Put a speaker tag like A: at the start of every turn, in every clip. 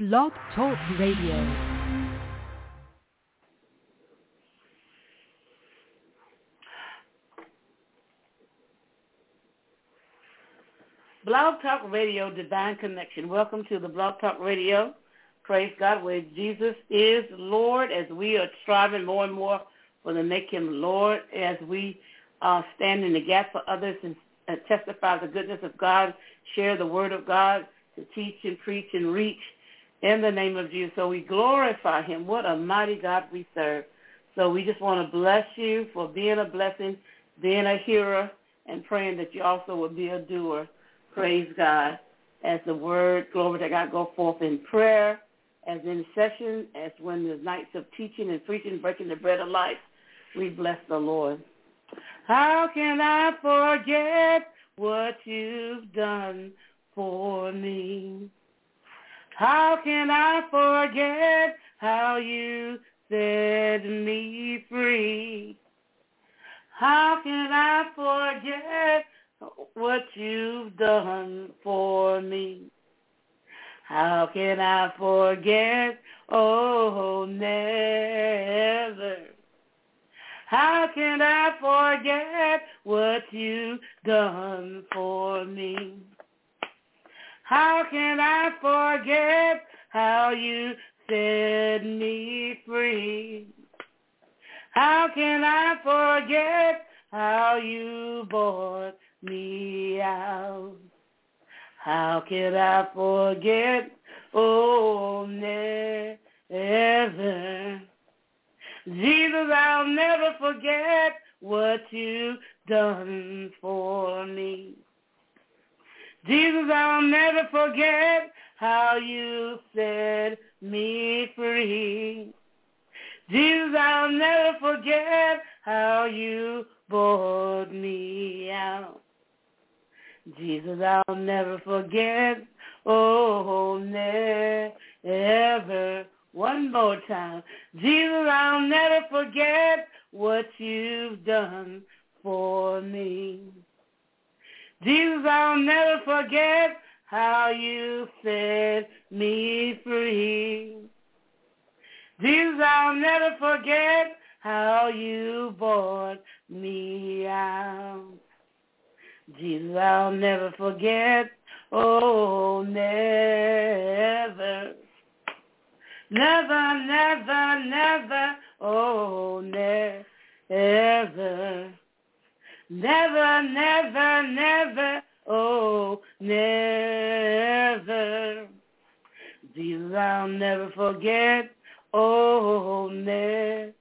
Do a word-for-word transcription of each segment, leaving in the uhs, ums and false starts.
A: Blog Talk Radio.
B: Blog Talk Radio, Divine Connection. Welcome to the Blog Talk Radio. Praise God, where Jesus is Lord, as we are striving more and more for to make him Lord, as we uh, stand in the gap for others and uh, testify the goodness of God, share the word of God, to teach and preach and reach in the name of Jesus. So we glorify him. What a mighty God we serve. So we just want to bless you for being a blessing, being a hearer, and praying that you also will be a doer. Praise God. As the word, glory to God, go forth in prayer, as intercession, as when the nights of teaching and preaching, breaking the bread of life, we bless the Lord. How can I forget what you've done for me? How can I forget how you set me free? How can I forget what you've done for me? How can I forget? Oh, never. How can I forget what you've done for me? How can I forget how you set me free? How can I forget how you bought me out? How can I forget? Oh, never. Jesus, I'll never forget what you've done for me. Jesus, I'll never forget how you set me free. Jesus, I'll never forget how you bought me out. Jesus, I'll never forget, oh, never. One more time. Jesus, I'll never forget what you've done for me. Jesus, I'll never forget how you set me free. Jesus, I'll never forget how you bought me out. Jesus, I'll never forget, oh, never. Never, never, never, oh, never. Never, never, never, oh, never. Jesus, I'll never forget, oh, never.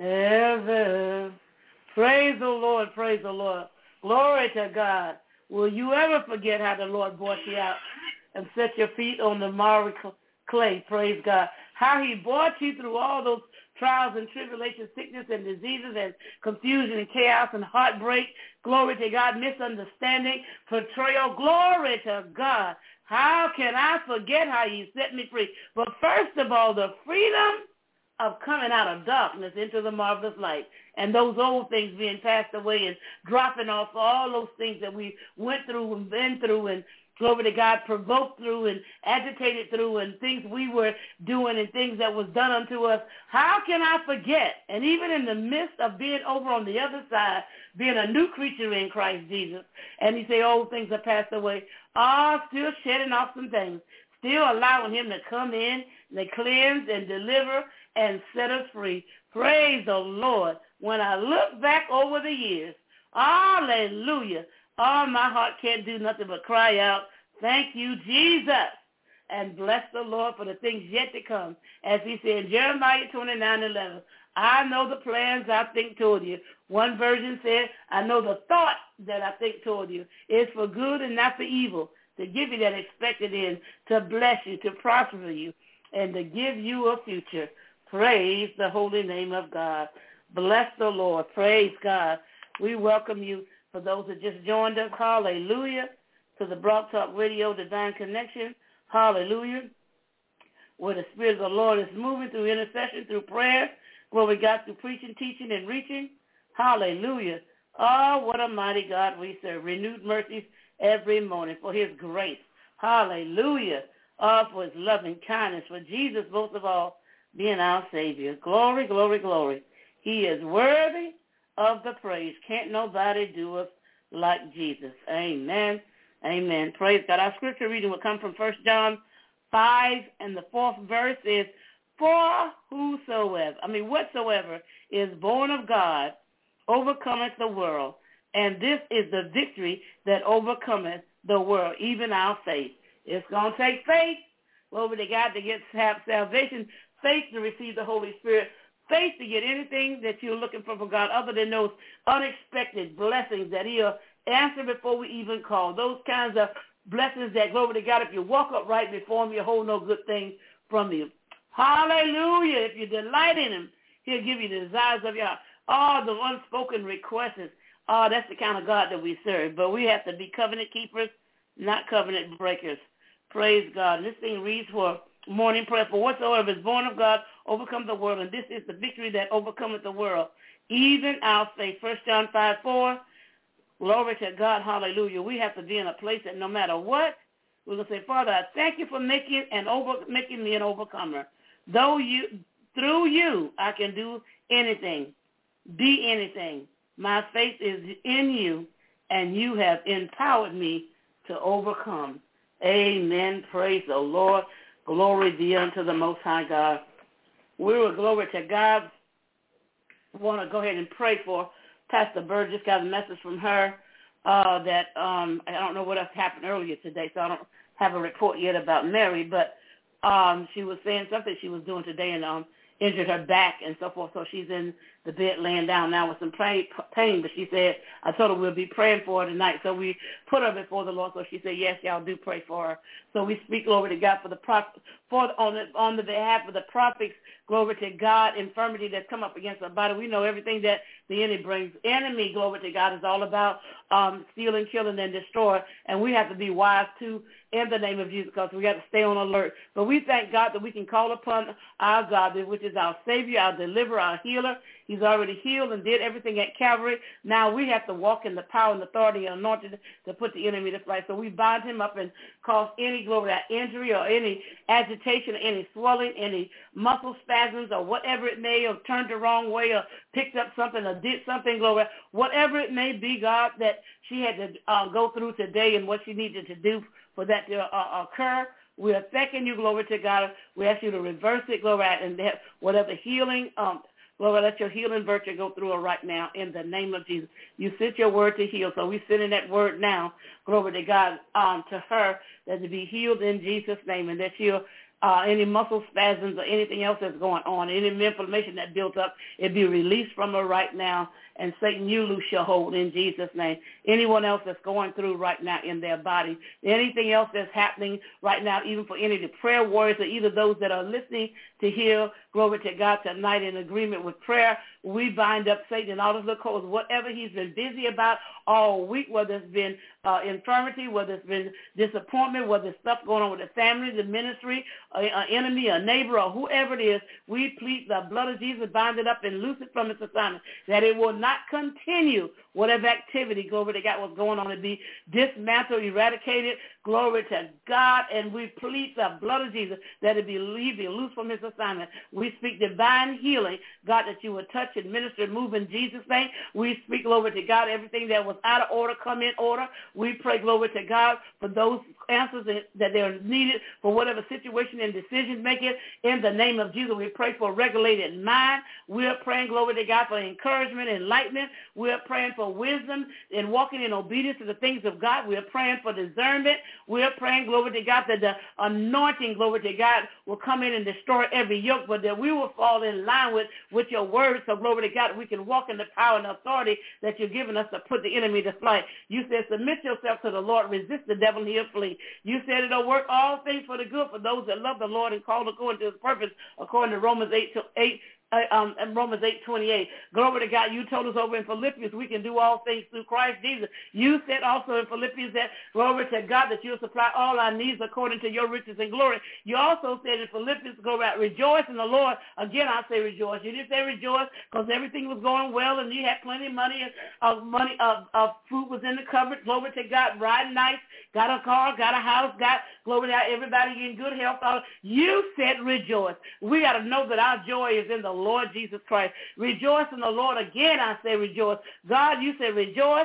B: Praise the Lord, praise the Lord. Glory to God. Will you ever forget how the Lord brought you out and set your feet on the marble clay? Praise God. How he brought you through all those trials and tribulations, sickness and diseases and confusion and chaos and heartbreak. Glory to God. Misunderstanding, betrayal. Glory to God. How can I forget how you set me free? But first of all, the freedom of coming out of darkness into the marvelous light, and those old things being passed away and dropping off all those things that we went through and been through and, glory to God, provoked through and agitated through and things we were doing and things that was done unto us. How can I forget? And even in the midst of being over on the other side, being a new creature in Christ Jesus, and he say old things are passed away, ah, still shedding off some things, still allowing him to come in and cleanse and deliver and set us free. Praise the Lord. When I look back over the years, hallelujah, oh, my heart can't do nothing but cry out, thank you, Jesus, and bless the Lord for the things yet to come. As he said in Jeremiah twenty-nine eleven, I know the plans I think toward you. One version said, I know the thought that I think toward you is for good and not for evil, to give you that expected end, to bless you, to prosper you, and to give you a future. Praise the holy name of God. Bless the Lord. Praise God. We welcome you. For those that just joined us, hallelujah, to the Blog Talk Radio Divine Connection, hallelujah, where the Spirit of the Lord is moving through intercession, through prayer, where we got through preaching, teaching, and reaching, hallelujah. Oh, what a mighty God we serve. Renewed mercies every morning for his grace, hallelujah. uh, for his loving kindness, for Jesus, most of all, being our Savior. Glory, glory, glory. He is worthy of the praise. Can't nobody do us like Jesus. Amen. Amen. Praise God. Our scripture reading will come from First John five, and the fourth verse is, for whosoever, I mean whatsoever, is born of God overcometh the world, and this is the victory that overcometh the world, even our faith. It's going to take faith, glory to God, to get have salvation, faith to receive the Holy Spirit, faith to get anything that you're looking for from God other than those unexpected blessings that he'll answer before we even call. Those kinds of blessings that, glory to God, if you walk upright before him, you'll hold no good thing from you. Hallelujah. If you delight in him, he'll give you the desires of your heart. All the unspoken requests. Oh, that's the kind of God that we serve. But we have to be covenant keepers, not covenant breakers. Praise God. And this thing reads for morning prayer. For whatsoever is born of God overcomes the world, and this is the victory that overcometh the world, even our faith. First John five four. Glory to God. Hallelujah. We have to be in a place that no matter what, we're going to say, Father, I thank you for making and over making me an overcomer. Though you, through you, I can do anything, be anything. My faith is in you, and you have empowered me to overcome. Amen. Praise the Lord. Glory be unto the Most High God. We will glory to God. I want to go ahead and pray for Pastor Bird. Just got a message from her uh, that um, I don't know what else happened earlier today, so I don't have a report yet about Mary, but um, she was saying something she was doing today and um, injured her back and so forth, so she's in the bed laying down now with some pain, but she said, I told her we'll be praying for her tonight, so we put her before the Lord, so she said, yes, y'all do pray for her. So we speak, glory to God, for the prophet, for on the, on the behalf of the prophets, glory to God, infirmity that's come up against our body. We know everything that the enemy brings. Enemy, glory to God, is all about um, stealing, killing, and destroy, and we have to be wise, too, in the name of Jesus, because we got to stay on alert. But we thank God that we can call upon our God, which is our Savior, our deliverer, our healer. He's already healed and did everything at Calvary. Now we have to walk in the power and authority and anointing to put the enemy to flight. So we bind him up and cause any glory, injury or any agitation, any swelling, any muscle spasms or whatever it may have turned the wrong way or picked up something or did something, glory, whatever it may be, God, that she had to uh, go through today and what she needed to do for that to uh, occur. We are thanking you, glory to God. We ask you to reverse it, glory, and whatever healing, um, Lord, let your healing virtue go through her right now in the name of Jesus. You sent your word to heal, so we send in that word now, glory to God, um, to her, that to be healed in Jesus' name, and that she'll, uh, any muscle spasms or anything else that's going on, any inflammation that built up, it be released from her right now. And Satan, you loose your hold in Jesus' name. Anyone else that's going through right now in their body, anything else that's happening right now, even for any of the prayer warriors or either those that are listening to hear, glory to God, tonight in agreement with prayer, we bind up Satan and all his little codes, whatever he's been busy about all week, whether it's been uh, infirmity, whether it's been disappointment, whether it's stuff going on with the family, the ministry, an enemy, a neighbor, or whoever it is, we plead the blood of Jesus, bind it up and loose it from its assignment, that it will not continue whatever activity, glory to God, was going on, to be dismantled, eradicated, glory to God, and we plead the blood of Jesus that it be leaving loose from his assignment. We speak divine healing, God, that you would touch and minister and move in Jesus' name. We speak, glory to God, everything that was out of order come in order. We pray, glory to God, for those answers that are needed for whatever situation and decision making. In the name of Jesus, we pray for a regulated mind. We're praying, glory to God, for encouragement, enlightenment. We're praying for wisdom and walking in obedience to the things of God. We're praying for discernment. We're praying, glory to God, that the anointing, glory to God, will come in and destroy every yoke, but that we will fall in line with, with your word. So, glory to God, we can walk in the power and authority that you've given us to put the enemy to flight. You said, submit yourself to the Lord, resist the devil, and he'll flee. You said it'll work all things for the good for those that love the Lord and called according to his purpose, according to Romans eight, Uh, um, in Romans eight twenty-eight. Glory to God. You told us over in Philippians we can do all things through Christ Jesus. You said also in Philippians that, glory to God, that you'll supply all our needs according to your riches and glory. You also said in Philippians, glory to God, rejoice in the Lord. Again, I say rejoice. You didn't say rejoice because everything was going well and you had plenty of money. Of money, of, of food was in the cupboard. Glory to God. Riding nice. Got a car. Got a house. Got, glory to God, everybody in good health. You said rejoice. We got to know that our joy is in the Lord Jesus Christ. Rejoice in the Lord. Again, I say rejoice. God, you say rejoice.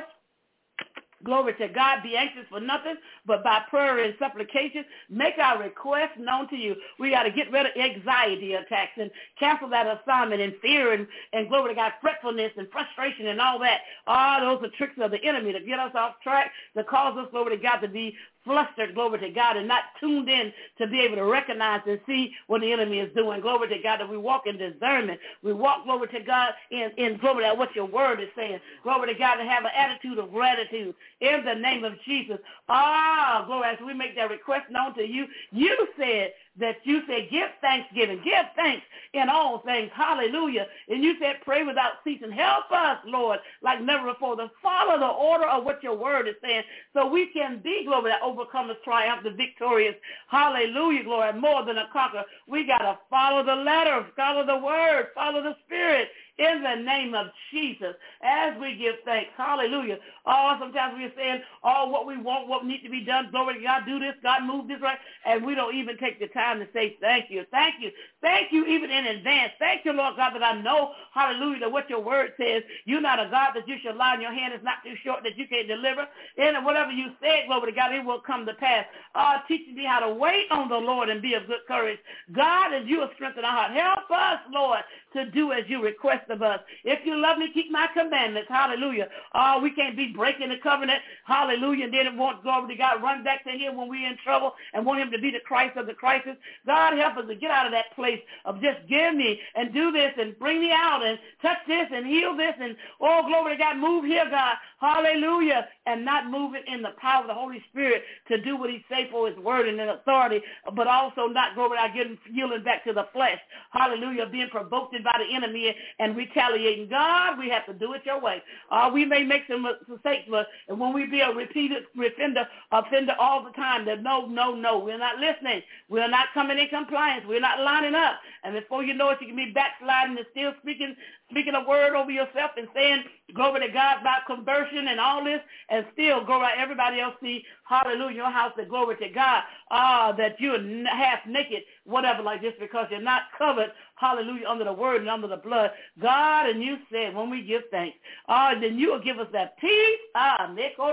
B: Glory to God. Be anxious for nothing, but by prayer and supplication, make our requests known to you. We got to get rid of anxiety attacks and cancel that assignment and fear and, and glory to God, fretfulness and frustration and all that. All those are tricks of the enemy to get us off track, to cause us, glory to God, to be flustered, glory to God, and not tuned in to be able to recognize and see what the enemy is doing. Glory to God, that we walk in discernment. We walk, glory to God, in, in glory to God, what your word is saying. Glory to God, to have an attitude of gratitude in the name of Jesus. Ah, glory, as we make that request known to you, you said that you said give thanksgiving, give thanks in all things. Hallelujah. And you said pray without ceasing. Help us, Lord, like never before, to follow the order of what your word is saying so we can be, glory, that overcomers, triumphant, victorious. Hallelujah, glory, more than a conqueror. We got to follow the letter, follow the word, follow the spirit. In the name of Jesus, as we give thanks, hallelujah. Oh, sometimes we're saying, oh, what we want, what needs to be done, glory to God, do this, God, move this, right, and we don't even take the time to say thank you, thank you, thank you even in advance. Thank you, Lord God, that I know, hallelujah, that what your word says, you're not a God that you shall lie, and your hand is not too short that you can't deliver, and whatever you said, glory to God, it will come to pass. Oh, teaching me how to wait on the Lord and be of good courage. God, as you have strengthened our heart, help us, Lord, to do as you request of us. If you love me, keep my commandments. Hallelujah. Oh, we can't be breaking the covenant. Hallelujah. And then it won't, glory to God, run back to him when we're in trouble and want him to be the Christ of the crisis. God, help us to get out of that place of just give me and do this and bring me out and touch this and heal this and, oh, glory to God, move here, God. Hallelujah. And not moving in the power of the Holy Spirit to do what he say for his word and in authority, but also not, glory to God, getting yielding back to the flesh. Hallelujah. Being provoked by the enemy and retaliating. God, we have to do it your way. Uh, we may make some mistakes, but and when we be a repeated offender, offender all the time, that no, no, no, we're not listening. We're not coming in compliance. We're not lining up. And before you know it, you can be backsliding and still speaking speaking a word over yourself and saying, glory to God, about conversion and all this, and still, glory to everybody else see, hallelujah, your house, that glory to God, uh, that you're half naked, whatever, like this, because you're not covered, hallelujah, under the word and under the blood. God, and you said, when we give thanks, uh, then you will give us that peace, ah,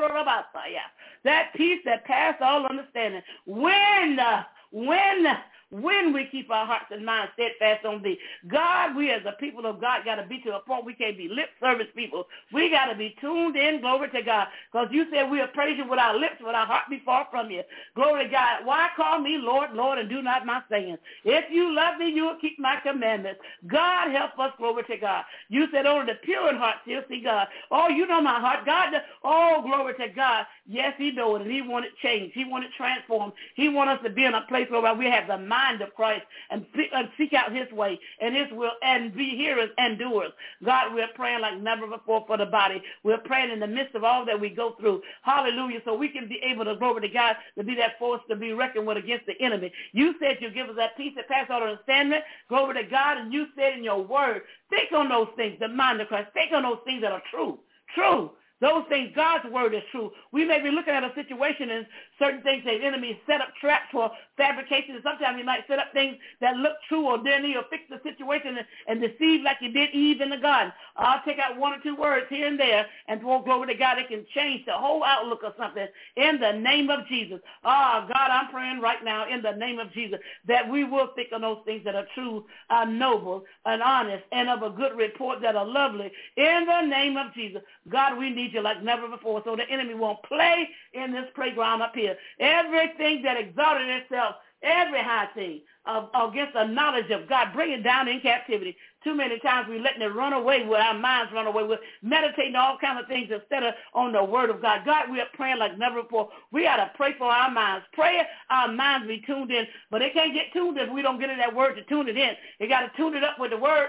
B: that peace that passes all understanding. When, uh, when, when we keep our hearts and minds steadfast on thee. God, we as a people of God got to be to a point we can't be lip service people. We got to be tuned in, glory to God, because you said we'll praise you with our lips, with our heart be far from you. Glory to God. Why call me Lord, Lord, and do not my sayings? If you love me, you will keep my commandments. God, help us, glory to God. You said only the pure in heart shall see God. Oh, you know my heart. God, oh, glory to God. Yes, he knows it, and he wanted change. He wanted transform. He wants us to be in a place where we have the mind of Christ and seek out his way and his will and be hearers and doers. God, we're praying like never before for the body. We're praying in the midst of all that we go through. Hallelujah. So we can be able to, glory to God, to be that force to be reckoned with against the enemy. You said you give us that peace that passes all understanding. Glory to God. And you said in your word, think on those things, the mind of Christ. Think on those things that are true. True. Those things, God's word is true. We may be looking at a situation and certain things the enemy set up traps for fabrication, and sometimes he might set up things that look true, or then he'll fix the situation and, and deceive like he did Eve in the garden. I'll take out one or two words here and there, and for glory to God, it can change the whole outlook of something in the name of Jesus. Ah, God, I'm praying right now in the name of Jesus that we will think on those things that are true, are noble, and honest, and of a good report, that are lovely. In the name of Jesus, God, we need you like never before, so the enemy won't play in this playground up here. Everything that exalted itself, every high thing, uh, against the knowledge of God. Bring it down in captivity. Too many times we're letting it run away with our minds run away with meditating all kinds of things instead of on the word of God. God, we are praying like never before. We got to pray for our minds. Pray our minds be tuned in, but it can't get tuned if we don't get in that word to tune it in. You got to tune it up with the word.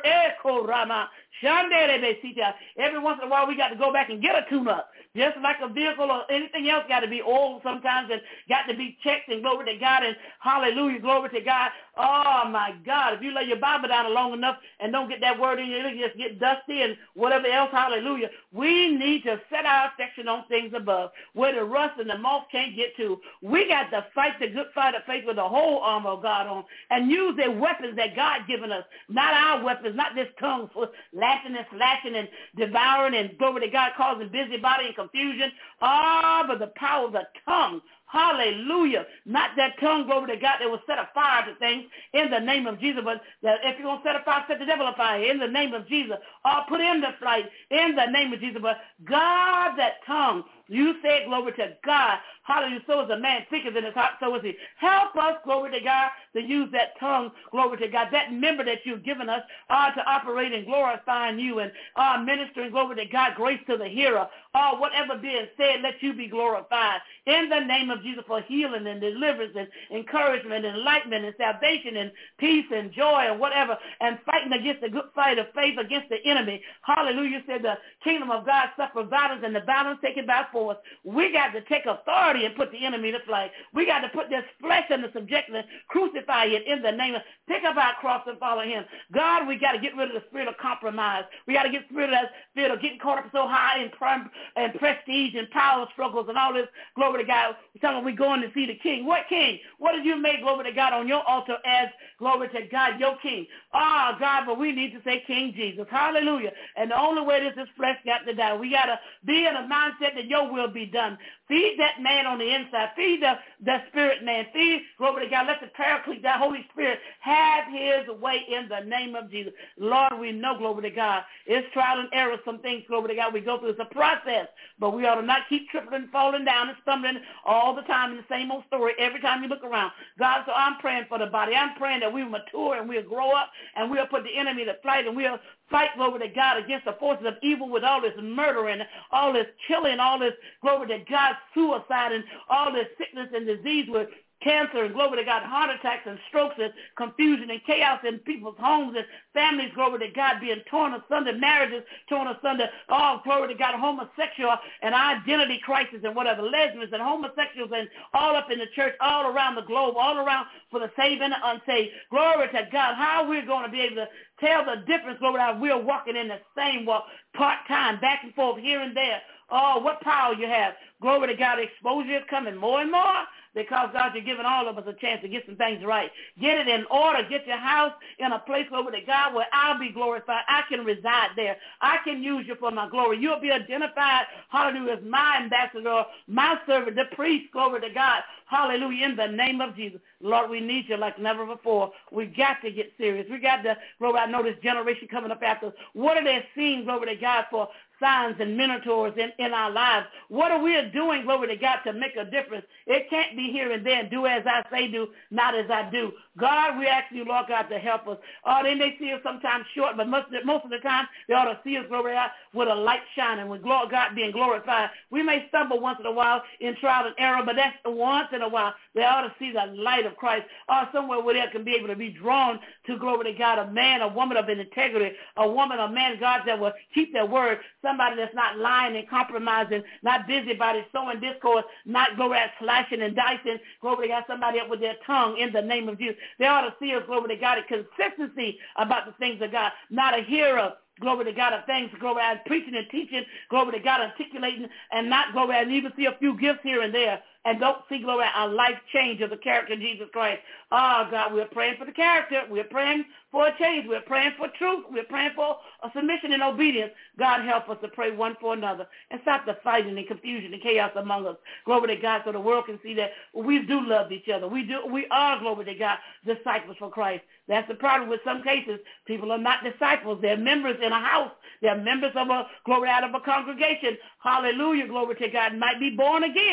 B: Every once in a while we got to go back and get a tune up. Just like a vehicle or anything else got to be old sometimes and got to be checked, and glory to God, and hallelujah, glory to God. Oh, my God, if you lay your Bible down long enough and don't get that word in you, you just get dusty and whatever else, hallelujah. We need to set our affection on things above where the rust and the moth can't get to. We got to fight the good fight of faith with the whole armor of God on and use the weapons that God given us, not our weapons, not this tongue for lashing and slashing and devouring and, glory to God, causing busybody and confusion. Ah, oh, but the power of the tongue. Hallelujah. Not that tongue, glory to God, that will set a fire to things in the name of Jesus. But that if you're going to set a fire, set the devil afire in the name of Jesus. Or put him to flight in the name of Jesus. But God, that tongue, you said, glory to God. Hallelujah. So is a man thinketh in his heart, so is he. Help us, glory to God, to use that tongue, glory to God, that member that you've given us uh, to operate in glorifying you and uh, ministering, glory to God, grace to the hearer. Uh, whatever being said, let you be glorified. In the name of Jesus, for healing and deliverance and encouragement, enlightenment and salvation and peace and joy and whatever, and fighting against the good fight of faith against the enemy. Hallelujah. Said the kingdom of God suffer violence and the violence taken by force. We got to take authority and put the enemy to flight. We got to put this flesh under subjection and crucify it in the name of, pick up our cross and follow him. God, we got to get rid of the spirit of compromise. We got to get rid of that spirit of getting caught up so high in prim- and prestige and power struggles and all this. Glory to God. We're we going to see the king. What king? What did you make, glory to God, on your altar as, glory to God, your king? Ah, oh, God, but we need to say King Jesus. Hallelujah. And the only way this is flesh got to die. We got to be in a mindset that your will be done. Feed that man on the inside. Feed the, the spirit man. Feed, glory to God, let the paraclete, that Holy Spirit, have his way in the name of Jesus. Lord, we know, glory to God, it's trial and error. Some things, glory to God, we go through. It's a process, but we ought to not keep tripping and falling down and stumbling all the time in the same old story every time you look around. God, so I'm praying for the body. I'm praying that we will mature and we'll grow up and we'll put the enemy to flight and we'll fight, glory to God, against the forces of evil with all this murdering, all this killing, all this, glory to God, suicide and all this sickness and disease with cancer and, glory to God, heart attacks and strokes and confusion and chaos in people's homes and families, glory to God, being torn asunder, marriages torn asunder, all, glory to God, homosexual and identity crisis and whatever, lesbians and homosexuals and all up in the church, all around the globe, all around for the saved and the unsaved. Glory to God. How we're going to be able to tell the difference, glory to God, we're walking in the same walk, part-time, back and forth, here and there. Oh, what power you have. Glory to God, exposure is coming more and more because, God, you're giving all of us a chance to get some things right. Get it in order. Get your house in a place, glory to God, where I'll be glorified. I can reside there. I can use you for my glory. You'll be identified, hallelujah, as my ambassador, my servant, the priest, glory to God. Hallelujah, in the name of Jesus. Lord, we need you like never before. We got to get serious. We got to, glory, I know this generation coming up after us. What are they seeing, glory to God, for signs and mentors in, in our lives? What are we doing, glory to God, to make a difference? It can't be here and there. Do as I say do, not as I do. God, we ask you, Lord God, to help us. Oh, they may see us sometimes short, but most, most of the time, they ought to see us, glory to God, with a light shining, with God being glorified. We may stumble once in a while in trial and error, but that's once in a while. They ought to see the light of Christ, or somewhere where they can be able to be drawn to, glory to God, a man, a woman of integrity, a woman, a man, God, that will keep their word, somebody that's not lying and compromising, not busybody, sowing discord, not, glory to God, slashing and dicing, glory to God, somebody up with their tongue in the name of Jesus. They ought to see us, glory to God, a consistency about the things of God, not a hearer, glory to God, of things, glory to God, preaching and teaching, glory to God, articulating, and not, glory to God, and even see a few gifts here and there, and don't see, glory to God, a life change of the character of Jesus Christ. Oh, God, we're praying for the character. We're praying for a change. We're praying for truth. We're praying for a submission and obedience. God, help us to pray one for another and stop the fighting and confusion and chaos among us. Glory to God, so the world can see that we do love each other. We do. We are, glory to God, disciples for Christ. That's the problem with some cases. People are not disciples. They're members in a house. They're members of a, glory out of a congregation. Hallelujah, glory to God. Might be born again,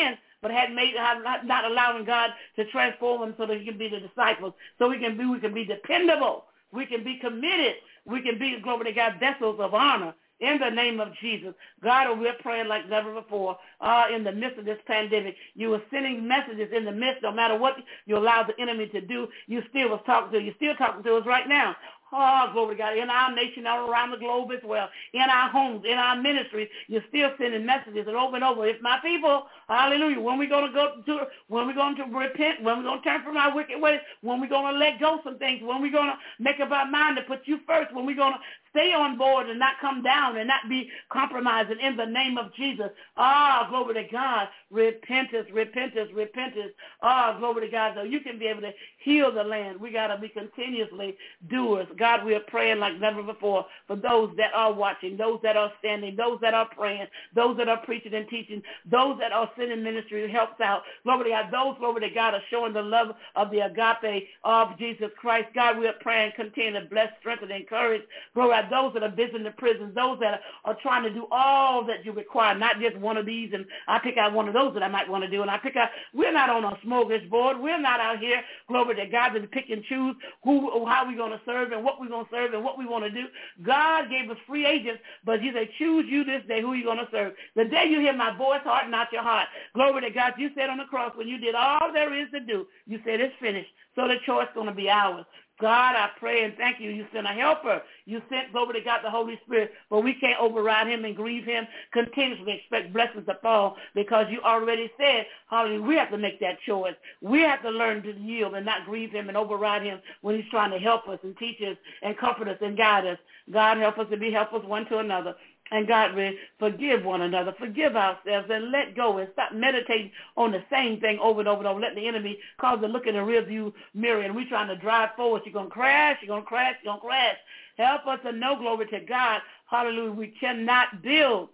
B: but had made not allowing God to transform them so that he can be the disciples, so we can be we can be dependable, we can be committed, we can be, glory to God, vessels of honor. In the name of Jesus, God, we're praying like never before. Uh, in the midst of this pandemic, you were sending messages in the midst. No matter what you allowed the enemy to do, you still was talking to. You're still talking to us right now. Oh, glory to God, in our nation, all around the globe as well, in our homes, in our ministries, you're still sending messages and over and over. It's my people, hallelujah, when we're going to go to, when we're going to repent, when we're going to turn from our wicked ways, when we're going to let go some things, when we're going to make up our mind to put you first, when we're going to stay on board and not come down and not be compromising in the name of Jesus. Ah, glory to God. Repentance, repentance, repentance. Ah, glory to God. So you can be able to heal the land. We got to be continuously doers. God, we are praying like never before for those that are watching, those that are standing, those that are praying, those that are preaching and teaching, those that are sending ministry helps out. Glory to God. Those, glory to God, are showing the love of the agape of Jesus Christ. God, we are praying, continue to bless, strengthen, and encourage. Glory to God. Those that are visiting the prisons, those that are, are trying to do all that you require, not just one of these, and I pick out one of those that I might want to do, and I pick out, we're not on a smorgasbord. We're not out here, glory to God, to pick and choose who, how we're going to serve and what we're going to serve and what we want to do. God gave us free agents, but he said, choose you this day who you're going to serve. The day you hear my voice, harden not your heart. Glory to God, you said on the cross when you did all there is to do, you said it's finished. So the choice is going to be ours. God, I pray and thank you. You sent a helper. You sent, glory to God, the Holy Spirit, but we can't override him and grieve him. Continuously expect blessings to fall because you already said, hallelujah, we have to make that choice. We have to learn to yield and not grieve him and override him when he's trying to help us and teach us and comfort us and guide us. God, help us to be helpers one to another. And God, we forgive one another, forgive ourselves, and let go and stop meditating on the same thing over and over and over. Let the enemy cause us to look in the rearview mirror, and we're trying to drive forward. You're going to crash, you're going to crash, you're going to crash. Help us to know, glory to God, hallelujah, we cannot build,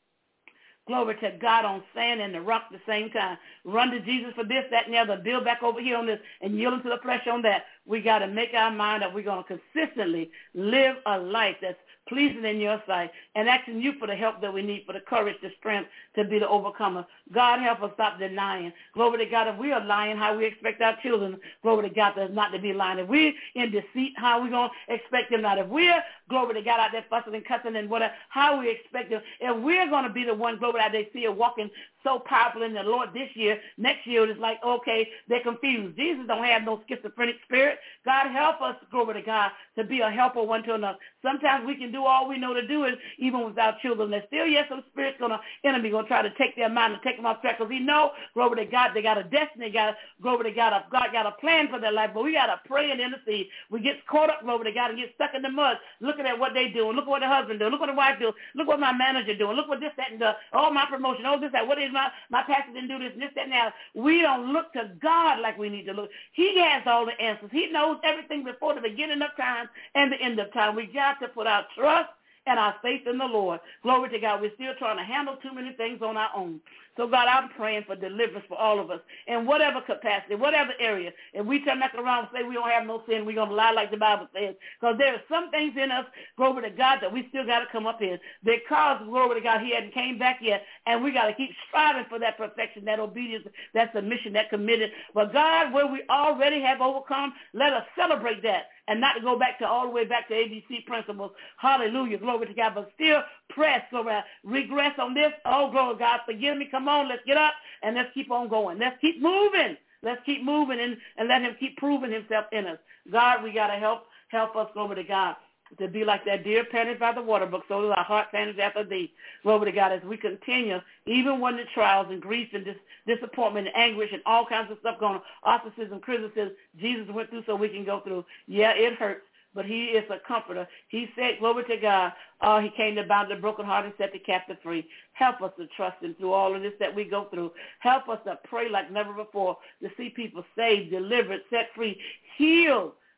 B: glory to God, on sand and the rock at the same time. Run to Jesus for this, that, and the other. Build back over here on this and yield into the flesh on that. We got to make our mind up. We're going to consistently live a life that's pleasing in your sight, and asking you for the help that we need, for the courage, the strength to be the overcomer. God, help us stop denying. Glory to God, if we are lying, how we expect our children, glory to God, not to be lying. If we're in deceit, how we going to expect them not? If we're, glory to God, out there fussing and cussing and whatever, how we expect them? If we're going to be the one, glory to God, they see us walking so powerful in the Lord this year, next year it's like, okay, they're confused. Jesus don't have no schizophrenic spirit. God, help us, glory to God, to be a helper one to another. Sometimes we can do all we know to do it, even with our children. There's still, yes, some spirits going to, enemy going to try to take their mind and take them off track, because we know, glory to God, they got a destiny, got, glory to God, God got a plan for their life, but we got to pray and intercede. We get caught up, glory to God, and get stuck in the mud, looking at what they doing. Look what the husband doing. Look what the wife doing. Look what my manager doing. Look what this, that, and the, oh, my promotion, oh, this, that. What is my, my pastor didn't do this, and this, that, and that. We don't look to God like we need to look. He has all the answers. He knows everything before the beginning of time and the end of time. We got to put our trust and our faith in the Lord. Glory to God. We're still trying to handle too many things on our own. So, God, I'm praying for deliverance for all of us in whatever capacity, whatever area. If we turn back around and say we don't have no sin, we're going to lie like the Bible says. Because there are some things in us, glory to God, that we still got to come up in. Because, glory to God, he hadn't came back yet. And we got to keep striving for that perfection, that obedience, that submission, that committed. But, God, where we already have overcome, let us celebrate that. And not to go back to all the way back to A B C principles. Hallelujah. Glory to God. But still press, glory to God. Regress on this. Oh, glory to God. Forgive me. Come on. Let's get up and let's keep on going. Let's keep moving. Let's keep moving and, and let him keep proving himself in us. God, we got to help help us, glory to God, to be like that deer panted by the water brook, so that our heart panteth after thee. Glory to God, as we continue, even when the trials and grief and dis- disappointment and anguish and all kinds of stuff going on, ostracism, criticism, Jesus went through so we can go through. Yeah, it hurts, but he is a comforter. He said, glory to God, uh, he came to bind the broken heart and set the captive free. Help us to trust him through all of this that we go through. Help us to pray like never before, to see people saved, delivered, set free, healed.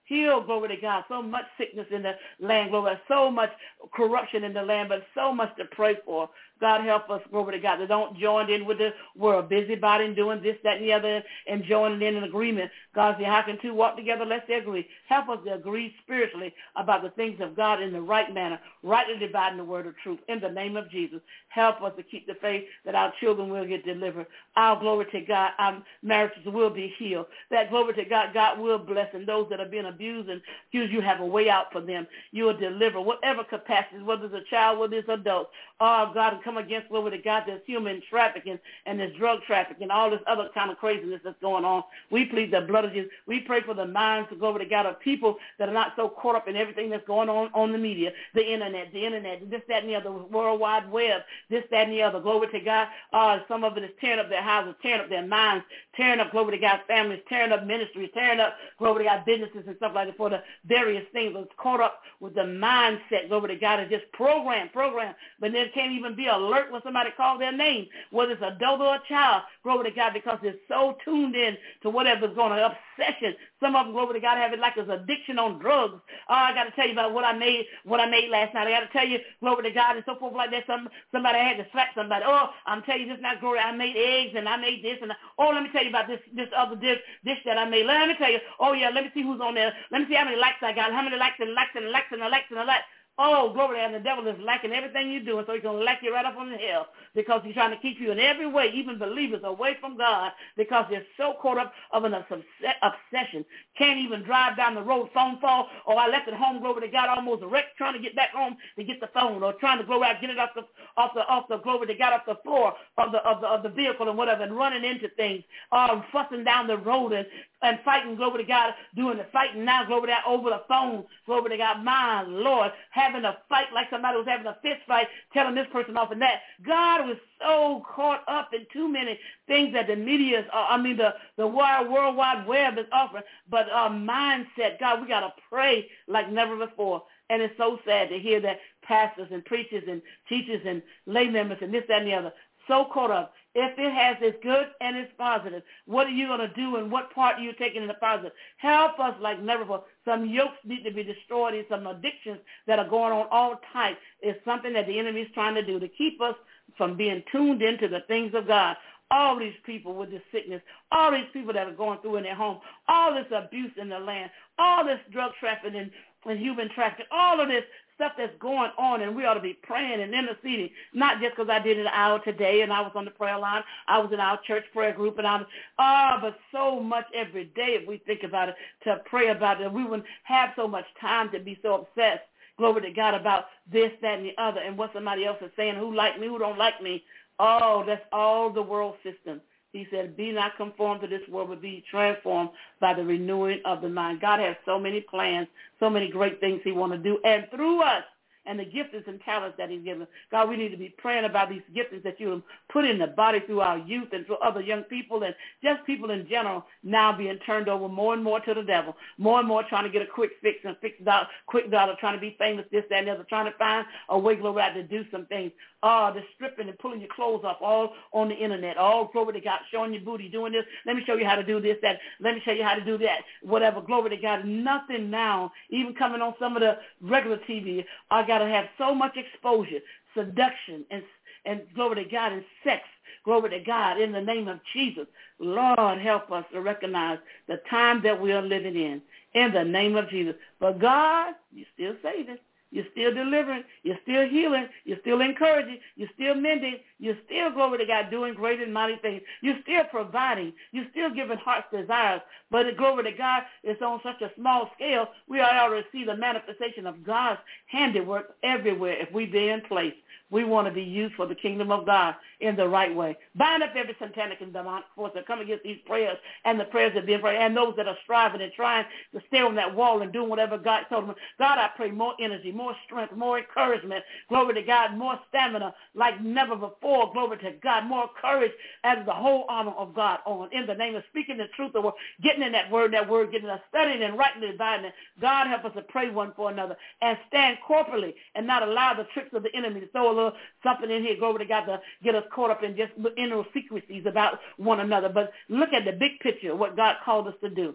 B: Heal, glory to God. So much sickness in the land, glory to God. So much corruption in the land, but so much to pray for. God, help us, glory to God, that don't join in with the world, busybody and doing this, that, and the other, and joining in an agreement. God said, how can two walk together lest they agree? Help us to agree spiritually about the things of God in the right manner, rightly dividing the word of truth. In the name of Jesus, help us to keep the faith that our children will get delivered. Our glory to God, our marriages will be healed. That glory to God, God will bless, and those that are being abused and accused, you have a way out for them. You will deliver whatever capacity, whether it's a child, whether it's adult. Oh, God, come against, glory to God, this human trafficking and this drug trafficking, all this other kind of craziness that's going on. We plead the blood of Jesus. We pray for the minds, glory to God, of people that are not so caught up in everything that's going on on the media, the internet, the internet, this, that, and the other, World Wide Web, this, that, and the other. Glory to God. Uh, some of it is tearing up their houses, tearing up their minds, tearing up, glory to God, families, tearing up ministries, tearing up, glory to God, businesses and stuff like that for the various things. It's caught up with the mindset, glory to God, and just program, program, but then can't even be alert when somebody calls their name, whether it's adult or a child, glory to God, because they're so tuned in to whatever's going on, obsession. Some of them, glory to God, have it like it's addiction on drugs. Oh, I got to tell you about what I made, what I made last night. I got to tell you, glory to God, and so forth like that. Some somebody had to slap somebody. Oh, I'm telling you this not glory. I made eggs and I made this and I, oh, let me tell you about this this other dish dish that I made. Let me tell you. Oh yeah, let me see who's on there. Let me see how many likes I got. How many likes and likes and likes and likes and likes. Oh, glory, and the devil is liking everything you're doing, so he's going to lack you right up on the hell because he's trying to keep you in every way, even believers, away from God because they're so caught up of an obsession. Can't even drive down the road, phone fall, or I left it home, glory to God, almost wrecked, trying to get back home to get the phone, or trying to glory out, get it off the off the off the glory to God off the floor of the of the of the vehicle and whatever, and running into things, or fussing down the road and and fighting, glory to God, doing the fighting now, glory to God, over the phone, glory to God, my Lord, having a fight like somebody was having a fist fight, telling this person off and that. God was so caught up in too many things that the media is, uh, I mean, the, the World, World Wide Web is offering, but our mindset, God, we got to pray like never before. And it's so sad to hear that pastors and preachers and teachers and lay members and this, that, and the other, so caught up. If it has its good and it's positive, what are you going to do and what part are you taking in the positive? Help us like never before. Some yokes need to be destroyed and some addictions that are going on all types is something that the enemy is trying to do to keep us from being tuned into the things of God. All these people with this sickness, all these people that are going through in their home, all this abuse in the land, all this drug trafficking and, and human trafficking, all of this stuff that's going on, and we ought to be praying and interceding, not just because I did an hour today and I was on the prayer line, I was in our church prayer group, and I was, ah, but so much every day if we think about it, to pray about it. We wouldn't have so much time to be so obsessed, glory to God, about this, that, and the other, and what somebody else is saying, who like me, who don't like me. Oh, that's all the world system. He said, be not conformed to this world, but be transformed by the renewing of the mind. God has so many plans, so many great things he wants to do, and through us, and the giftings and talents that he's given. God, we need to be praying about these giftings that you have put in the body through our youth and through other young people and just people in general now being turned over more and more to the devil, more and more trying to get a quick fix and fix dollar, quick dollar, trying to be famous, this, that, and the other, trying to find a way, glory out, to do some things. Oh, the stripping and pulling your clothes off all on the internet, all glory to God, showing your booty, doing this. Let me show you how to do this, that. Let me show you how to do that, whatever. Glory to God. Nothing now, even coming on some of the regular T V, I got to have so much exposure, seduction, and, and glory to God, and sex. Glory to God, in the name of Jesus. Lord, help us to recognize the time that we are living in, in the name of Jesus. But God, you're still saving. You're still delivering. You're still healing. You're still encouraging. You're still mending. You're still, glory to God, doing great and mighty things. You're still providing. You're still giving heart's desires. But the glory to God is on such a small scale, we are able to see the manifestation of God's handiwork everywhere if we be in place. We want to be used for the kingdom of God in the right way. Bind up every satanic and demonic force that come against these prayers and the prayers that are being prayed and those that are striving and trying to stay on that wall and doing whatever God told them. God, I pray more energy, more strength, more encouragement. Glory to God, more stamina like never before. Glory to God, more courage as the whole armor of God on. In the name of speaking the truth of word, getting in that word, that word, getting us studying and writing and dividing it. God, help us to pray one for another and stand corporately and not allow the tricks of the enemy to throw a little something in here, glory to God, to get us caught up in just inner secrecies about one another. But look at the big picture, what God called us to do.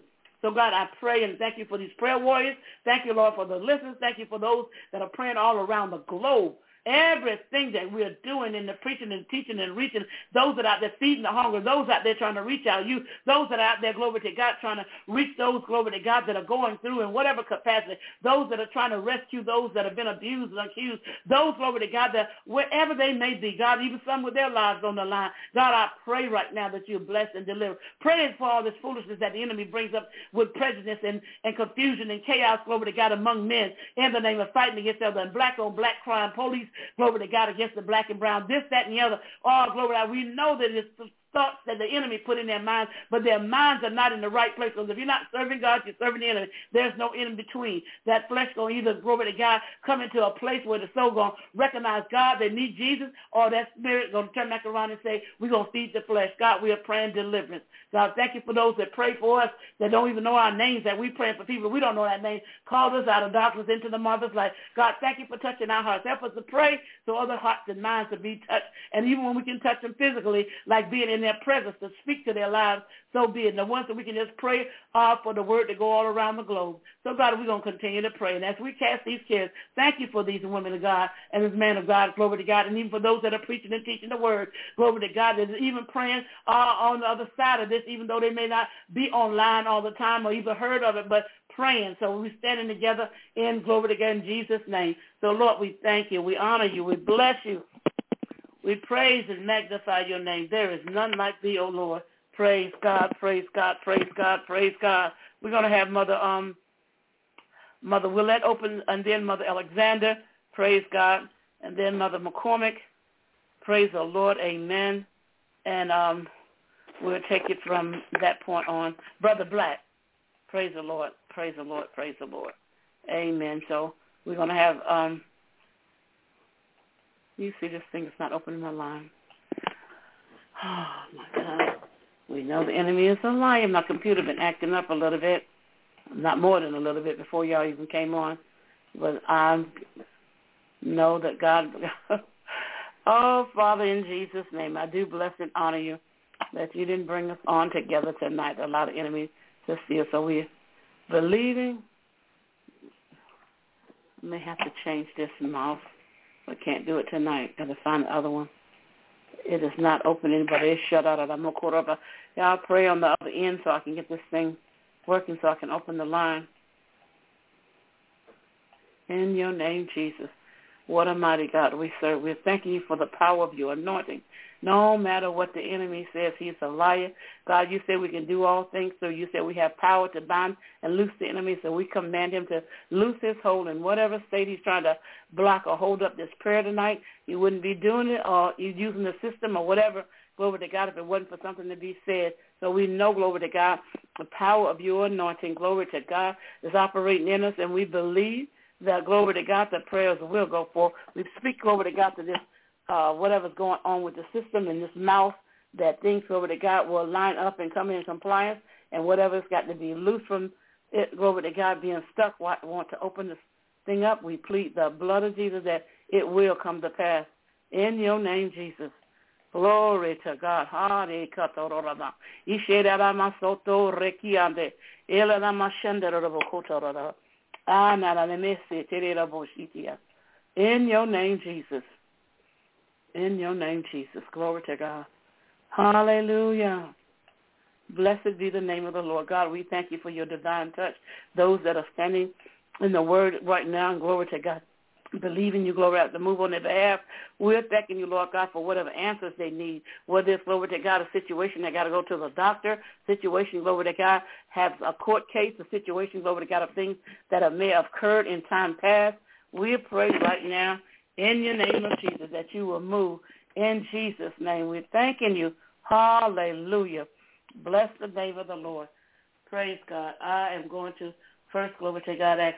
B: So, God, I pray and thank you for these prayer warriors. Thank you, Lord, for the listeners. Thank you for those that are praying all around the globe. Everything that we're doing in the preaching and teaching and reaching, those that are out there feeding the hunger, those out there trying to reach out you, those that are out there, glory to God, trying to reach those, glory to God, that are going through in whatever capacity, those that are trying to rescue those that have been abused and accused, those, glory to God, that wherever they may be, God, even some with their lives on the line, God, I pray right now that you bless and deliver. Praying for all this foolishness that the enemy brings up with prejudice and, and confusion and chaos, glory to God, among men in the name of fighting against other and black on black crime, police, glory to God, against the black and brown, this, that, and the other. Oh, glory to God. We know that it's thoughts that the enemy put in their minds, but their minds are not in the right place. Because if you're not serving God, you're serving the enemy. There's no in between. That flesh going to either, glory to God, come into a place where the soul going to recognize God, they need Jesus, or that spirit going to turn back around and say, we're going to feed the flesh. God, we are praying deliverance. God, thank you for those that pray for us that don't even know our names, that we praying for people we don't know that name. Call us out of darkness into the mother's light. God, thank you for touching our hearts. Help us to pray so other hearts and minds to be touched. And even when we can touch them physically, like being in their presence to speak to their lives, so be it. And the ones that we can just pray uh, for the word to go all around the globe. So, God, we're going to continue to pray. And as we cast these cares, thank you for these women of God and this man of God, glory to God, and even for those that are preaching and teaching the word, glory to God, that is even praying uh, on the other side of this, even though they may not be online all the time or even heard of it, but praying. So we're standing together in glory to God in Jesus' name. So, Lord, we thank you. We honor you. We bless you. We praise and magnify your name. There is none like thee, O Lord. Praise God, praise God, praise God, praise God. We're going to have Mother um, Mother Willette open, and then Mother Alexander, praise God, and then Mother McCormick, praise the Lord, amen. And um, we'll take it from that point on. Brother Black, praise the Lord, praise the Lord, praise the Lord, amen. So we're going to have, um, you see this thing is not opening my line. Oh, my God. We know the enemy is a liar. My computer been acting up a little bit, not more than a little bit before y'all even came on. But I know that God, oh, Father, in Jesus' name, I do bless and honor you that you didn't bring us on together tonight, allow the enemy to steal. So we're believing. May have to change this mouse, but can't do it tonight. Got to find the other one. It is not opening, but it's shut out. I'm going to call up. Y'all pray on the other end so I can get this thing working so I can open the line. In your name, Jesus. What a mighty God we serve. We're thanking you for the power of your anointing. No matter what the enemy says, he's a liar. God, you say we can do all things, so you say we have power to bind and loose the enemy, so we command him to loose his hold in whatever state he's trying to block or hold up this prayer tonight. He wouldn't be doing it, or he's using the system or whatever, glory to God, if it wasn't for something to be said. So we know, glory to God, the power of your anointing, glory to God, is operating in us, and we believe that, glory to God, the prayers will go forth. We speak, glory to God, to this, uh, whatever's going on with the system and this mouth, that things, glory to God, will line up and come in compliance, and whatever's got to be loose from it, glory to God, being stuck, want to open this thing up, we plead the blood of Jesus that it will come to pass. In your name, Jesus. Glory to God. Hare katororama. Isherama soto rekiande. Elama shenderabo kotorora. In your name, Jesus. In your name, Jesus. Glory to God. Hallelujah. Blessed be the name of the Lord. God, we thank you for your divine touch. Those that are standing in the word right now, and glory to God, believing you, glory, to move on their behalf. We're thanking you, Lord God, for whatever answers they need, whether it's, glory to God, a situation they got to go to the doctor, situation, glory to God, have a court case, a situation, glory to God, of things that have, may have occurred in time past. We pray right now in your name of Jesus that you will move in Jesus' name. We're thanking you. Hallelujah. Bless the name of the Lord. Praise God. I am going to first, glory to God, ask,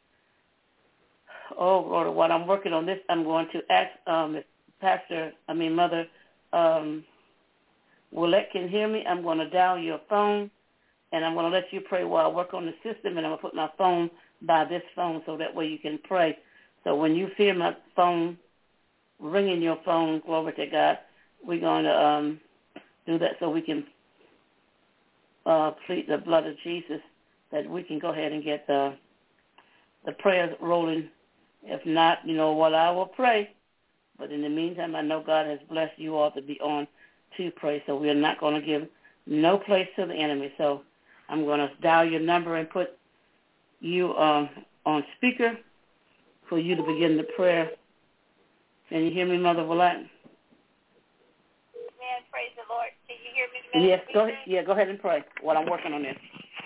B: oh, Lord, while I'm working on this, I'm going to ask um, if Pastor, I mean, Mother um, Willette can hear me. I'm going to dial your phone, and I'm going to let you pray while I work on the system, and I'm going to put my phone by this phone so that way you can pray. So when you feel my phone ringing your phone, glory to God, we're going to um, do that so we can uh, plead the blood of Jesus that we can go ahead and get the the prayers rolling. If not, you know what, I will pray. But in the meantime, I know God has blessed you all to be on to pray, so we're not going to give no place to the enemy. So I'm going to dial your number and put you um, on speaker for you to begin the prayer. Can you hear me, Mother Willette?
C: Amen. Praise the Lord. Can you hear me, Mother?
B: Yes, go ahead. Yeah, go ahead and pray while I'm working on this.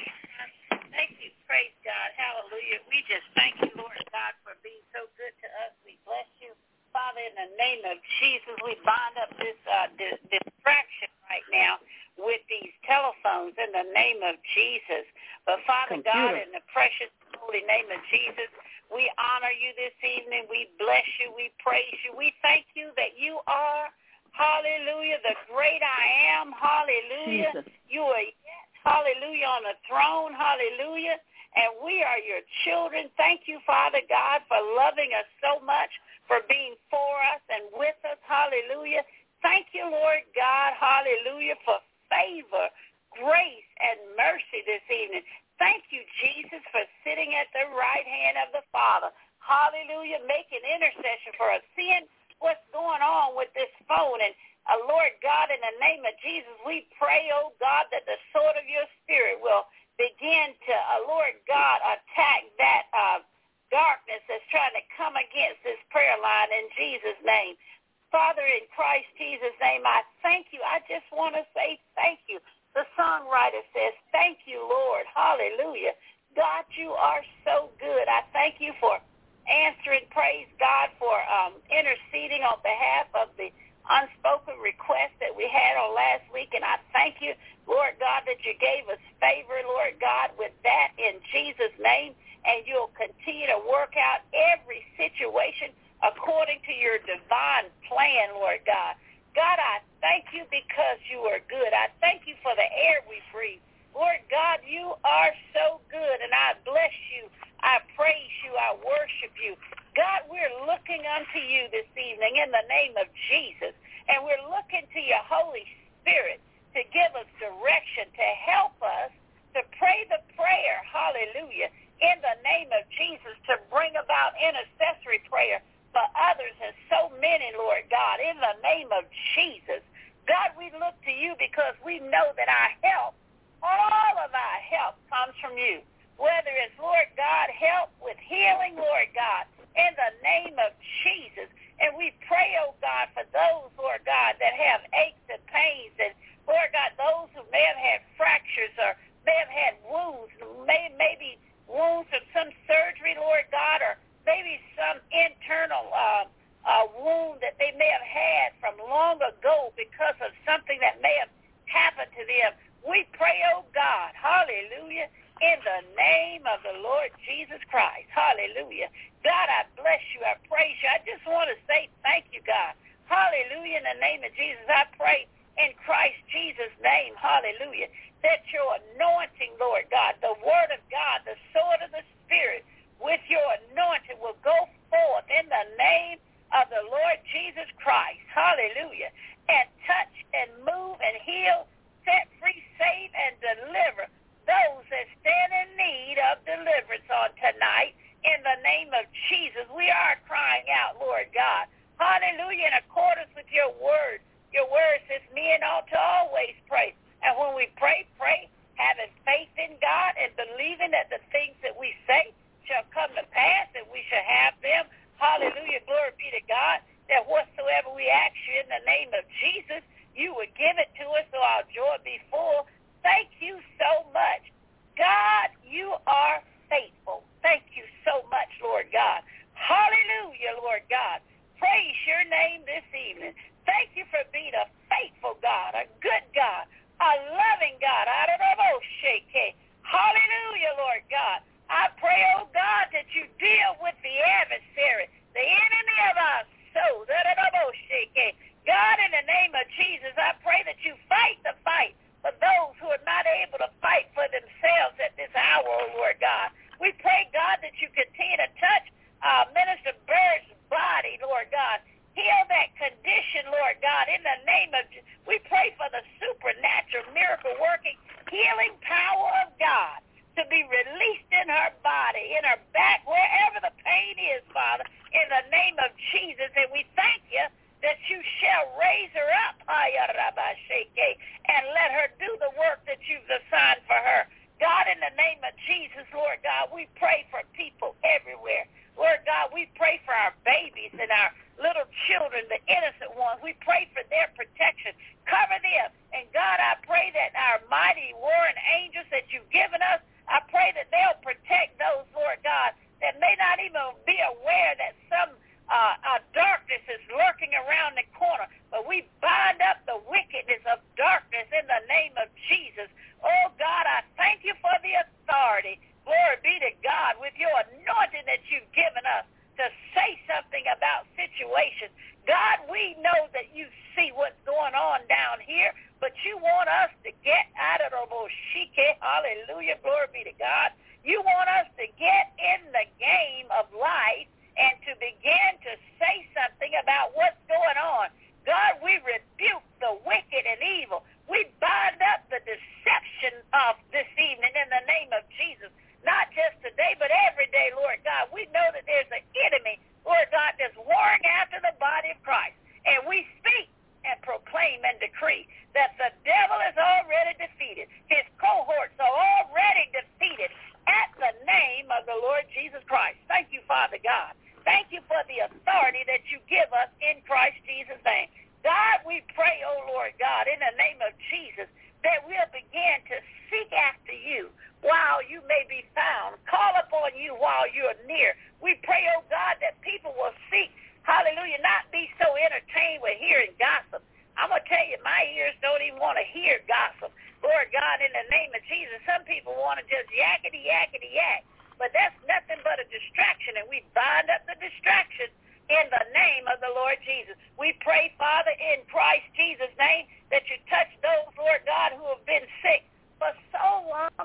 C: Thank you. Praise God. Hallelujah. We just thank you, Lord God, for being so good to us. We bless you. Father, in the name of Jesus, we bind up this uh, di- distraction right now with these telephones in the name of Jesus. But, Father
B: Computer.
C: God, in the precious holy name of Jesus, we honor you this evening. We bless you. We praise you. We thank you that you are, hallelujah, the great I am. Hallelujah.
B: Jesus.
C: You are yet, hallelujah, on the throne. Hallelujah. And we are your children. Thank you, Father God, for loving us so much, for being for us and with us. Hallelujah. Thank you, Lord God, hallelujah, for favor, grace, and mercy this evening. Thank you, Jesus, for sitting at the right hand of the Father. Hallelujah, making intercession for us, seeing what's going on with this phone. And, uh, Lord God, in the name of Jesus, we pray, oh God, that the sword of your spirit will begin to, uh, Lord God, attack that uh darkness that's trying to come against this prayer line in Jesus' name. Father, in Christ Jesus' name, I thank you. I just want to say thank you. The songwriter says, thank you, Lord. Hallelujah. God, you are so good. I thank you for answering, praise God, for um, interceding on behalf of the unspoken request that we had on last week. And I thank you, Lord God, that you gave us favor, Lord God, with that in Jesus' name. And you'll continue to work out every situation according to your divine plan, Lord God. God, I thank you because you are good. I thank you for the air we breathe. Lord God, you are so good, and I bless you. I praise you. I worship you. God, we're looking unto you this evening in the name of Jesus, and we're looking to your Holy Spirit to give us direction, to help us to pray the prayer, hallelujah, in the name of Jesus, to bring about intercessory prayer for others and so many, Lord God, in the name of Jesus. God, we look to you because we know that our help, all of our help comes from you. Whether it's, Lord God, help with healing, Lord God, in the name of Jesus. And we pray, oh God, for those, Lord God, that have aches and pains, and, Lord God, those who may have had fractures or may have had wounds, may, maybe wounds from some surgery, Lord God, or maybe some internal uh, uh, wound that they may have had from long ago because of something that may have happened to them. We pray, oh God, hallelujah, in the name of the Lord Jesus Christ. Hallelujah. God, I bless you. I praise you. I just want to say thank you, God. Hallelujah. In the name of Jesus, I pray in Christ Jesus' name, hallelujah, that your anointing, Lord God, the word of God, the sword of the Spirit, with your anointing will go forth in the name of the Lord Jesus Christ, hallelujah, and touch and move and heal, set free, save, and deliver those that stand in need of deliverance on tonight in the name of Jesus. We are crying out, Lord God, hallelujah, in accordance with your word. Your word says men ought to always pray. And when we pray, pray, having faith in God and believing that the things that we say shall come to pass, and we shall have them. Hallelujah, glory be to God, that whatsoever we ask you in the name of Jesus, you would give it to us so our joy be full. Thank you so much. God, you are faithful. Thank you so much, Lord God. Hallelujah, Lord God. Praise your name this evening. Thank you for being a faithful God, a good God, a loving God. Hallelujah, Lord God. I pray, oh God, that you deal with the adversary, the enemy of our soul. God, in the name of Jesus, I pray that you fight the fight for those who are not able to fight for themselves at this hour, oh Lord God. We pray, God, that you continue to touch uh, Minister Bird's body, Lord God. Heal that condition, Lord God, in the name of Jesus. We pray for the supernatural, miracle-working, healing power of God to be released we pray for our babies and our little children, the innocent ones. We pray for their protection. Cover them. And, God, I pray that our mighty warring angels that you've given us, I pray that they'll protect those, Lord God, that may not even be aware that some uh, uh, darkness is lurking around the corner. But we bind up the wickedness of darkness in the name of Jesus. Oh, God, I thank you for the authority. Glory be to God with your anointing that you've given us to say something about situations. God, we know that you see what's going on down here, but you want us to get out of the bullshit. Hallelujah. Glory be to God. You want us to get in the game of life and to begin to say something about what's going on. God, we rebuke the wicked and evil. We bind up the deception of this evening in the name of Jesus. Not just today, but every day, Lord God. We know that there's an enemy, Lord God, that's warring after the body of Christ. And we speak and proclaim and decree that the devil is already defeated. His cohorts are already defeated at the name of the Lord Jesus Christ. Thank you, Father God. Thank you for the authority that you give us in Christ Jesus' name. God, we pray, oh Lord God, in the name of Jesus, that we'll begin to seek after you while you may be found. Call upon you while you're near. We pray, oh God, that people will seek, hallelujah, not be so entertained with hearing gossip. I'm going to tell you, my ears don't even want to hear gossip. Lord God, in the name of Jesus, some people want to just yakety, yakety, yak. But that's nothing but a distraction, and we bind up the distraction in the name of the Lord Jesus. We pray, Father, in Christ Jesus' name, that you touch those, Lord God, who have been sick for so long.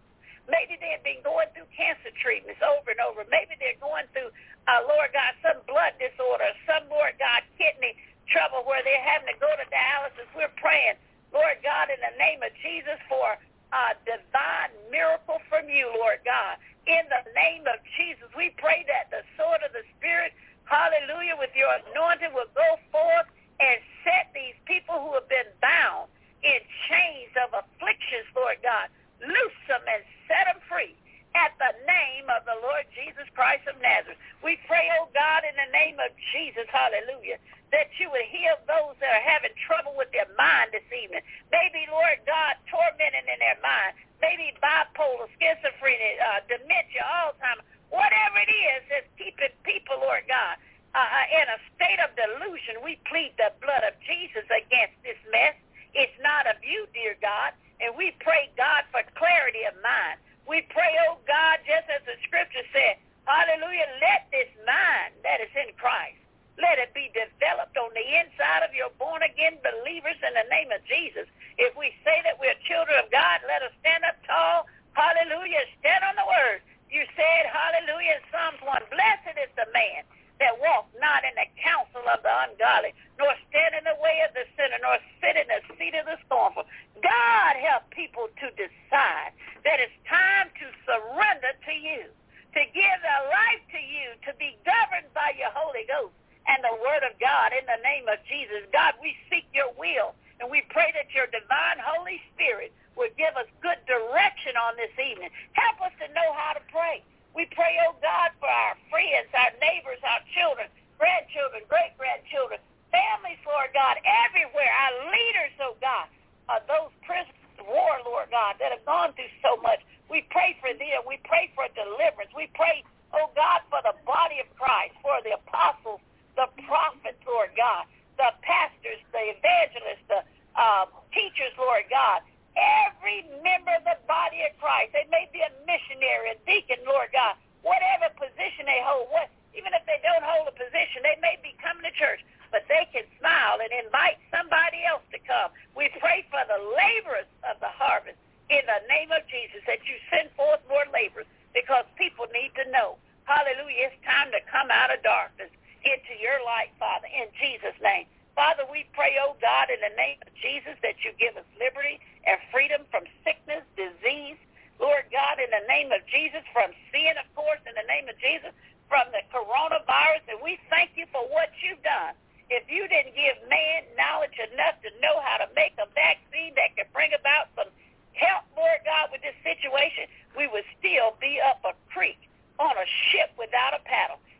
C: Maybe they've been going through cancer treatments over and over. Maybe they're going through, uh, Lord God, some blood disorder, some, Lord God, kidney trouble where they're having to go to dialysis. We're praying, Lord God, in the name of Jesus for a divine miracle from you, Lord God. In the name of Jesus, we pray that the sword of the Spirit, hallelujah, with your anointing will go forth and set these people who have been bound in chains of afflictions, Lord God. Loose them and set them free at the name of the Lord Jesus Christ of Nazareth. We pray, oh God, in the name of Jesus, hallelujah, that you would heal those that are having trouble with their mind this evening. Maybe, Lord God, tormenting in their mind. Maybe bipolar, schizophrenia, uh, dementia, Alzheimer's, whatever it is that's keeping people, Lord God, uh, in a state of delusion. We plead the blood of Jesus against this mess. It's not of you, dear God. And we pray, God, for clarity of mind. We pray, oh God, just as the scripture said, hallelujah, let this mind that is in Christ, let it be developed on the inside of your born-again believers in the name of Jesus. If we say that we're children of God, let us stand up tall. Hallelujah, stand on the word. You said, hallelujah, in Psalms one, blessed is the man that walk not in the counsel of the ungodly, nor stand in the way of the sinner, nor sit in the seat of the scornful. God help people to decide that it's time to surrender to you, to give their life to you, to be governed by your Holy Ghost and the word of God in the name of Jesus. God, we seek your will, and we pray that your divine Holy Spirit will give us good direction on this evening. Help us to know how to pray. We pray, oh God, for our friends, our neighbors, our children, grandchildren, great-grandchildren, families, Lord God, everywhere, our leaders, oh God, uh, those prisoners of war, Lord God, that have gone through so much. We pray for them. We pray for deliverance. We pray, oh God, for the body of Christ, for the apostles, the prophets, Lord God, the pastors, the evangelists, the uh, teachers, Lord God, every member of the body of Christ. They may be a missionary, a deacon, Lord God, whatever position they hold, what, even if they don't hold a position, they may be coming to church, but they can smile and invite somebody else to come. We pray for the laborers of the harvest in the name of Jesus, that you send forth more laborers, because people need to know, hallelujah, it's time to come out of darkness into your light, Father, in Jesus' name. Father, we pray, oh God, in the name of Jesus, that you give us liberty and freedom from sickness, disease. Lord God, in the name of Jesus, from sin, of course, in the name of Jesus, from the coronavirus. And we thank you for what you've done. If you didn't give man knowledge enough to know how to make a vaccine that could bring about some help, Lord God, with this situation, we would still be up a creek on a ship without a paddle.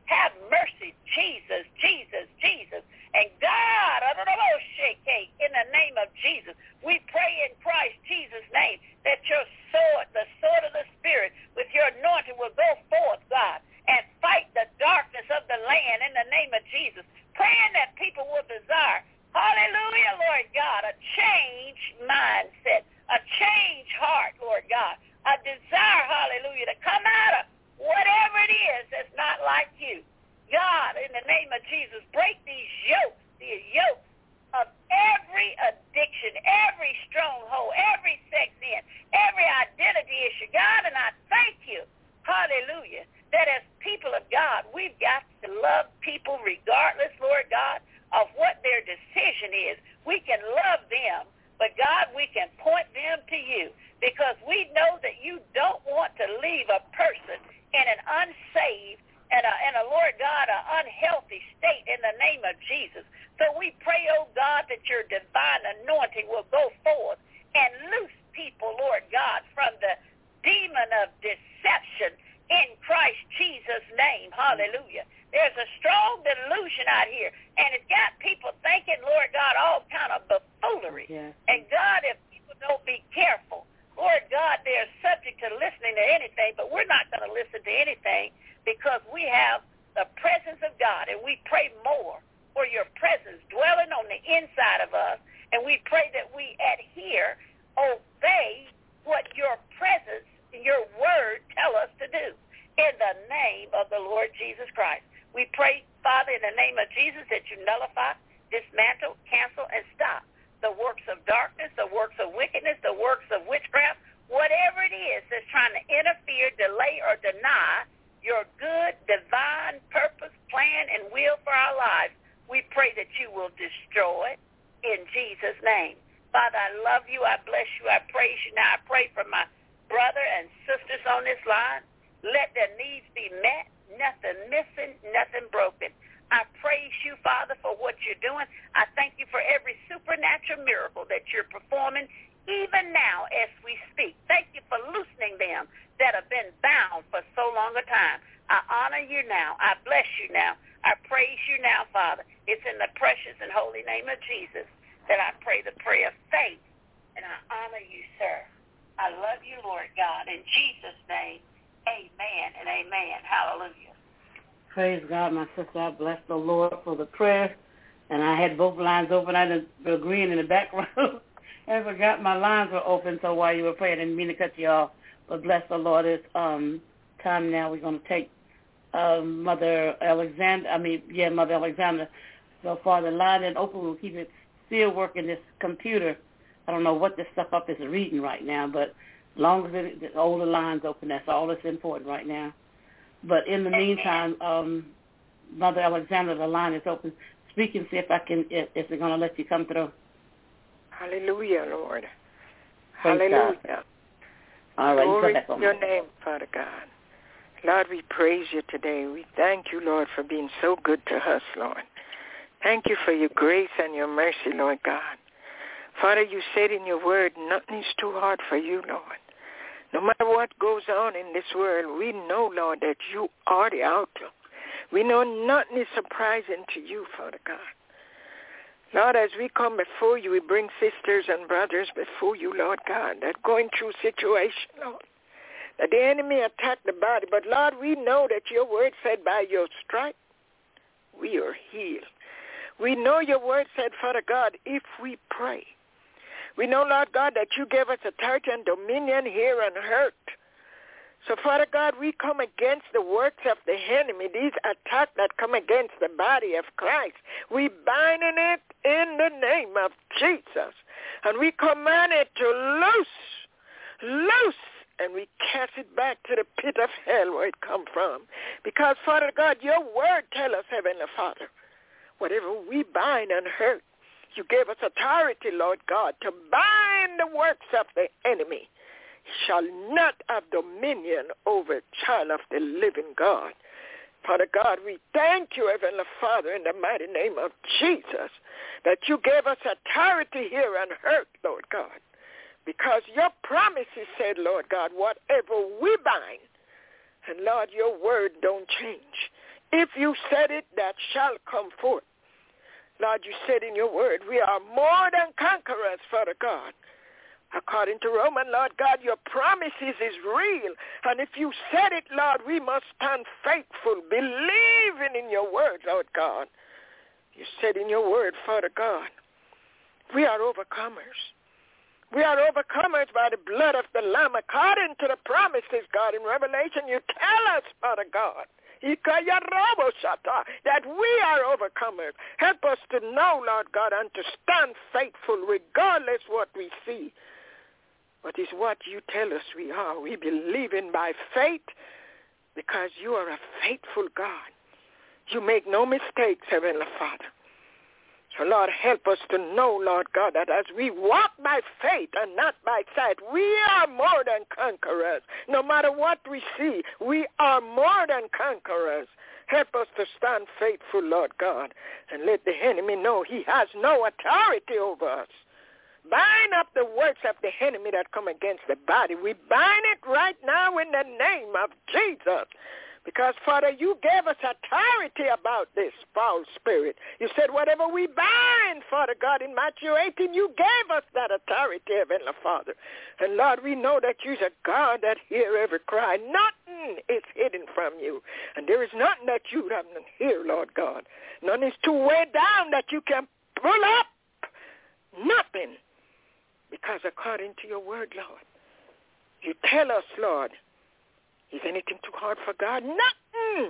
C: Have mercy, Jesus, Jesus, Jesus. And God, in the name of Jesus, we pray in Christ Jesus' name that your sword, the sword of the Spirit, with your anointing will go forth, God, and fight the darkness of the land in the name of Jesus. Praying that people will desire, hallelujah, Lord God, a changed mindset, a changed heart, Lord God, a desire, hallelujah, to come out of whatever it is that's not like you. God, in the name of Jesus, break these yokes, these yokes of every addiction, every stronghold, every sex sin, every identity issue. God, and I thank you, hallelujah, that as people of God, we've got to love people regardless, Lord God, of what their decision is. We can love them, but God, we can point them to you because we know that you don't want to leave a person in an unsaved and a, and a Lord God, an unhealthy state in the name of Jesus. So we pray, oh God, that your divine anointing will go forth and loose people, Lord God, from the demon of deception in Christ Jesus' name. Hallelujah. There's a strong delusion out here, and it's got people thinking, Lord God, all kind of buffoonery. Yeah. And God, if people don't be careful, Lord God, they're subject to listening to anything, but we're not going to listen to anything because we have the presence of God, and we pray more for your presence dwelling on the inside of us, and we pray that we adhere, obey what your presence, your word tell us to do in the name of the Lord Jesus Christ. We pray, Father, in the name of Jesus, that you nullify, dismantle, cancel, and stop the works of darkness, the works of wickedness, the works of witchcraft, whatever it is that's trying to interfere, delay, or deny your good, divine purpose, plan, and will for our lives. We pray that you will destroy it in Jesus' name. Father, I love you. I bless you. I praise you. Now I pray for my brother and sisters on this line. Let their needs be met, nothing missing, nothing broken. I praise you, Father, for what you're doing. I thank you for every supernatural miracle that you're performing even now as we speak. Thank you for loosening them that have been bound for so long a time. I honor you now. I bless you now. I praise you now, Father. It's in the precious and holy name of Jesus that I pray the prayer of faith, and I honor you, sir. I love you, Lord God. In Jesus' name, amen and amen. Hallelujah.
B: Praise God, my sister. I bless the Lord for the prayer. And I had both lines open. I was agreeing in the background and forgot my lines were open. So while you were praying, I didn't mean to cut you off. But bless the Lord. It's um, time now. We're going to take uh, Mother Alexander. I mean, yeah, Mother Alexander. So far, the line is open. We'll keep it still working, this computer. I don't know what this stuff up is reading right now, but as long as it, the older line's open, that's all that's important right now. But in the meantime, um, Mother Alexander, the line is open. Speak and see if I can, if, if they're going to let you come through.
D: Hallelujah, Lord.
B: Praise
D: Hallelujah.
B: God. All right,
D: Glory
B: you
D: to your name, Father God. Lord, we praise you today. We thank you, Lord, for being so good to us, Lord. Thank you for your grace and your mercy, Lord God. Father, you said in your word, nothing is too hard for you, Lord. No matter what goes on in this world, we know, Lord, that you are the outlook. We know nothing is surprising to you, Father God. Lord, as we come before you, we bring sisters and brothers before you, Lord God, that are going through situation, Lord, that the enemy attacked the body. But, Lord, we know that your word said by your stripes we are healed. We know your word said, Father God, if we pray, we know, Lord God, that you gave us authority and dominion here on earth. So, Father God, we come against the works of the enemy, these attacks that come against the body of Christ. We bind it in the name of Jesus. And we command it to loose, loose, and we cast it back to the pit of hell where it come from. Because, Father God, your word tell us, Heavenly Father, whatever we bind on earth, you gave us authority, Lord God, to bind the works of the enemy. He shall not have dominion over a child of the living God. Father God, we thank you, Heavenly Father, in the mighty name of Jesus, that you gave us authority here on earth, Lord God, because your promises said, Lord God, whatever we bind, and Lord, your word don't change. If you said it, that shall come forth. Lord, you said in your word, we are more than conquerors, Father God. According to Romans, Lord God, your promises is real. And if you said it, Lord, we must stand faithful, believing in your word, Lord God. You said in your word, Father God, we are overcomers. We are overcomers by the blood of the Lamb, according to the promises, God. In Revelation, you tell us, Father God, that we are overcomers. Help us to know, Lord God, and to stand faithful regardless what we see. But it's what you tell us we are. We believe in by faith because you are a faithful God. You make no mistakes, Heavenly Father. So, Lord, help us to know, Lord God, that as we walk by faith and not by sight, we are more than conquerors. No matter what we see, we are more than conquerors. Help us to stand faithful, Lord God, and let the enemy know he has no authority over us. Bind up the works of the enemy that come against the body. We bind it right now in the name of Jesus. Because, Father, you gave us authority about this foul spirit. You said whatever we bind, Father God, in Matthew eighteen, you gave us that authority, Heavenly Father. And, Lord, we know that you're a God that hears every cry. Nothing is hidden from you. And there is nothing that you haven't hear, Lord God. None is too way down that you can pull up. Nothing. Because according to your word, Lord, you tell us, Lord, is anything too hard for God? Nothing.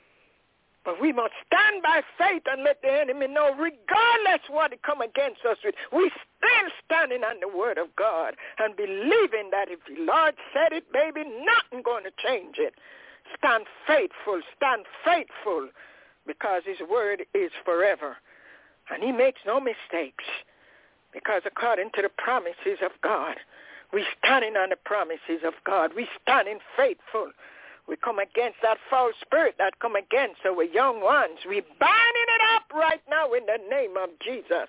D: But we must stand by faith and let the enemy know, regardless what he come against us with, we still standing on the word of God and believing that if the Lord said it, baby, nothing going to change it. Stand faithful, stand faithful, because his word is forever. And he makes no mistakes, because according to the promises of God, we standing on the promises of God. We standing faithful. We come against that foul spirit that come against our young ones. We binding it up right now in the name of Jesus.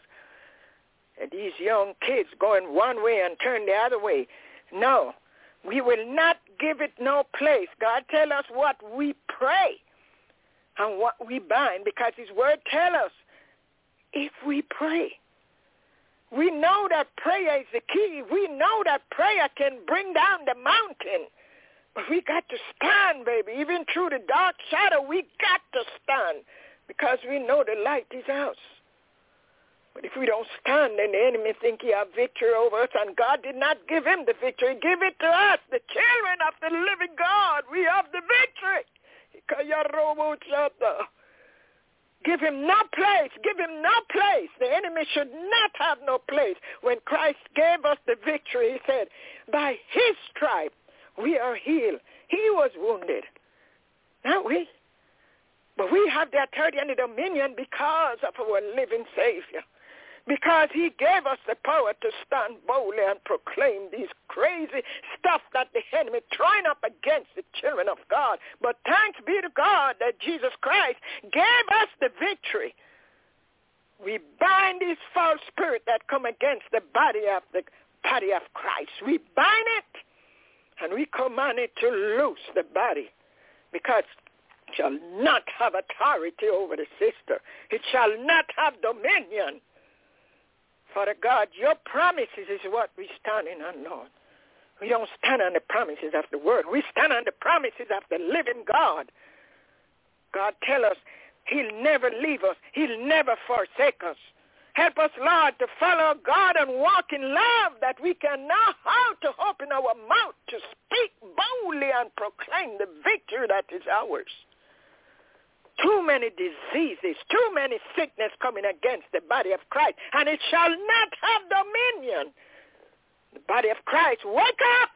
D: And these young kids going one way and turn the other way. No, we will not give it no place. God tell us what we pray and what we bind, because his word tell us if we pray. We know that prayer is the key. We know that prayer can bring down the mountain. But we got to stand, baby. Even through the dark shadow, we got to stand, because we know the light is ours. But if we don't stand, then the enemy think he has victory over us, and God did not give him the victory. Give it to us, the children of the living God. We have the victory. Give him no place. Give him no place. The enemy should not have no place. When Christ gave us the victory, he said, by his stripe we are healed. He was wounded, not we. But we have the authority and the dominion because of our living Savior. Because he gave us the power to stand boldly and proclaim these crazy stuff that the enemy throwing up against the children of God. But thanks be to God that Jesus Christ gave us the victory. We bind this foul spirit that come against the body of the body of Christ. We bind it, and we command it to loose the body, because it shall not have authority over the sister. It shall not have dominion. Father God, your promises is what we standing on, Lord. We don't stand on the promises of the world. We stand on the promises of the living God. God tell us he'll never leave us. He'll never forsake us. Help us, Lord, to follow God and walk in love, that we can know how to open our mouth to speak boldly and proclaim the victory that is ours. Too many diseases, too many sickness coming against the body of Christ, and it shall not have dominion. The body of Christ, wake up,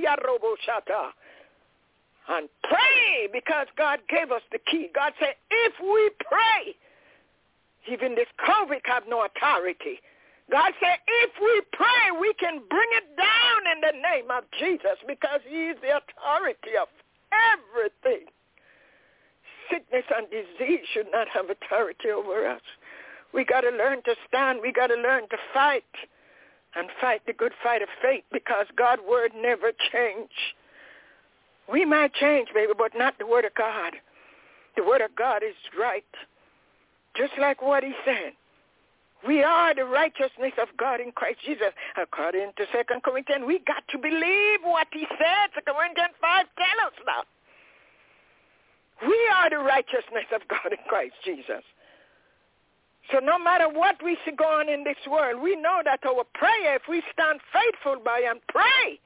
D: and pray, because God gave us the key. God said, if we pray, even this COVID have no authority. God said, if we pray, we can bring it down in the name of Jesus, because he is the authority of everything. Sickness and disease should not have authority over us. We got to learn to stand. We got to learn to fight, and fight the good fight of faith, because God's word never change. We might change, baby, but not the word of God. The word of God is right. Just like what he said. We are the righteousness of God in Christ Jesus. According to Second Corinthians, we got to believe what he said. Second Corinthians five tells us that. We are the righteousness of God in Christ Jesus. So no matter what we see going on in this world, we know that our prayer, if we stand faithful by and pray,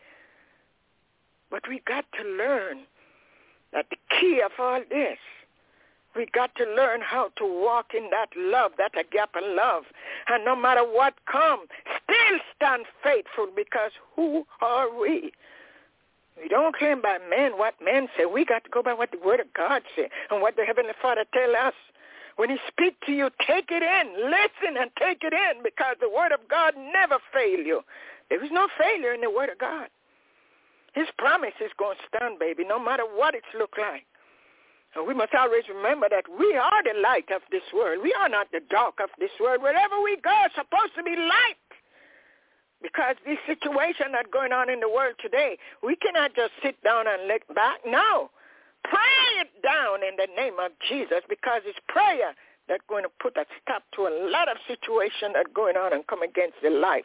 D: but we got to learn that the key of all this, we got to learn how to walk in that love, that agape love. And no matter what comes, still stand faithful, because who are we? We don't claim by men what men say. We got to go by what the Word of God says and what the Heavenly Father tells us. When he speaks to you, take it in. Listen and take it in, because the Word of God never fails you. There is no failure in the Word of God. His promise is going to stand, baby, no matter what it looks like. And we must always remember that we are the light of this world. We are not the dark of this world. Wherever we go, it's supposed to be light. Because this situation that's going on in the world today, we cannot just sit down and let back. No. Pray it down in the name of Jesus, because it's prayer that's going to put a stop to a lot of situations that are going on and come against the life.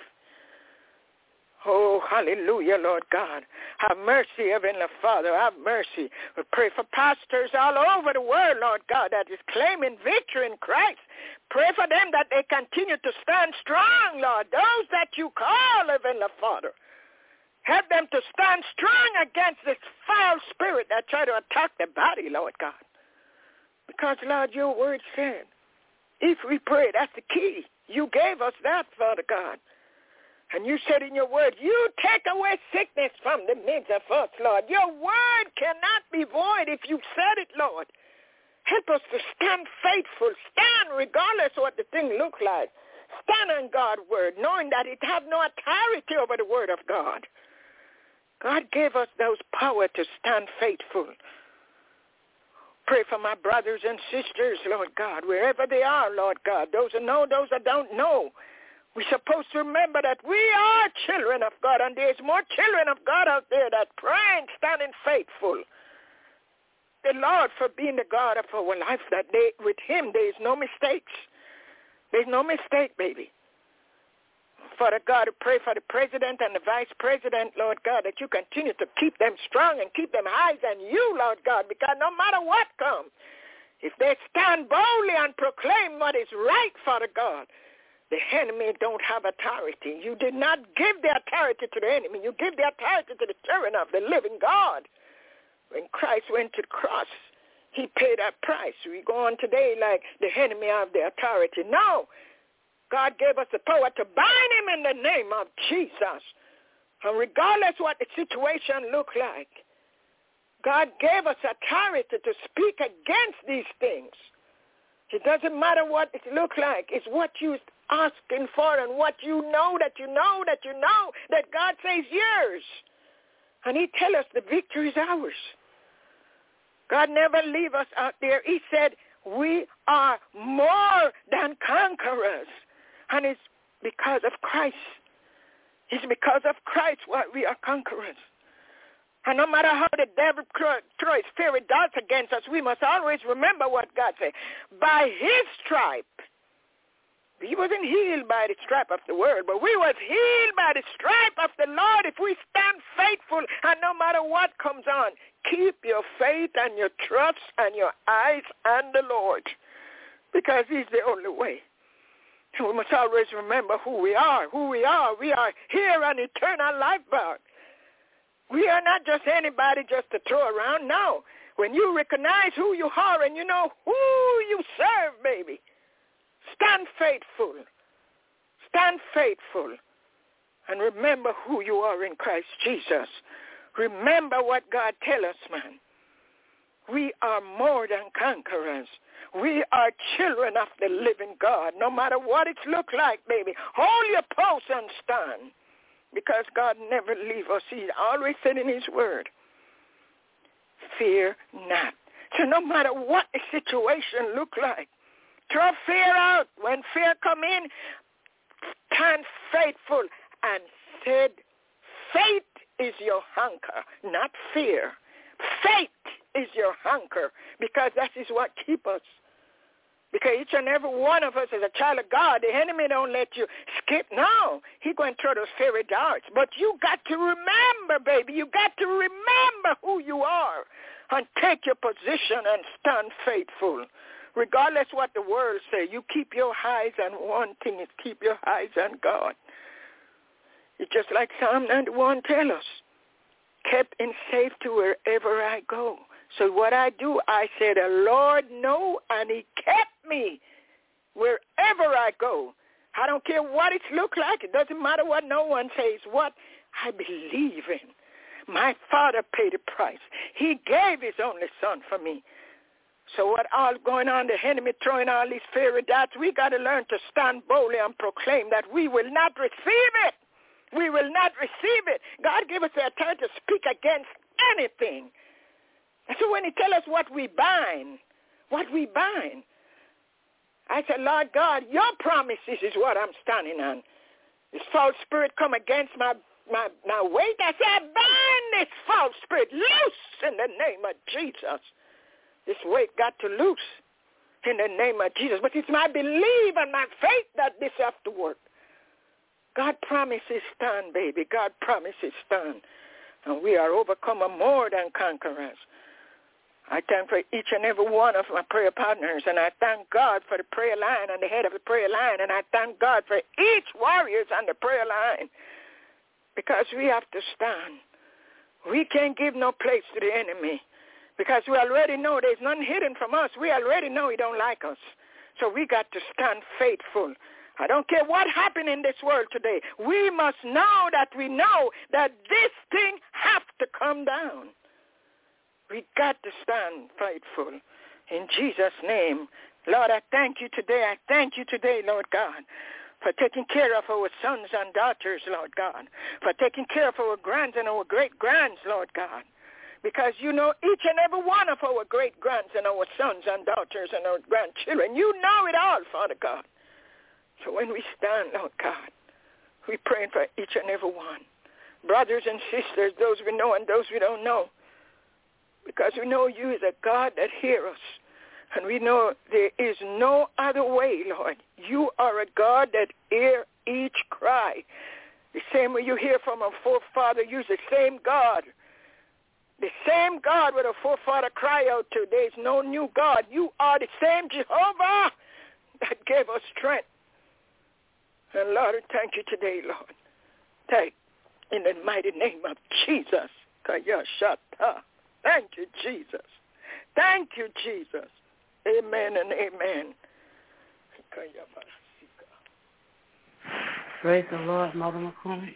D: Oh, hallelujah, Lord God. Have mercy, Heavenly Father. Have mercy. We pray for pastors all over the world, Lord God, that is claiming victory in Christ. Pray for them that they continue to stand strong, Lord. Those that you call, Heavenly Father. Help them to stand strong against this foul spirit that try to attack the body, Lord God. Because, Lord, your word said, if we pray, that's the key. You gave us that, Father God. And you said in your word, you take away sickness from the midst of us, Lord. Your word cannot be void if you said it, Lord. Help us to stand faithful. Stand regardless of what the thing looks like. Stand on God's word, knowing that it have no authority over the word of God. God gave us those power to stand faithful. Pray for my brothers and sisters, Lord God, wherever they are, Lord God. Those who know, those who don't know. We're supposed to remember that we are children of God, and there's more children of God out there that pray and standing faithful. The Lord for being the God of our life, that they, with him there is no mistakes. There's no mistake, baby. Father God, I pray for the president and the vice president, Lord God, that you continue to keep them strong and keep them high than you, Lord God, because no matter what comes, if they stand boldly and proclaim what is right, Father God, the enemy don't have authority. You did not give the authority to the enemy. You give the authority to the children of the living God. When Christ went to the cross, he paid that price. We go on today like the enemy have the authority. No. God gave us the power to bind him in the name of Jesus. And regardless what the situation look like, God gave us authority to speak against these things. It doesn't matter what it look like. It's what you asking for and what you know that you know that you know that God says yours. And he tell us the victory is ours. God never leave us out there. He said we are more than conquerors. And it's because of Christ. It's because of Christ why we are conquerors. And no matter how the devil throws fiery darts against us, we must always remember what God said. By his stripe, he wasn't healed by the stripe of the world, but we was healed by the stripe of the Lord if we stand faithful. And no matter what comes on, keep your faith and your trust and your eyes on the Lord, because he's the only way. We must always remember who we are, who we are. We are here on eternal life bound. We are not just anybody just to throw around. No. When you recognize who you are and you know who you serve, baby, stand faithful. Stand faithful. And remember who you are in Christ Jesus. Remember what God tells us, man. We are more than conquerors. We are children of the living God. No matter what it look like, baby, hold your post and stand. Because God never leave us. He always said in his word, fear not. So no matter what the situation look like, throw fear out. When fear come in, stand faithful. And said, faith is your anchor, not fear. Faith is your hunger, because that is what keeps us. Because each and every one of us is a child of God. The enemy don't let you skip. No, he going to throw those fairy darts. But you got to remember, baby, you got to remember who you are and take your position and stand faithful. Regardless what the world say, you keep your eyes on one thing, is keep your eyes on God. It's just like Psalm ninety-one tells us, kept in safety wherever I go. So what I do, I say, the Lord know, and he kept me wherever I go. I don't care what it look like. It doesn't matter what no one says. What I believe in. My Father paid the price. He gave his only son for me. So what all going on, the enemy throwing all these fairy darts, we got to learn to stand boldly and proclaim that we will not receive it. We will not receive it. God gave us the authority to speak against anything. And so when he tell us what we bind, what we bind, I said, Lord God, your promises is what I'm standing on. This false spirit come against my, my, my weight. I said, I bind this false spirit loose in the name of Jesus. This weight got to loose in the name of Jesus. But it's my belief and my faith that this have to work. God promises stand, baby. God promises stand. And we are overcomer more than conquerors. I thank for each and every one of my prayer partners, and I thank God for the prayer line and the head of the prayer line, and I thank God for each warriors on the prayer line, because we have to stand. We can't give no place to the enemy, because we already know there's nothing hidden from us. We already know he don't like us. So we got to stand faithful. I don't care what happened in this world today. We must know that we know that this thing has to come down. We got to stand faithful. In Jesus' name, Lord, I thank you today. I thank you today, Lord God, for taking care of our sons and daughters, Lord God, for taking care of our grands and our great-grands, Lord God, because you know each and every one of our great-grands and our sons and daughters and our grandchildren. You know it all, Father God. So when we stand, Lord God, we praying for each and every one, brothers and sisters, those we know and those we don't know, because we know you is a God that hears us. And we know there is no other way, Lord. You are a God that hears each cry. The same way you hear from our forefather, you're the same God. The same God with our forefather cry out to. There is no new God. You are the same Jehovah that gave us strength. And Lord, thank you today, Lord. Thank in the mighty name of Jesus. Thank you, Jesus. Thank you, Jesus. Amen and amen.
B: Praise the Lord, Mother McCormick.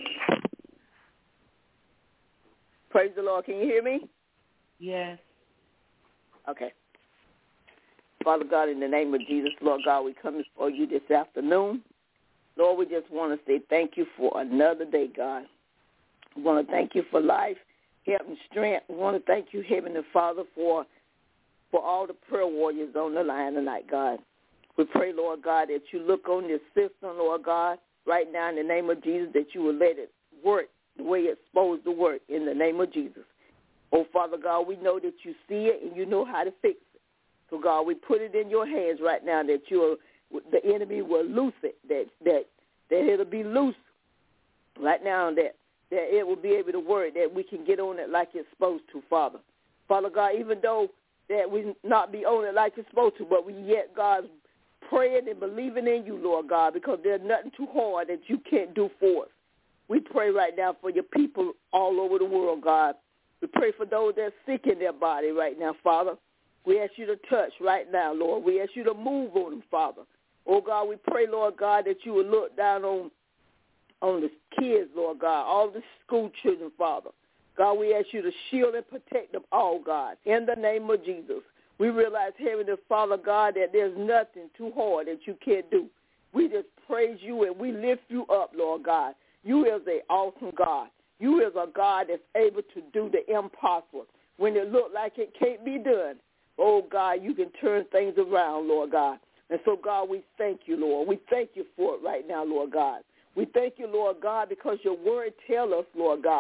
E: Praise the Lord. Can you hear me?
B: Yes.
E: Okay. Father God, in the name of Jesus, Lord God, we come before you this afternoon. Lord, we just want to say thank you for another day, God. We want to thank you for life, health, and strength. We want to thank you, Heavenly Father, for for all the prayer warriors on the line tonight, God. We pray, Lord God, that you look on this system, Lord God, right now in the name of Jesus, that you will let it work the way it's supposed to work in the name of Jesus. Oh, Father God, we know that you see it and you know how to fix it. So, God, we put it in your hands right now that you the enemy will loose it, that that that it'll be loose right now, that that it will be able to work, that we can get on it like it's supposed to, Father. Father God, even though that we not be on it like it's supposed to, but we yet, God, praying and believing in you, Lord God, because there's nothing too hard that you can't do for us. We pray right now for your people all over the world, God. We pray for those that are sick in their body right now, Father. We ask you to touch right now, Lord. We ask you to move on them, Father. Oh, God, we pray, Lord God, that you would look down on on the kids, Lord God, all the school children, Father. God, we ask you to shield and protect them all, God, in the name of Jesus. We realize, Heavenly Father, God, that there's nothing too hard that you can't do. We just praise you and we lift you up, Lord God. You is an awesome God. You is a God that's able to do the impossible. When it look like it can't be done, oh, God, you can turn things around, Lord God. And so, God, we thank you, Lord. We thank you for it right now, Lord God. We thank you, Lord God, because your word tells us, Lord God,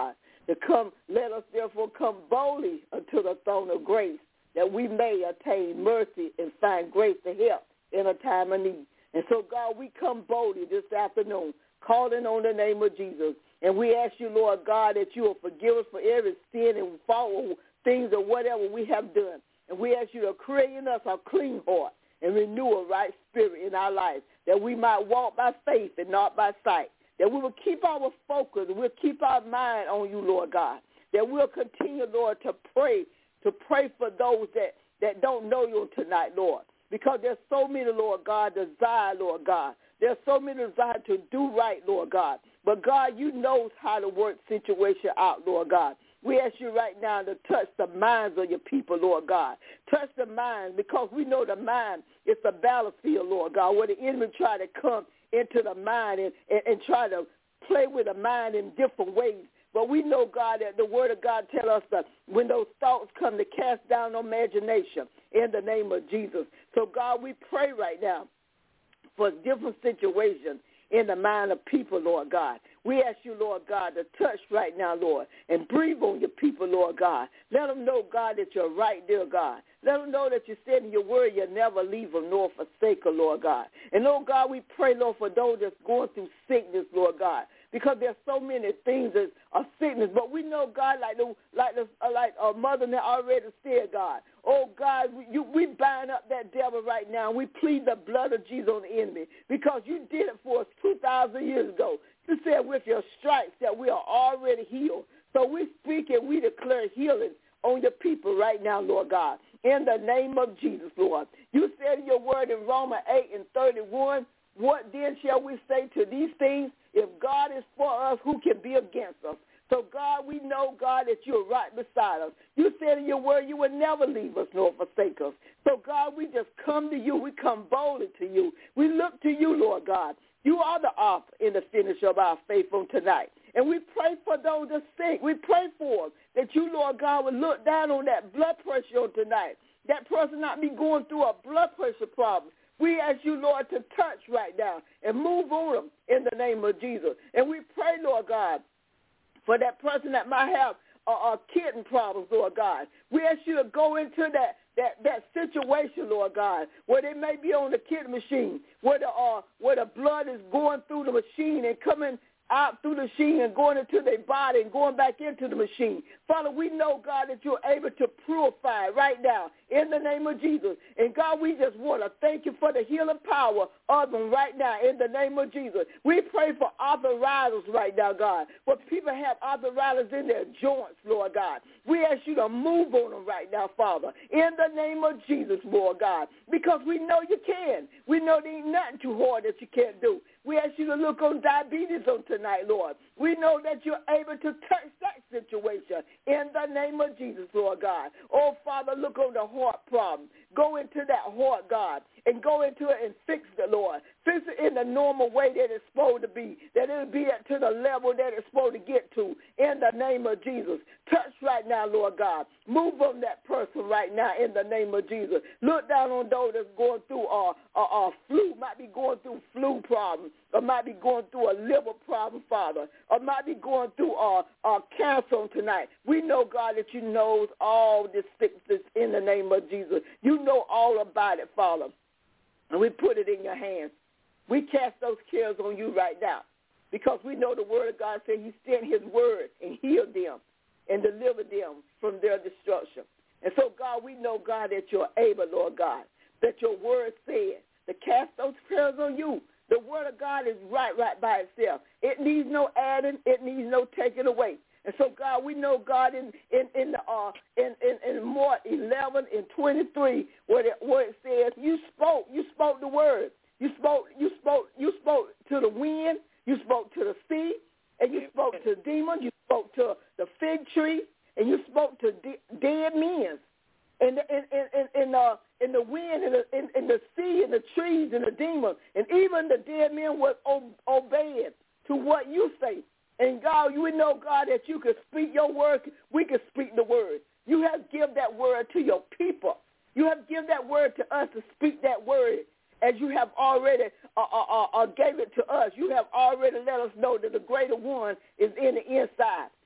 E: To come, let us therefore come boldly unto the throne of grace, that we may attain mercy and find grace to help in a time of need. And so, God, we come boldly this afternoon, calling on the name of Jesus. And we ask you, Lord God, that you will forgive us for every sin and fault or things or whatever we have done. And we ask you to create in us a clean heart and renew a right spirit in our life, that we might walk by faith and not by sight, that we will keep our focus, we'll keep our mind on you, Lord God, that we'll continue, Lord, to pray, to pray for those that, that don't know you tonight, Lord, because there's so many, Lord God, desire, Lord God. There's so many desire to do right, Lord God. But, God, you knows how to work situation out, Lord God. We ask you right now to touch the minds of your people, Lord God. Touch the minds, because we know the mind is the battlefield, Lord God, where the enemy try to come into the mind and, and, and try to play with the mind in different ways. But we know, God, that the word of God tells us that when those thoughts come to cast down imagination in the name of Jesus. So, God, we pray right now for different situations in the mind of people, Lord God. We ask you, Lord God, to touch right now, Lord, and breathe on your people, Lord God. Let them know, God, that you're right there, God. Let them know that you said in your word you'll never leave them nor forsake them, Lord God. And, Lord God, we pray, Lord, for those that's going through sickness, Lord God, because there's so many things that are sickness. But we know, God, like the like the uh, like our mother that already said, God, oh, God, we, you, we bind up that devil right now. We plead the blood of Jesus on the enemy, because you did it for us two thousand years ago. You said with your stripes that we are already healed. So we speak and we declare healing on your people right now, Lord God, in the name of Jesus, Lord. You said in your word in Romans eight and thirty-one, what then shall we say to these things? If God is for us, who can be against us? So, God, we know, God, that you're right beside us. You said in your word you would never leave us nor forsake us. So, God, we just come to you. We come boldly to you. We look to you, Lord God. You are the author and the finisher of our faith on tonight. And we pray for those that sick. We pray for them, that you, Lord God, would look down on that blood pressure on tonight. That person not be going through a blood pressure problem. We ask you, Lord, to touch right now and move on them in the name of Jesus. And we pray, Lord God, for that person that might have uh, uh, kidney problems, Lord God. We ask you to go into that that that situation, Lord God, where they may be on the kidney machine, where the uh, where the blood is going through the machine and coming out through the machine and going into their body and going back into the machine. Father, we know, God, that you're able to purify right now in the name of Jesus. And, God, we just want to thank you for the healing power of them right now in the name of Jesus. We pray for arthritis right now, God, where people have arthritis in their joints, Lord God. We ask you to move on them right now, Father, in the name of Jesus, Lord God, because we know you can. We know there ain't nothing too hard that you can't do. We ask you to look on diabetes on tonight, Lord. We know that you're able to touch that situation in the name of Jesus, Lord God. Oh, Father, look on the heart problem. Go into that heart, God, and go into it and fix it, Lord. Fix it in the normal way that it's supposed to be, that it'll be at to the level that it's supposed to get to in the name of Jesus. Touch right now, Lord God. Move on that person right now in the name of Jesus. Look down on those that's going through a, a, a flu, might be going through flu problems, or might be going through a liver problem, Father, or might be going through a, a cancer on tonight. We know, God, that you knows all this sickness in the name of Jesus. You know all about it, Father, and we put it in your hands. We cast those cares on you right now, because we know the word of God said he sent his word and healed them and delivered them from their destruction. And so, God, we know, God, that you're able, Lord God, that your word said to cast those cares on you. The word of God is right, right by itself. It needs no adding. It needs no taking away. And so, God, we know, God, in in in the uh in in, in Mark eleven and twenty-three, where it, where it says, you spoke, you spoke the word, you spoke, you spoke, you spoke to the wind, you spoke to the sea, and you spoke to demons, you spoke to the fig tree, and you spoke to de- dead men. In the in in in the in the wind, in the in, in the sea, and the trees, and the demons, and even the dead men was obeying to what you say. And God, you know, God, that you could speak your word. We could speak the word. You have given that word to your people. You have given that word to us to speak that word, as you have already uh, uh, uh, gave it to us. You have already let us know that the greater one is in the inside.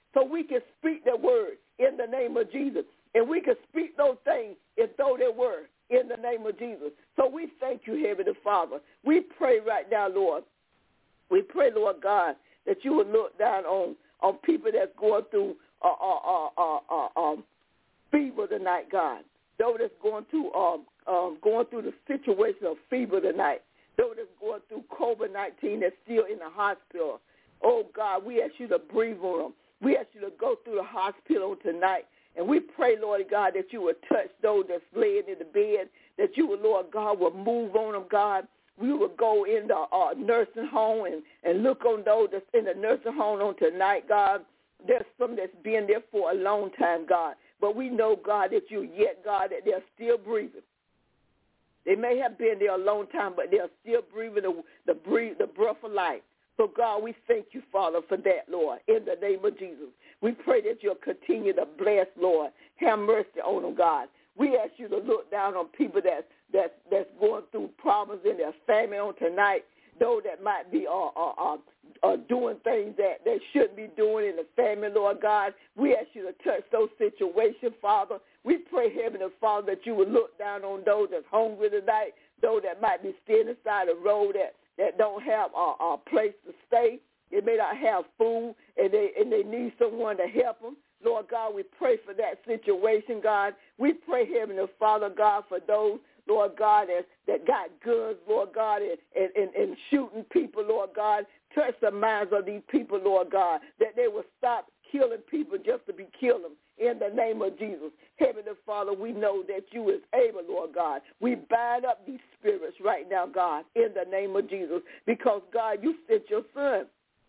E: so we can speak the word in the name of Jesus. And we can speak those things as though they were in the name of Jesus. So we thank you, Heavenly Father. We pray right now, Lord. We pray, Lord God, that you would look down on, on people that's going through uh, uh, uh, uh, uh, um, fever tonight, God. Those that's going through um, um, going through the situation of fever tonight. Those that's going through COVID nineteen that's still in the hospital. Oh, God, we ask you to breathe on them. We ask you to go through the hospital tonight. And we pray, Lord God, that you would touch those that's laying in the bed, that you would, Lord God, will move on them, God. We will go in the uh, nursing home and, and look on those that's in the nursing home on tonight, God. There's some that's been there for a long time, God. But we know, God, that you yet, God, that they're still breathing. They may have been there a long time, but they're still breathing the, the, breathe, the breath of life. So, God, we thank you, Father, for that, Lord, in the name of Jesus. We pray that you'll continue to bless, Lord. Have mercy on them, God. We ask you to look down on people that's, that's, that's going through problems in their family on tonight, those that might be uh, uh, uh, uh, doing things that they shouldn't be doing in the family, Lord God. We ask you to touch those situations, Father. We pray, Heavenly Father, that you would look down on those that's hungry tonight, those that might be standing aside the road that, that don't have a, a place to stay. They may not have food, and they and they need someone to help them. Lord God, we pray for that situation, God. We pray, Heavenly Father, God, for those, Lord God, that, that got guns, Lord God, and, and, and, and shooting people, Lord God. Touch the minds of these people, Lord God, that they will stop killing people just to be killing in the name of Jesus. Heavenly Father, we know that you is able, Lord God. We bind up these spirits right now, God, in the name of Jesus, because, God, you sent your son.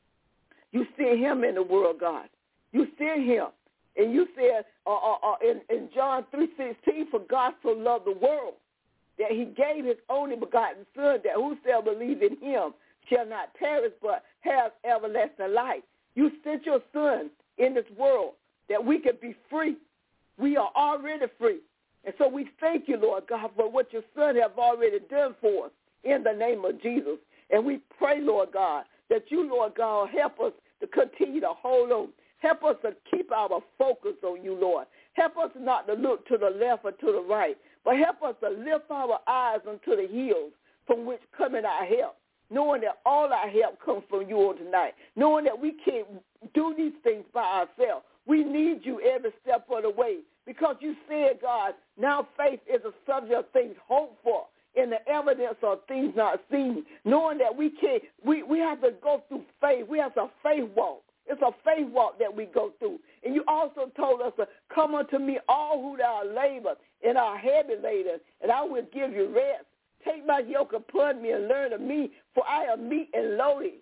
E: You sent him in the world, God. You sent him. And you said uh, uh, uh, in, in John three sixteen, for God so loved the world that he gave his only begotten son, that whosoever believes in him shall not perish but have everlasting life. You sent your son in this world that we could be free. We are already free. And so we thank you, Lord God, for what your son have already done for us in the name of Jesus. And we pray, Lord God, that you, Lord God, help us to continue to hold on. Help us to keep our focus on you, Lord. Help us not to look to the left or to the right, but help us to lift our eyes unto the hills from which cometh our help, knowing that all our help comes from you on tonight, knowing that we can't do these things by ourselves. We need you every step of the way, because you said, God, now faith is a subject of things hoped for, in the evidence of things not seen, knowing that we can't, we, we have to go through faith. We have a faith walk. It's a faith walk that we go through. And you also told us to come unto me all who are labor and are heavy laden, and I will give you rest. Take my yoke upon me and learn of me, for I am meek and lowly,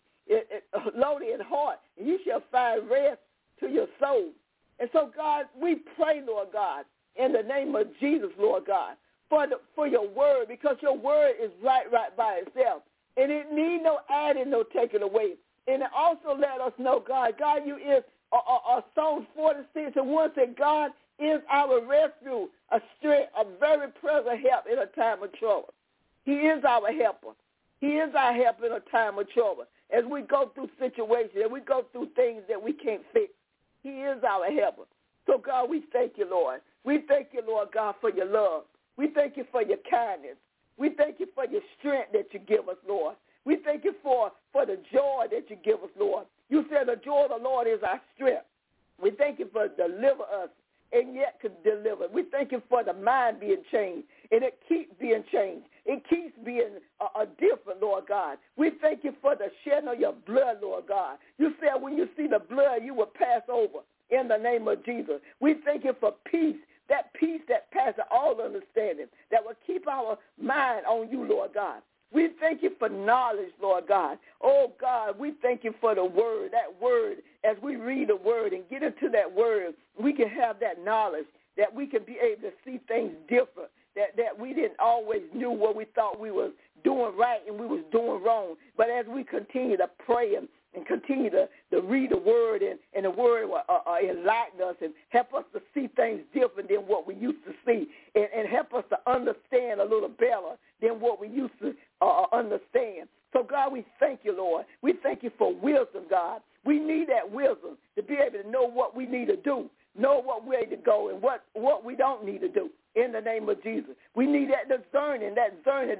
E: lowly in heart, and you shall find rest to your soul. And so, God, we pray, Lord God, in the name of Jesus, Lord God, for the, for your word, because your word is right, right by itself, and it need no adding, no taking away. And it also let us know, God, God, you is a, a, a Psalm forty-six and one said, God is our refuge, a strength, a very present help in a time of trouble. He is our helper. He is our help in a time of trouble. As we go through situations, as we go through things that we can't fix, he is our helper. So, God, we thank you, Lord. We thank you, Lord God, for your love. We thank you for your kindness. We thank you for your strength that you give us, Lord. We thank you for, for the joy that you give us, Lord. You said the joy of the Lord is our strength. We thank you for deliver us and yet could deliver. We thank you for the mind being changed, and it keeps being changed. It keeps being a, a different, Lord God. We thank you for the shedding of your blood, Lord God. You said when you see the blood, you will pass over in the name of Jesus. We thank you for peace, that peace that passes all understanding, that will keep our mind on you, Lord God. We thank you for knowledge, Lord God. Oh, God, we thank you for the word, that word. As we read the word and get into that word, we can have that knowledge, that we can be able to see things different, that, that we didn't always knew what we thought we was doing right and we was doing wrong. But as we continue to pray and, and continue to, to read the word, and, and the word will uh, uh, enlighten us and help us to see things different than what we used to see, and, and help us to understand a little better than what we used to uh, understand. So, God, we thank you, Lord. We thank you for wisdom, God. We need that wisdom to be able to know what we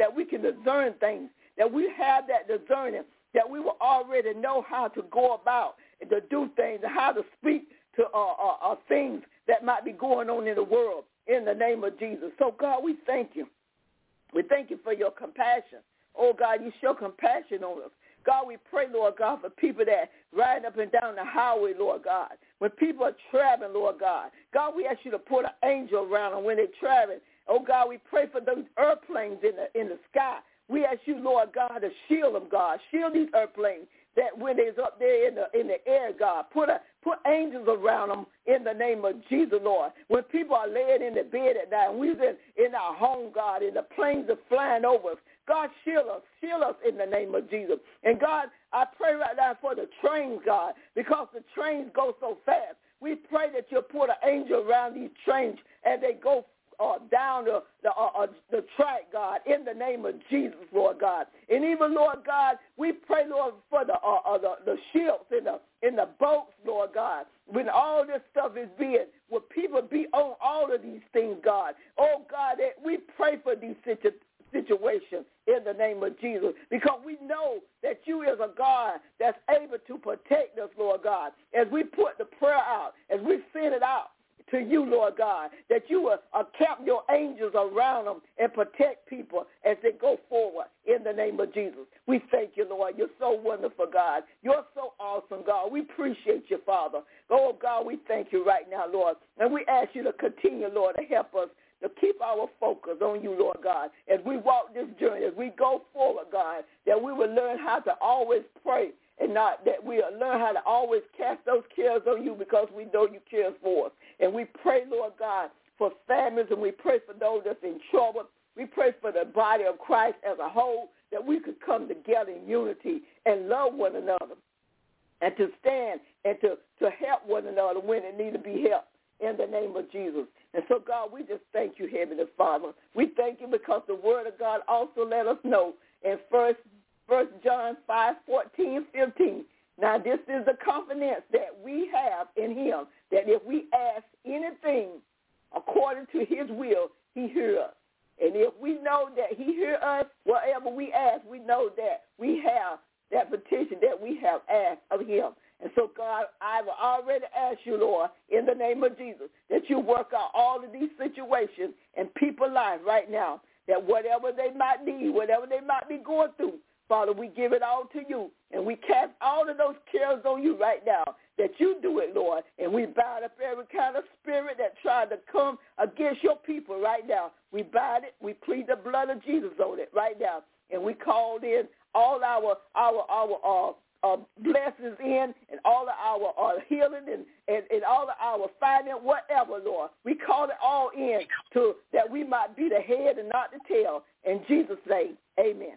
E: that we can discern things, that we have that discerning, that we will already know how to go about and to do things and how to speak to uh, uh, uh, things that might be going on in the world in the name of Jesus. So, God, we thank you. We thank you for your compassion. Oh, God, you show compassion on us. God, we pray, Lord God, for people that ride up and down the highway, Lord God. When people are traveling, Lord God, God, we ask you to put an angel around them when they're traveling. Oh, God, we pray for those airplanes in the in the sky. We ask you, Lord God, to shield them, God. Shield these airplanes that when they're up there in the in the air, God, put a put angels around them in the name of Jesus, Lord. When people are laying in the bed at night, and we've been in our home, God, and the planes are flying over us, God, shield us. Shield us in the name of Jesus. And, God, I pray right now for the trains, God, because the trains go so fast. We pray that you'll put an angel around these trains as they go uh, down the the, uh, uh, the track, God, in the name of Jesus, Lord God. And even, Lord God, we pray, Lord, for the uh, uh, the, the ships in the in the boats, Lord God, when all this stuff is being, will people be on all of these things, God. Oh, God, that we pray for these situations. situation in the name of Jesus, because we know that you is a God that's able to protect us, Lord God, as we put the prayer out, as we send it out to you, Lord God, that you will account your angels around them and protect people as they go forward in the name of Jesus. We thank you, Lord. You're so wonderful, God. You're so awesome, God. We appreciate you, Father. Oh, God, we thank you right now, Lord, and we ask you to continue, Lord, to help us to keep our focus on you, Lord God, as we walk this journey, as we go forward, God, that we will learn how to always pray and not that we will learn how to always cast those cares on you because we know you care for us. And we pray, Lord God, for families, and we pray for those that's in trouble. We pray for the body of Christ as a whole, that we could come together in unity and love one another and to stand and to, to help one another when it needs to be helped in the name of Jesus. And so, God, we just thank you, Heavenly Father. We thank you because the Word of God also let us know in First First John five, fourteen, fifteen. Now, this is the confidence that we have in him, that if we ask anything according to his will, he hears us. And if we know that he hears us, whatever we ask, we know that we have that petition that we have asked of him. And so, God, I will already ask you, Lord, in the name of Jesus, that you work out all of these situations in people's lives right now, that whatever they might need, whatever they might be going through, Father, we give it all to you, and we cast all of those cares on you right now, that you do it, Lord, and we bind up every kind of spirit that tried to come against your people right now. We bind it. We plead the blood of Jesus on it right now, and we called in all our our our uh, uh, blessings in, and all of our uh, healing, and, and, and all of our finance, whatever, Lord. We call it all in to that we might be the head and not the tail. In Jesus' name, amen.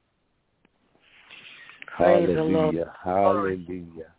F: Hallelujah. Hallelujah.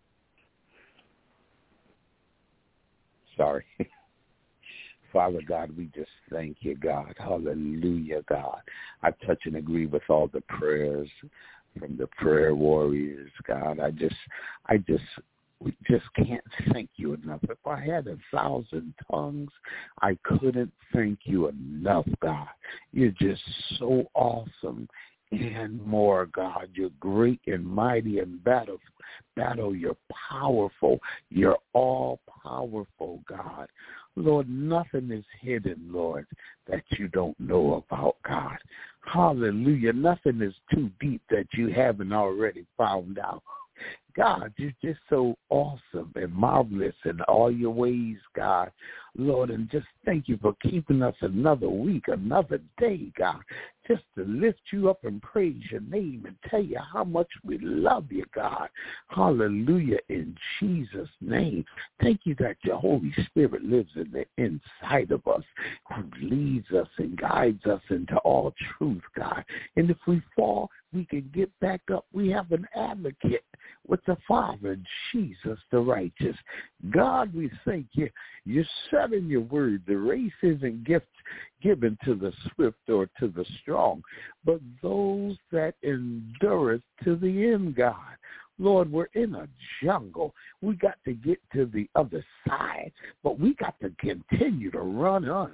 F: Sorry. Father God, we just thank you, God. Hallelujah, God. I touch and agree with all the prayers from the prayer warriors, God. I just, I just, we just can't thank you enough. If I had a thousand tongues, I couldn't thank you enough, God. You're just so awesome and more, God. You're great and mighty in battle. Battle, you're powerful. You're all-powerful, God. Lord, nothing is hidden, Lord, that you don't know about, God. Hallelujah. Nothing is too deep that you haven't already found out. God, you're just so awesome and marvelous in all your ways, God. Lord, and just thank you for keeping us another week, another day, God, just to lift you up and praise your name and tell you how much we love you, God. Hallelujah, in Jesus' name. Thank you that your Holy Spirit lives in the inside of us, and leads us and guides us into all truth, God. And if we fall, we can get back up. We have an advocate with the Father, Jesus the righteous. God, we thank you. You said in your word, the race isn't gift given to the swift or to the strong, but those that endureth to the end, God. Lord, we're in a jungle. We got to get to the other side, but we got to continue to run on.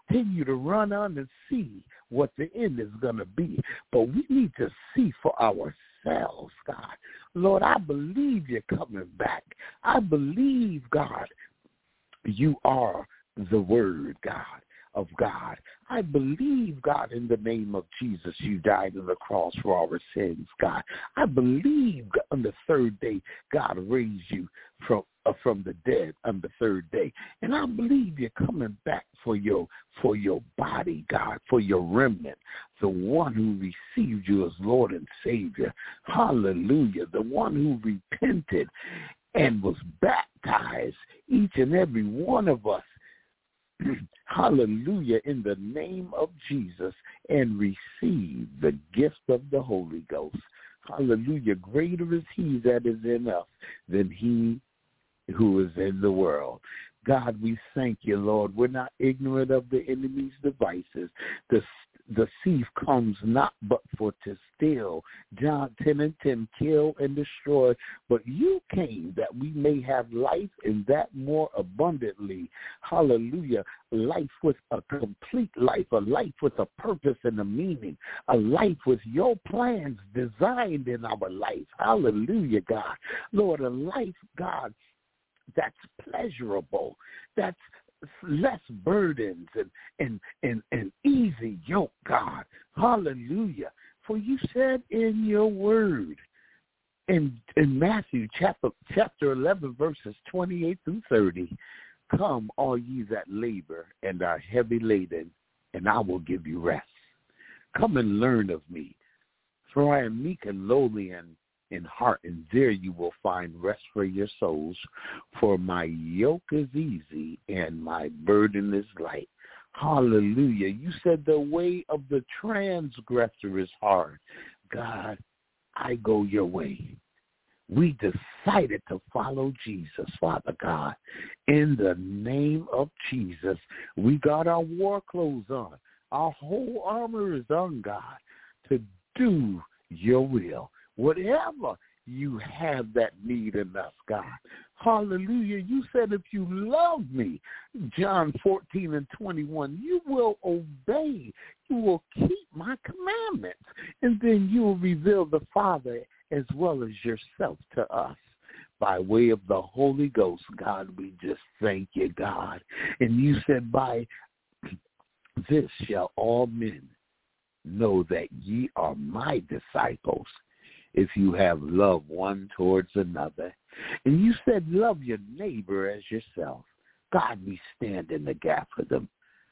F: continue to run on and see what the end is going to be. But we need to see for ourselves, God. Lord, I believe you're coming back. I believe, God, you are the word, God, of God. I believe, God, in the name of Jesus, you died on the cross for our sins, God. I believe on the third day, God raised you from uh, from the dead on the third day. And I believe you're coming back for your for your body, God, for your remnant, the one who received you as Lord and Savior. Hallelujah. The one who repented and was baptized, each and every one of us. Hallelujah, in the name of Jesus, and receive the gift of the Holy Ghost. Hallelujah. Greater is he that is in us than he who is in the world. God, we thank you, Lord. We're not ignorant of the enemy's devices. The The thief comes not but for to steal, John ten and ten, kill and destroy. But you came that we may have life and that more abundantly. Hallelujah. Life with a complete life, a life with a purpose and a meaning, a life with your plans designed in our life. Hallelujah, God. Lord, a life, God, that's pleasurable, that's less burdens and, and, and, and easy yoke, God. Hallelujah. For you said in your word in, in Matthew chapter, chapter eleven, verses twenty-eight through thirty, come all ye that labor and are heavy laden, and I will give you rest. Come and learn of me, for I am meek and lowly and in heart, and there you will find rest for your souls. For my yoke is easy and my burden is light. Hallelujah. You said the way of the transgressor is hard. God, I go your way. We decided to follow Jesus, Father God. In the name of Jesus, we got our war clothes on. Our whole armor is on, God, to do your will. Whatever you have that need in us, God. Hallelujah. You said if you love me, John fourteen and twenty-one, you will obey. You will keep my commandments. And then you will reveal the Father as well as yourself to us. By way of the Holy Ghost, God, we just thank you, God. And you said, by this shall all men know that ye are my disciples, if you have love one towards another. And you said love your neighbor as yourself. God, we stand in the gap for them.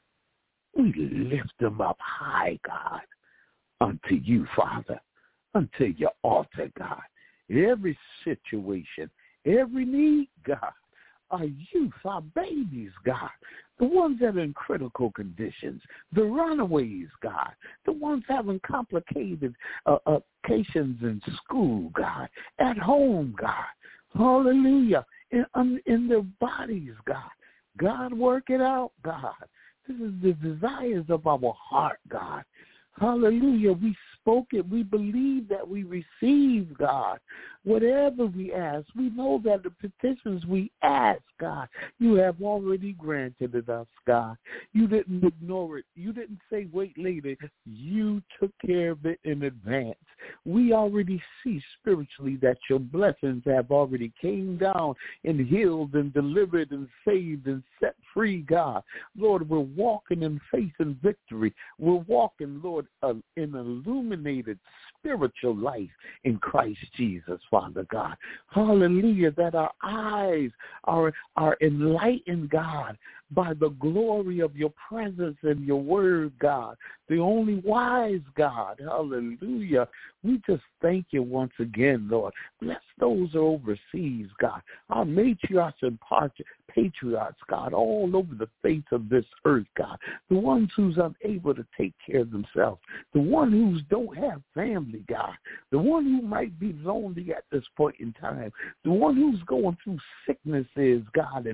F: We lift them up high, God, unto you, Father, unto your altar, God. Every situation, every need, God, our youth, our babies, God, the ones that are in critical conditions, the runaways, God, the ones having complicated uh, occasions in school, God, at home, God, hallelujah, in, um, in their bodies, God. God, work it out, God. This is the desires of our heart, God. Hallelujah. We spoke it. We believe that we receive, God. Whatever we ask, we know that the petitions we ask, God, you have already granted it us, God. You didn't ignore it. You didn't say wait later. You took care of it in advance. We already see spiritually that your blessings have already came down and healed and delivered and saved and set free, God. Lord, we're walking in faith and victory. We're walking, Lord, uh, in illuminated spiritual life in Christ Jesus, Father God. Hallelujah, that our eyes are, are enlightened, God, by the glory of your presence and your word, God, the only wise God. Hallelujah. We just thank you once again, Lord. Bless those overseas, God, our matriarchs and patriarchs, God, all over the face of this earth, God, the ones who's unable to take care of themselves, the one who don't have family, God, the one who might be lonely at this point in time, the one who's going through sicknesses, God, and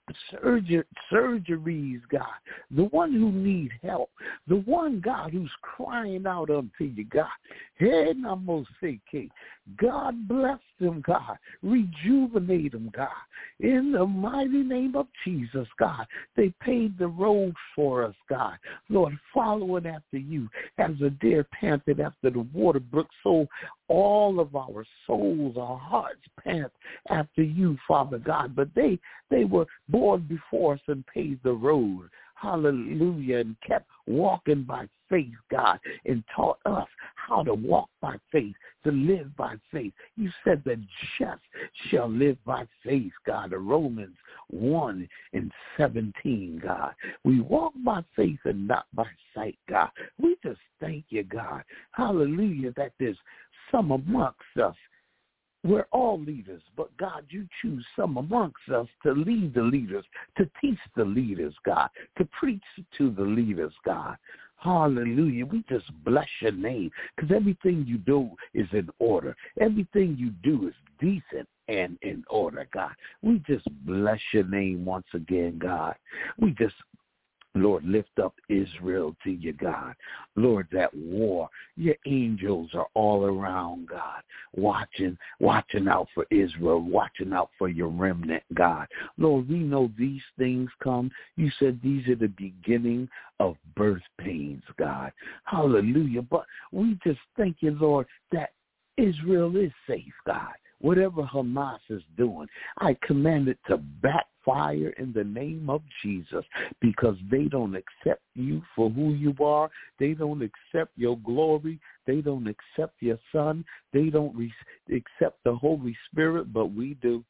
F: surgery, surgeries, God, the one who needs help, the one, God, who's crying out unto you, God. Hey, Namoseke. God bless them, God. Rejuvenate them, God. In the mighty name of Jesus, God. They paved the road for us, God. Lord, following after you as a deer panted after the water brook, so all of our souls, our hearts pant after you, Father God. But they, they were born before us and paved the road. Hallelujah. And kept walking by faith, God, and taught us how to walk by faith, to live by faith. You said the just shall live by faith, God. Romans one and seventeen, God. We walk by faith and not by sight, God. We just thank you, God. Hallelujah, that there's some amongst us. We're all leaders, but God, you choose some amongst us to lead the leaders, to teach the leaders, God, to preach to the leaders, God. Hallelujah. We just bless your name because everything you do is in order. Everything you do is decent and in order, God. We just bless your name once again, God. We just Lord, lift up Israel to you, God. Lord, that war, your angels are all around, God, watching, watching out for Israel, watching out for your remnant, God. Lord, we know these things come. You said these are the beginning of birth pains, God. Hallelujah. But we just thank you, Lord, that Israel is safe, God. Whatever Hamas is doing, I command it to backfire in the name of Jesus because they don't accept you for who you are. They don't accept your glory. They don't accept your Son. They don't re- accept the Holy Spirit, but we do.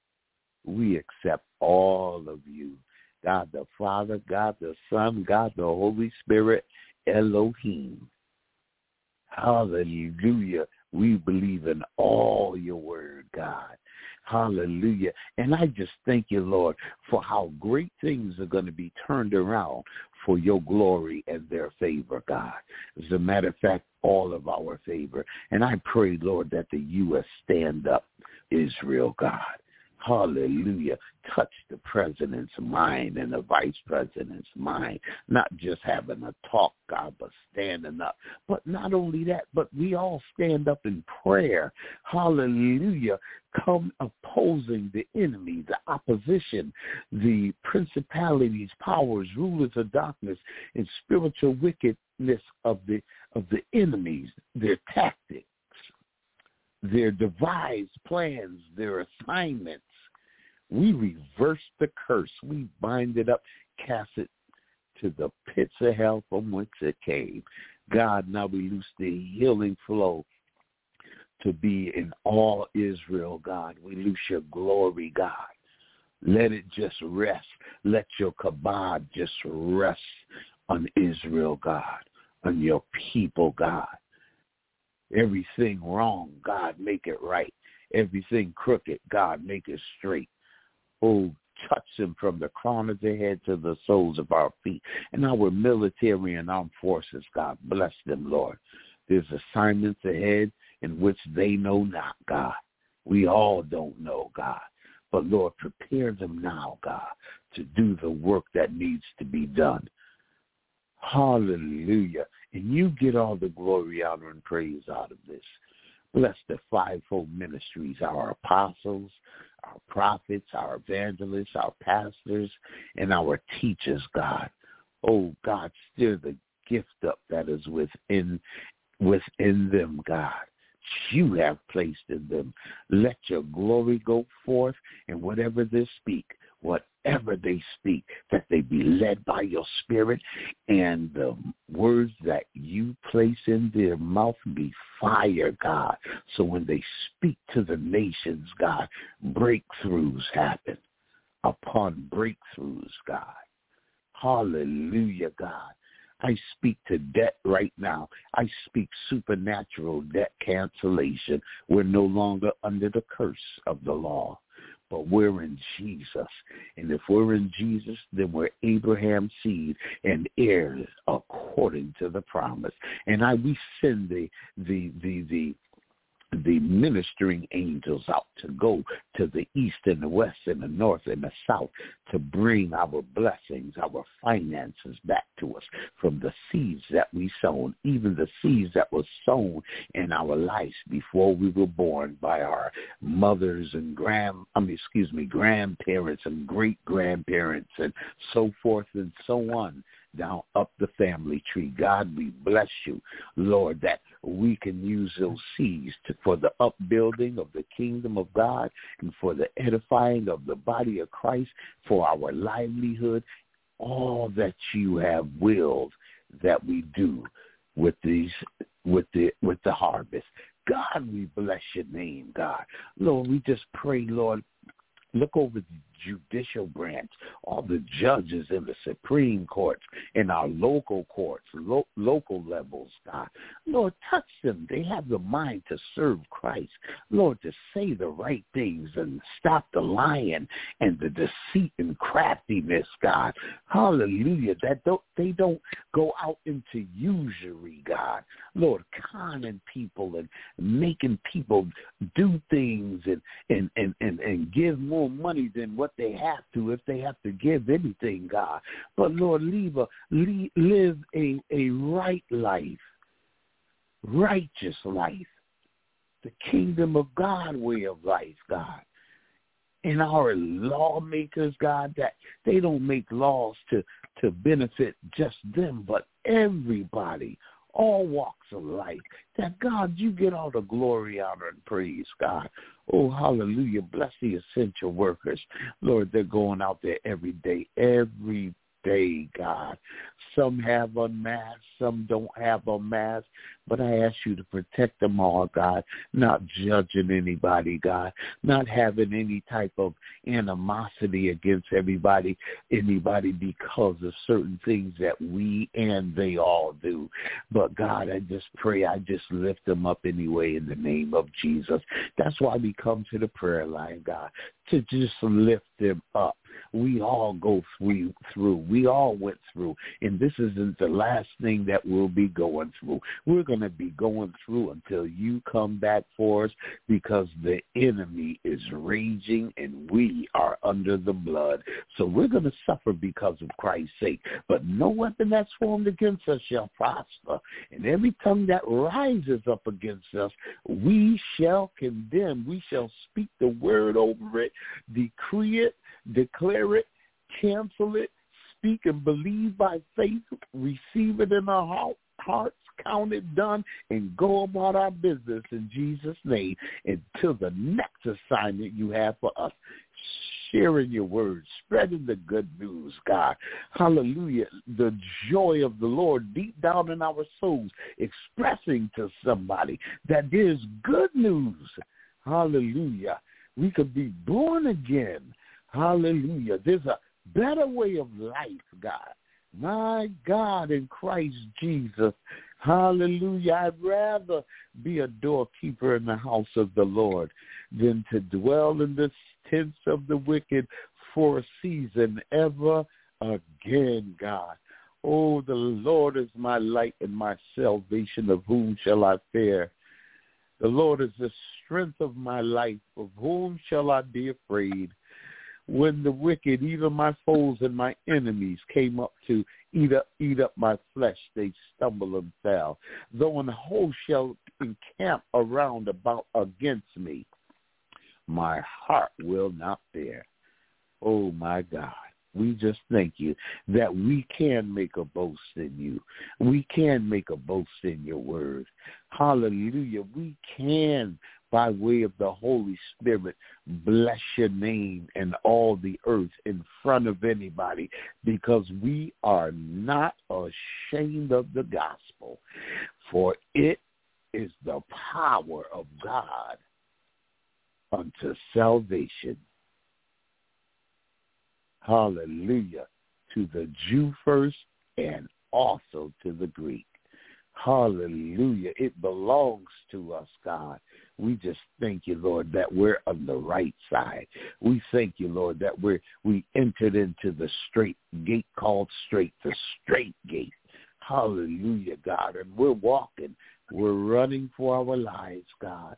F: We accept all of you. God the Father, God the Son, God the Holy Spirit, Elohim. Hallelujah. We believe in all your word, God. Hallelujah. And I just thank you, Lord, for how great things are going to be turned around for your glory and their favor, God. As a matter of fact, all of our favor. And I pray, Lord, that the U S stand up, Israel, God. Hallelujah. Touch the president's mind and the vice president's mind, not just having a talk, God, but standing up. But not only that, but we all stand up in prayer. Hallelujah. Come opposing the enemy, the opposition, the principalities, powers, rulers of darkness, and spiritual wickedness of the of the enemies, their tactics, their devised plans, their assignments. We reverse the curse. We bind it up, cast it to the pits of hell from whence it came. God, now we loose the healing flow to be in all Israel, God. We loose your glory, God. Let it just rest. Let your kabod just rest on Israel, God, on your people, God. Everything wrong, God, make it right. Everything crooked, God, make it straight. Oh, touch them from the crown of their head to the soles of our feet. And our military and armed forces, God, bless them, Lord. There's assignments ahead in which they know not, God. We all don't know, God. But, Lord, prepare them now, God, to do the work that needs to be done. Hallelujah. And you get all the glory, honor, and praise out of this. Bless the fivefold ministries, our apostles, our prophets, our evangelists, our pastors, and our teachers, God. Oh, God, stir the gift up that is within within them, God. You have placed in them. Let your glory go forth, and whatever they speak, whatever they speak, that they be led by your Spirit, and the words that you place in their mouth be fire, God. So when they speak to the nations, God, breakthroughs happen upon breakthroughs, God. Hallelujah, God. I speak to debt right now. I speak supernatural debt cancellation. We're no longer under the curse of the law, but we're in Jesus. And if we're in Jesus, then we're Abraham's seed and heirs according to the promise. And I we send the the the the the ministering angels out to go to the east and the west and the north and the south to bring our blessings, our finances back to us from the seeds that we sown, even the seeds that were sown in our lives before we were born by our mothers and grand, I mean, excuse me, grandparents and great-grandparents and so forth and so on, down up the family tree. God, we bless you, Lord, that we can use those seeds to, for the upbuilding of the kingdom of God and for the edifying of the body of Christ, for our livelihood, all that you have willed that we do with these, with the, with the harvest. God, we bless your name, God. Lord, we just pray, Lord, look over the judicial branch, all the judges in the Supreme Courts, in our local courts, lo- local levels, God. Lord, touch them. They have the mind to serve Christ. Lord, to say the right things and stop the lying and the deceit and craftiness, God. Hallelujah. That don't, they don't go out into usury, God. Lord, conning people and making people do things and, and, and, and, and give more money than what they have to, if they have to give anything, God. But Lord, leave a, leave, live a, a right life, righteous life, the kingdom of God way of life, God. And our lawmakers, God, that they don't make laws to, to benefit just them, but everybody, all walks of life, that, God, you get all the glory, honor, and praise, God. Oh, hallelujah. Bless the essential workers. Lord, they're going out there every day, every day, God. Some have a mask, some don't have a mask, but I ask you to protect them all, God, not judging anybody, God, not having any type of animosity against everybody, anybody because of certain things that we and they all do. But, God, I just pray, I just lift them up anyway in the name of Jesus. That's why we come to the prayer line, God, to just lift them up. We all go through, through. We all went through, and this isn't the last thing that we'll be going through. We're going to be going through until you come back for us, because the enemy is raging and we are under the blood. So we're going to suffer because of Christ's sake. But no weapon that's formed against us shall prosper, and every tongue that rises up against us, we shall condemn. We shall speak the word over it, decree it, declare it, cancel it, speak and believe by faith, receive it in our hearts, count it done, and go about our business in Jesus' name until the next assignment you have for us. Sharing your word, spreading the good news, God. Hallelujah. The joy of the Lord deep down in our souls, expressing to somebody that there's good news. Hallelujah. We could be born again. Hallelujah. There's a better way of life, God. My God, in Christ Jesus. Hallelujah. I'd rather be a doorkeeper in the house of the Lord than to dwell in the tents of the wicked for a season ever again, God. Oh, the Lord is my light and my salvation. Of whom shall I fear? The Lord is the strength of my life. Of whom shall I be afraid? When the wicked, even my foes and my enemies, came up to eat up, eat up my flesh, they stumbled and fell. Though an host shall encamp around about against me, my heart will not fear. Oh, my God. We just thank you that we can make a boast in you. We can make a boast in your word. Hallelujah. We can, by way of the Holy Spirit, bless your name and all the earth in front of anybody, because we are not ashamed of the gospel, for it is the power of God unto salvation. Hallelujah. To the Jew first and also to the Greek. Hallelujah. It belongs to us, God. We just thank you, Lord, that we're on the right side. We thank you, Lord, that we're, we entered into the straight gate called straight, the straight gate. Hallelujah, God. And we're walking. We're running for our lives, God.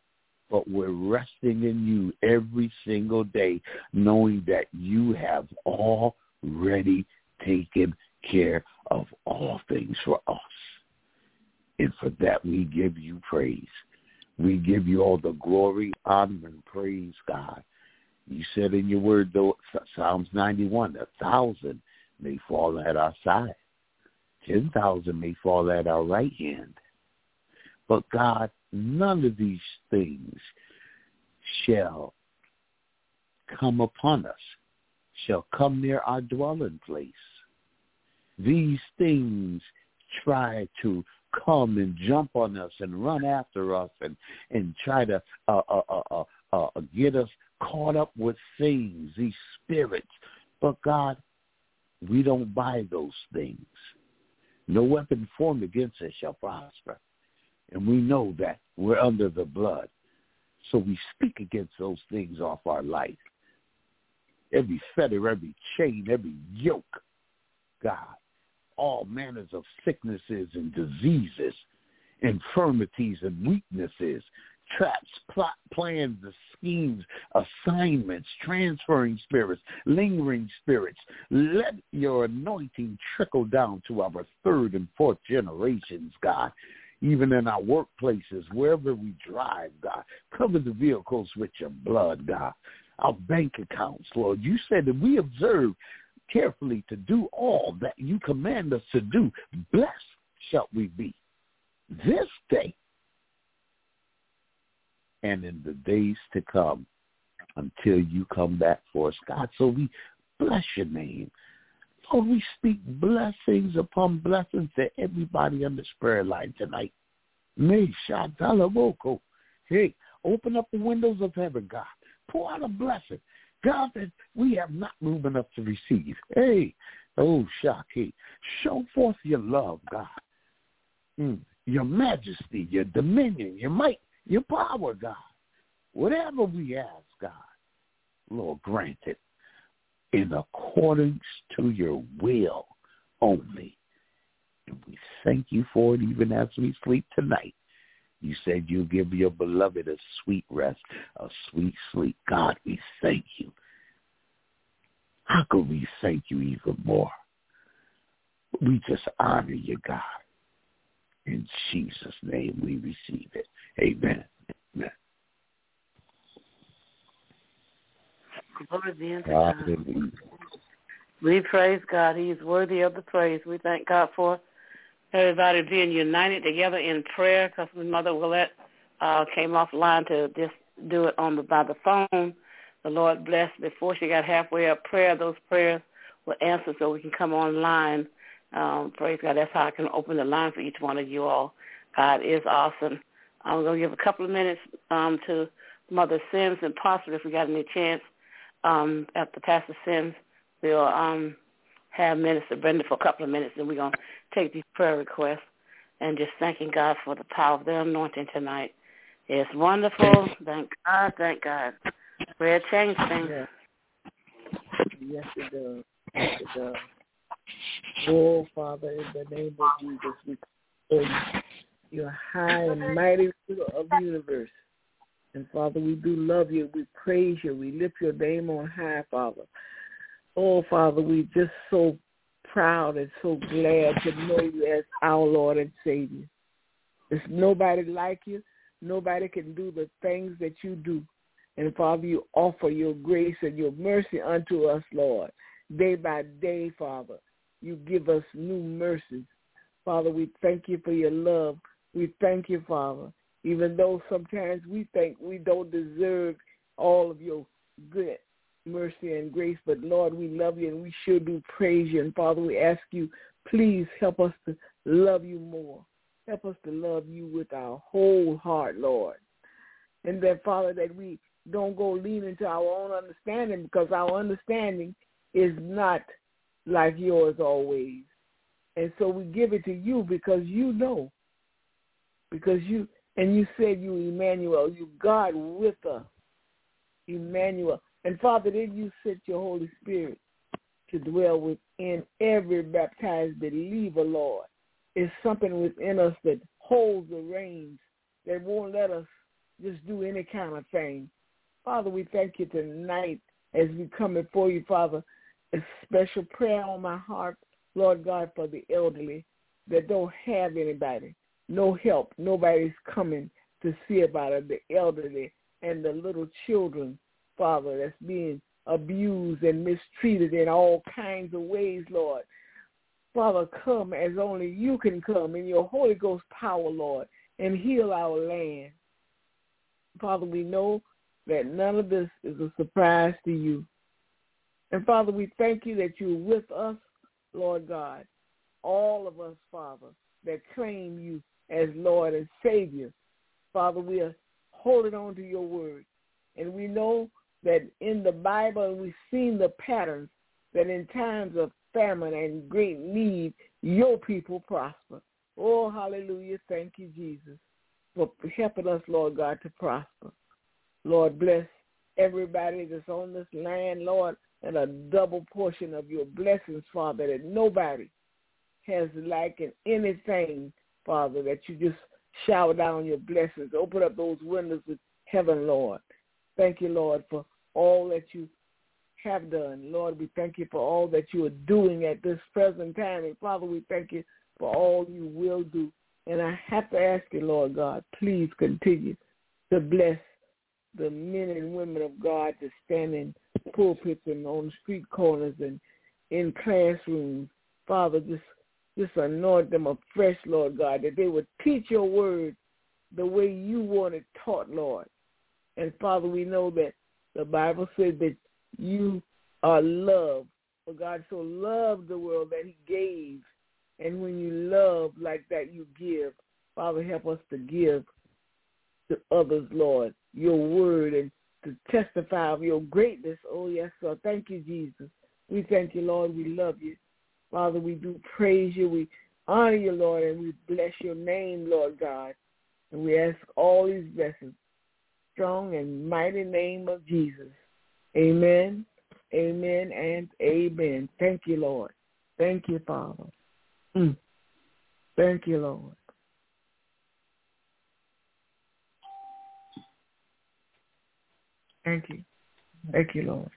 F: but we're resting in you every single day, knowing that you have already taken care of all things for us. And for that, we give you praise. We give you all the glory, honor, and praise, God. You said in your word, though, Psalms ninety-one, a thousand may fall at our side. Ten thousand may fall at our right hand. But, God, none of these things shall come upon us, shall come near our dwelling place. These things try to come and jump on us and run after us and, and try to uh, uh, uh, uh, uh, get us caught up with things, these spirits. But, God, we don't buy those things. No weapon formed against us shall prosper. And we know that we're under the blood. So we speak against those things off our life. Every fetter, every chain, every yoke, God, all manners of sicknesses and diseases, infirmities and weaknesses, traps, plot, plans, the schemes, assignments, transferring spirits, lingering spirits. Let your anointing trickle down to our third and fourth generations, God. Even in our workplaces, wherever we drive, God. Cover the vehicles with your blood, God. Our bank accounts, Lord. You said that we observe carefully to do all that you command us to do. Blessed shall we be this day and in the days to come until you come back for us, God. So we bless your name. Lord, we speak blessings upon blessings to everybody on this prayer line tonight. May Shatalaboko. Hey, open up the windows of heaven, God. Pour out a blessing. God, that we have not room enough to receive. Hey, oh, Shaki. Show forth your love, God. Mm, your majesty, your dominion, your might, your power, God. Whatever we ask, God, Lord, grant it in accordance to your will only. And we thank you for it even as we sleep tonight. You said you'll give your beloved a sweet rest, a sweet sleep. God, we thank you. How could we thank you even more? We just honor you, God. In Jesus' name we receive it. Amen. Amen.
B: Glory be unto God. We praise God. He is worthy of the praise. We thank God for everybody being united together in prayer, because Mother Willette uh, came offline to just do it on the, by the phone. The Lord bless. Before she got halfway up prayer, those prayers were answered so we can come online. Um, praise God. That's how I can open the line for each one of you all. God is awesome. I'm going to give a couple of minutes um, to Mother Sims and possibly, if we got any chance, um, after Pastor Sims, we'll um, have Minister Brenda for a couple of minutes, and we're going to take these prayer requests and just thanking God for the power of their anointing tonight. It's wonderful. Thank God. Thank God. Prayer change things.
E: Yes. Yes, it does. Yes, it does. Oh, Father, in the name of Jesus, we pray you're high and mighty ruler of the universe. And, Father, we do love you. We praise you. We lift your name on high, Father. Oh, Father, we're just so proud and so glad to know you as our Lord and Savior. There's nobody like you. Nobody can do the things that you do. And, Father, you offer your grace and your mercy unto us, Lord. Day by day, Father, you give us new mercies. Father, we thank you for your love. We thank you, Father, even though sometimes we think we don't deserve all of your good mercy and grace, but Lord, we love you and we sure do praise you. And Father, we ask you, please help us to love you more. Help us to love you with our whole heart, Lord. And that, Father, that we don't go lean into our own understanding, because our understanding is not like yours always. And so we give it to you because you know. Because you, and you said you Emmanuel, you God with us, Emmanuel. And Father, then you sent your Holy Spirit to dwell within every baptized believer, Lord. It's something within us that holds the reins, that won't let us just do any kind of thing. Father, we thank you tonight as we come before you, Father. A special prayer on my heart, Lord God, for the elderly that don't have anybody, no help. Nobody's coming to see about it, the elderly and the little children, Father, that's being abused and mistreated in all kinds of ways, Lord. Father, come as only you can come in your Holy Ghost power, Lord, and heal our land. Father, we know that none of this is a surprise to you. And, Father, we thank you that you're with us, Lord God, all of us, Father, that claim you as Lord and Savior. Father, we are holding on to your word. And we know that in the Bible, we've seen the patterns that in times of famine and great need, your people prosper. Oh, hallelujah. Thank you, Jesus, for helping us, Lord God, to prosper. Lord, bless everybody that's on this land, Lord, and a double portion of your blessings, Father, that nobody has lacking anything, Father, that you just shower down your blessings. Open up those windows of heaven, Lord. Thank you, Lord, for all that you have done. Lord, we thank you for all that you are doing at this present time. And, Father, we thank you for all you will do. And I have to ask you, Lord God, please continue to bless the men and women of God that stand in pulpits and on street corners and in classrooms. Father, just, just anoint them afresh, Lord God, that they would teach your word the way you want it taught, Lord. And, Father, we know that the Bible said that you are love. For God so loved the world that he gave. And when you love like that, you give. Father, help us to give to others, Lord, your word and to testify of your greatness. Oh, yes, sir. Thank you, Jesus. We thank you, Lord. We love you. Father, we do praise you. We honor you, Lord, and we bless your name, Lord God. And we ask all these blessings, strong and mighty name of Jesus. Amen, amen, and amen. Thank you, Lord. Thank you, Father. Mm. Thank you, Lord. Thank you. Thank you, Lord.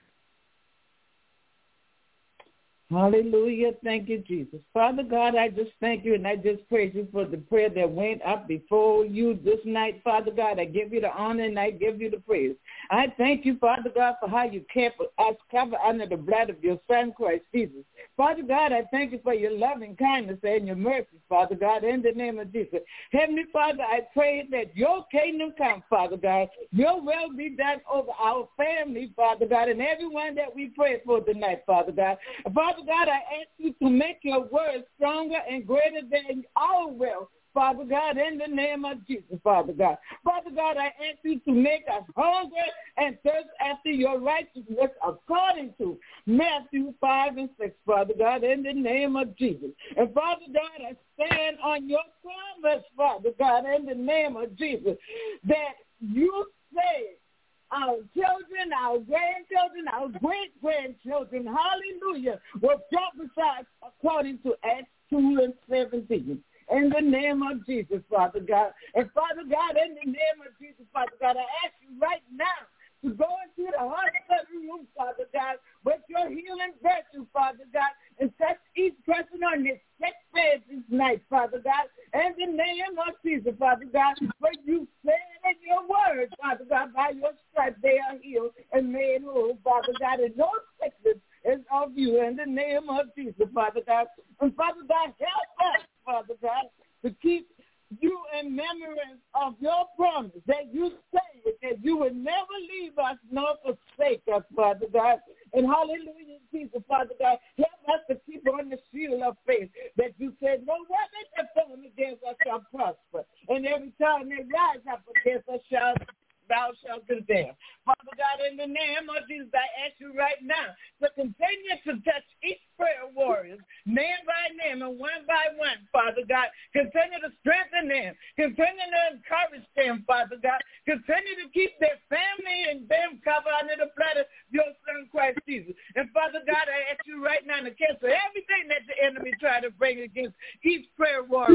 G: Hallelujah. Thank you, Jesus. Father God, I just thank you and I just praise you for the prayer that went up before you this night, Father God. I give you the honor and I give you the praise. I thank you, Father God, for how you kept us covered under the blood of your Son, Christ Jesus. Father God, I thank you for your loving kindness and your mercy, Father God, in the name of Jesus. Heavenly Father, I pray that your kingdom come, Father God. Your will be done over our family, Father God, and everyone that we pray for tonight, Father God. Father God, I ask you to make your word stronger and greater than our will, Father God, in the name of Jesus, Father God. Father God, I ask you to make us hunger and thirst after your righteousness according to Matthew five and six, Father God, in the name of Jesus. And Father God, I stand on your promise, Father God, in the name of Jesus, that you say our children, our grandchildren, our great-grandchildren, hallelujah, will prophesy according to Acts two and seventeen. In the name of Jesus, Father God. And Father God, in the name of Jesus, Father God, I ask you right now to go into the hospital room, Father God, with your healing virtue, Father God, and touch each person on this sick bed this night, Father God. In the name of Jesus, Father God, for you said in your word, Father God, by your stripes they are healed and made whole, Father God, and no sickness is of you. In the name of Jesus, Father God. And Father God, help us, Father God, to keep you in remembrance of your promise that you say that you would never leave us nor forsake us, Father God. And hallelujah, Jesus, Father God, help us to keep on the shield of faith that you said, no weapon that form against us shall prosper. And every time they rise up against us shall thou shalt condemn. Father God, in the name of Jesus, I ask you right now to continue to touch each prayer warrior, name by name and one by one, Father God. Continue to strengthen them. Continue to encourage them, Father God. Continue to keep their family and them covered under the blood of your Son, Christ Jesus. And Father God, I ask you right now to cancel everything that the enemy tried to bring against each prayer warriors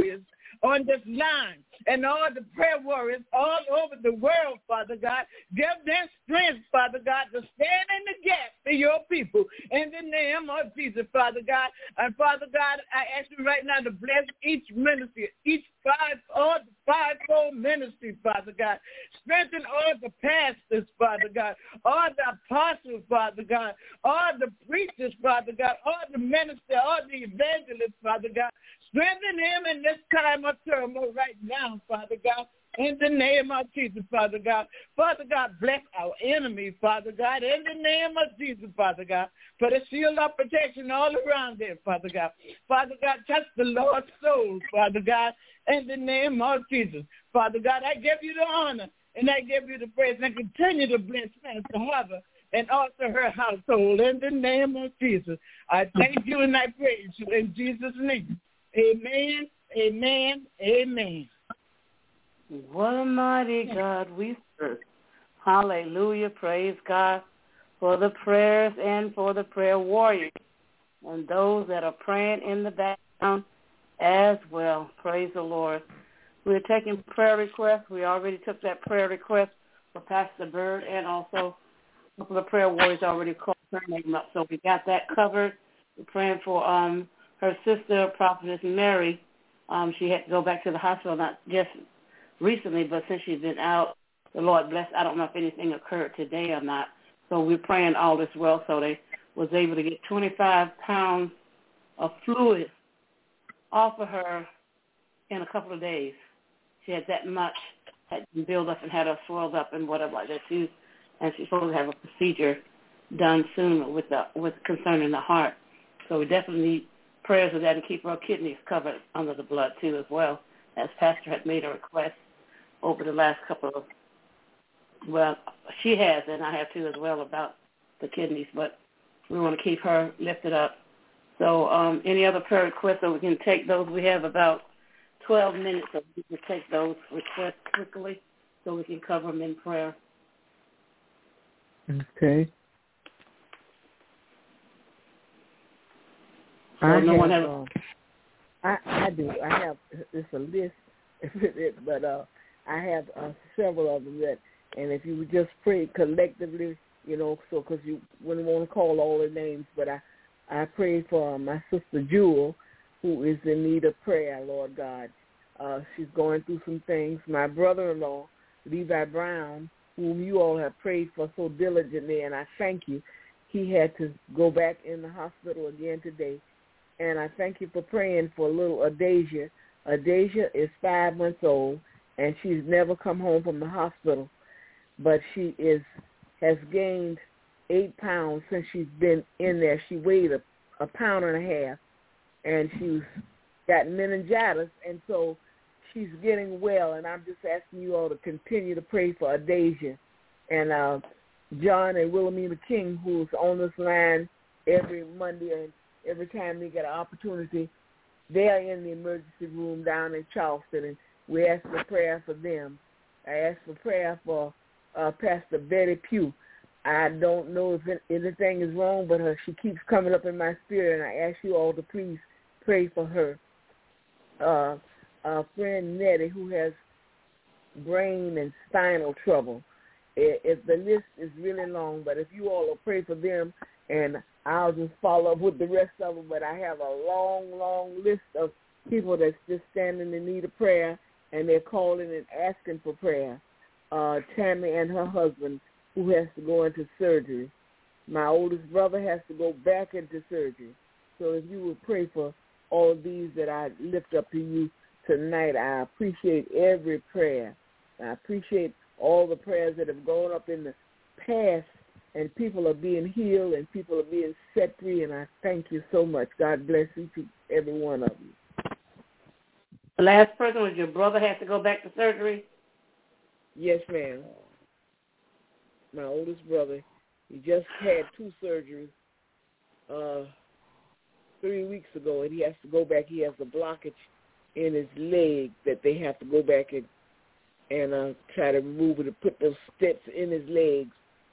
G: on this line and all the prayer warriors all over the world, Father God. Give them strength, Father God, to stand in the gap for your people in the name of Jesus, Father God. And Father God, I ask you right now to bless each ministry, each five, all the fivefold ministry, Father God. Strengthen all the pastors, Father God, all the apostles, Father God, all the preachers, Father God, all the ministers, all the evangelists, Father God. Strengthen him in this time of turmoil right now, Father God. In the name of Jesus, Father God. Father God, bless our enemy, Father God. In the name of Jesus, Father God. Put a shield of protection all around them, Father God. Father God, touch the Lord's soul, Father God. In the name of Jesus. Father God, I give you the honor and I give you the praise and continue to bless Pastor Harper and also her household. In the name of Jesus. I thank you and I praise you in Jesus' name. Amen, amen, amen.
B: What a mighty God we serve. Hallelujah. Praise God for the prayers and for the prayer warriors and those that are praying in the background as well. Praise the Lord. We're taking prayer requests. We already took that prayer request for Pastor Bird, and also a couple of prayer warriors already called her name up. So we got that covered. We're praying for um her sister, Prophetess Mary. Um, she had to go back to the hospital, not just recently, but since she's been out, the Lord bless. I don't know if anything occurred today or not. So we're praying all this well. So they was able to get twenty-five pounds of fluid off of her in a couple of days. She had that much, had been built up and had her swelled up and whatever like that too. And she's supposed to have a procedure done soon with the with concerning the heart. So we definitely need prayers of that and keep our kidneys covered under the blood too as well, as Pastor had made a request over the last couple of, well, she has and I have too as well about the kidneys, but we want to keep her lifted up. So um, any other prayer requests, so we can take those. We have about twelve minutes, so we can take those requests quickly so we can cover them in prayer.
H: Okay.
B: So
H: I,
B: no
H: have,
B: one has,
H: um, I I do. I have it's a list, but uh, I have uh, several of them that, and if you would just pray collectively, you know, so because you wouldn't want to call all the names, but I I pray for my sister Jewel, who is in need of prayer, Lord God. Uh, she's going through some things. My brother-in-law, Levi Brown, whom you all have prayed for so diligently, and I thank you. He had to go back in the hospital again today. And I thank you for praying for little Adasia. Adasia is five months old, and she's never come home from the hospital. But she is has gained eight pounds since she's been in there. She weighed a, a pound and a half, and she's got meningitis, and so she's getting well. And I'm just asking you all to continue to pray for Adasia. And uh, John and Wilhelmina King, who's on this line every Monday and every time they get an opportunity, they are in the emergency room down in Charleston, and we ask for prayer for them. I ask for prayer for uh, Pastor Betty Pugh. I don't know if anything is wrong, but her, she keeps coming up in my spirit, and I ask you all to please pray for her. Uh, our friend Nettie, who has brain and spinal trouble. If the list is really long, but if you all will pray for them, and I'll just follow up with the rest of them. But I have a long, long list of people that's just standing in need of prayer, and they're calling and asking for prayer. Uh, Tammy and her husband, who has to go into surgery. My oldest brother has to go back into surgery. So if you would pray for all of these that I lift up to you tonight, I appreciate every prayer. I appreciate all the prayers that have gone up in the past, and people are being healed and people are being set free, and I thank you so much. God bless each and every one of you.
B: The last person was your brother has to go back to surgery?
H: Yes, ma'am. My oldest brother, he just had two surgeries uh, three weeks ago, and he has to go back. He has a blockage in his leg that they have to go back and and uh, try to remove it and put those steps in his legs.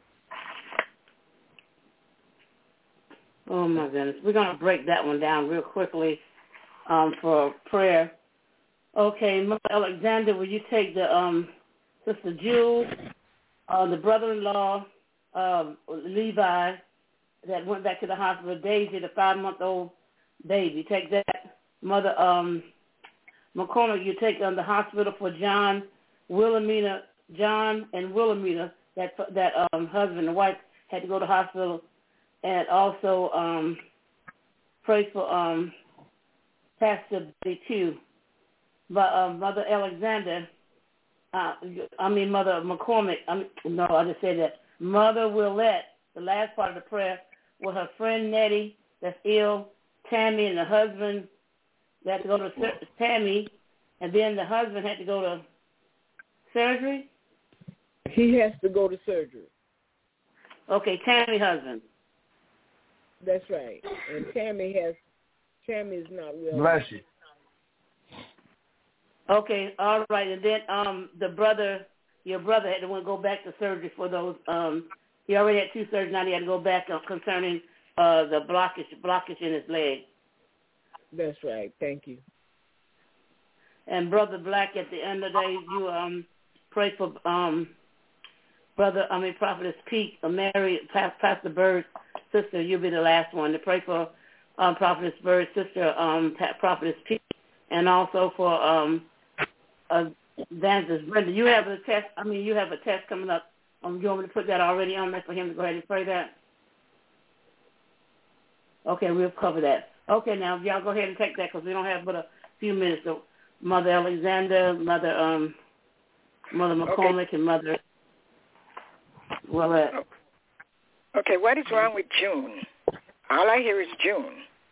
B: Oh, my goodness. We're going to break that one down real quickly um, for prayer. Okay, Mother Alexander, will you take the um, Sister Jewel, uh, the brother-in-law, um, Levi, that went back to the hospital, Daisy, the five-month-old baby. Take that. Mother um, McCormick, you take um, the hospital for John, Wilhelmina, John and Wilhelmina, that that um, husband and wife had to go to the hospital, and also um, pray for um, Pastor Betty too. But um, Mother Alexander, uh, I mean Mother McCormick, I mean, no, I just said that. Mother Willette, the last part of the prayer, with her friend Nettie that's ill, Tammy and the husband, they had to go to Tammy, and then the husband had to go to surgery?
H: He has to go to surgery.
B: Okay, Tammy husband.
H: That's right. And Tammy has, Tammy is not well.
I: Bless you.
B: Okay, all right. And then um, the brother, your brother had to go back to surgery for those. Um, he already had two surgeries. Now he had to go back uh, concerning uh, the blockage, blockage in his leg.
H: That's right. Thank you.
B: And Brother Black, at the end of the day, you um, pray for um, Brother, I mean, Prophetess Peak, uh, Mary, Pastor Bird's sister. You'll be the last one to pray for um, Prophetess Bird's sister, um, Prophetess Peak, and also for um, uh, Evangelist Brenda. You have a test. I mean, you have a test coming up. Um, you want me to put that already on there for him to go ahead and pray that? Okay, we'll cover that. Okay, now y'all go ahead and take that because we don't have but a few minutes. So Mother Alexander, Mother um, Mother McCormick, okay. And Mother Willette.
D: Okay, what is wrong with June? All I hear is June.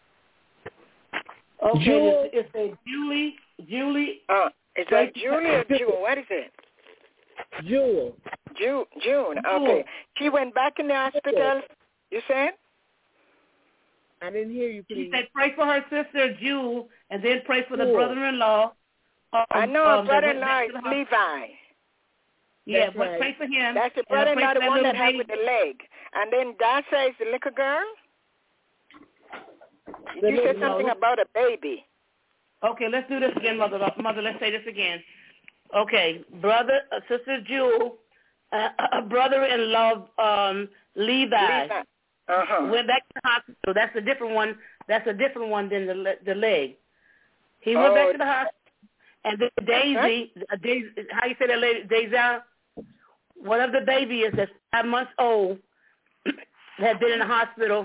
B: Okay, June. It's, it's a Julie, Julie.
D: Uh, is that Julie or June? What is it?
H: June.
D: June. June. Okay. She went back in the hospital. You said?
H: I didn't hear you, please.
B: She said pray for her sister, Jewel, and then pray for the Jewel. brother-in-law. Um,
D: I know
B: um,
D: a brother-in-law is Levi.
B: Yeah,
H: That's
B: but
H: right.
B: pray for him.
D: That's the brother-in-law, the
B: that
D: one that has
B: baby.
D: with the leg. And then Darcy is the little girl?
B: The
D: you said something no. about a baby.
B: Okay, let's do this again, Mother. Mother, let's say this again. Okay, brother, uh, sister Jewel, uh, uh, brother-in-law um, Levi.
D: Levi. Uh-huh.
B: Went back to the hospital. That's a different one. That's a different one than the the leg. He went
D: oh,
B: back to the hospital, and then Daisy, uh, Daisy, how you say that lady, Daisy, whatever the baby is that's five months old, had been in the hospital.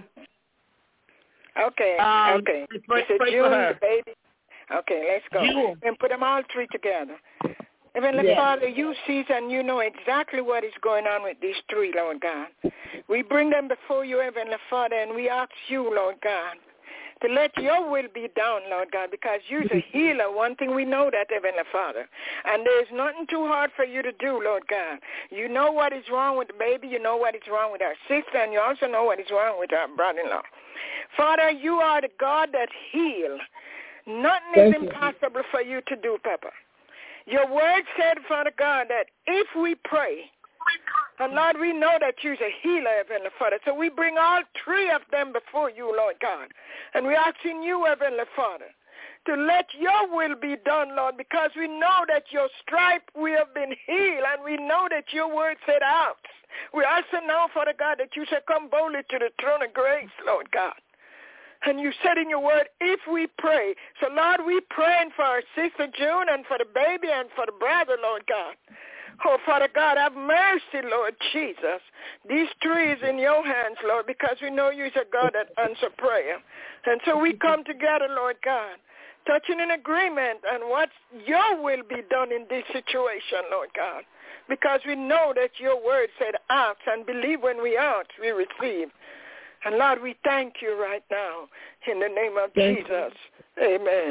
D: Okay,
B: um,
D: okay.
B: Pray,
D: it's a
B: pray
D: June,
B: for her.
D: The baby. Okay, let's go.
B: June.
D: And put them all three together. Heavenly
B: yes.
D: Father, you see and you know exactly what is going on with these three, Lord God. We bring them before you, Heavenly Father, and we ask you, Lord God, to let your will be done, Lord God, because you're a healer. One thing we know that, Heavenly Father. And there's nothing too hard for you to do, Lord God. You know what is wrong with the baby. You know what is wrong with our sister, and you also know what is wrong with our brother-in-law. Father, you are the God that heals. Nothing
H: Thank
D: is
H: you.
D: impossible for you to do, Papa. Your word said, Father God, that if we pray, and Lord, we know that you're a healer, Heavenly Father, so we bring all three of them before you, Lord God, and we're asking you, Heavenly Father, to let your will be done, Lord, because we know that your stripe we have been healed, and we know that your word said out. We also know, Father God, that you shall come boldly to the throne of grace, Lord God. And you said in your word, if we pray. So, Lord, we praying for our sister June and for the baby and for the brother, Lord God. Oh, Father God, have mercy, Lord Jesus. These three is in your hands, Lord, because we know you're a God that answers prayer. And so we come together, Lord God, touching in agreement on what your will be done in this situation, Lord God. Because we know that your word said ask and believe when we ask, we receive. And, Lord, we thank you right now in the name of
H: thank
D: Jesus. You. Amen.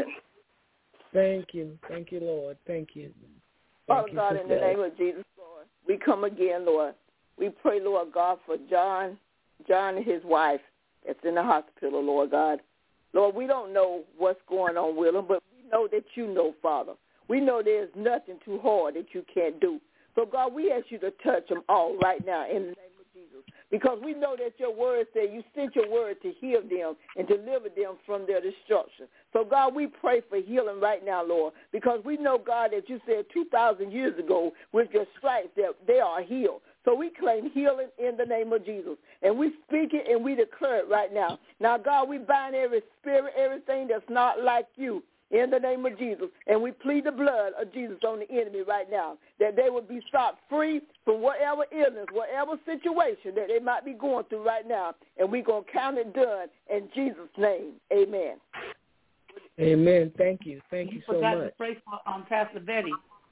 H: Thank you. Thank you, Lord. Thank you. Thank
E: Father
H: you
E: God, in the name of Jesus, Lord, we come again, Lord. We pray, Lord God, for John, John and his wife that's in the hospital, Lord God. Lord, we don't know what's going on with them, but we know that you know, Father. We know there's nothing too hard that you can't do. So, God, we ask you to touch them all right now in the name of Jesus. Because we know that your word said you sent your word to heal them and deliver them from their destruction. So, God, we pray for healing right now, Lord, because we know, God, that you said two thousand years ago with your stripes that they are healed. So we claim healing in the name of Jesus. And we speak it and we declare it right now. Now, God, we bind every spirit, everything that's not like you in the name of Jesus. And we plead the blood of Jesus on the enemy right now, that they will be sought free from whatever illness, whatever situation that they might be going through right now. And we're going to count it done in Jesus' name. Amen.
H: Amen. Thank you. Thank you,
B: you
H: so
B: forgot
H: much.
B: to pray for um, Pastor Betty.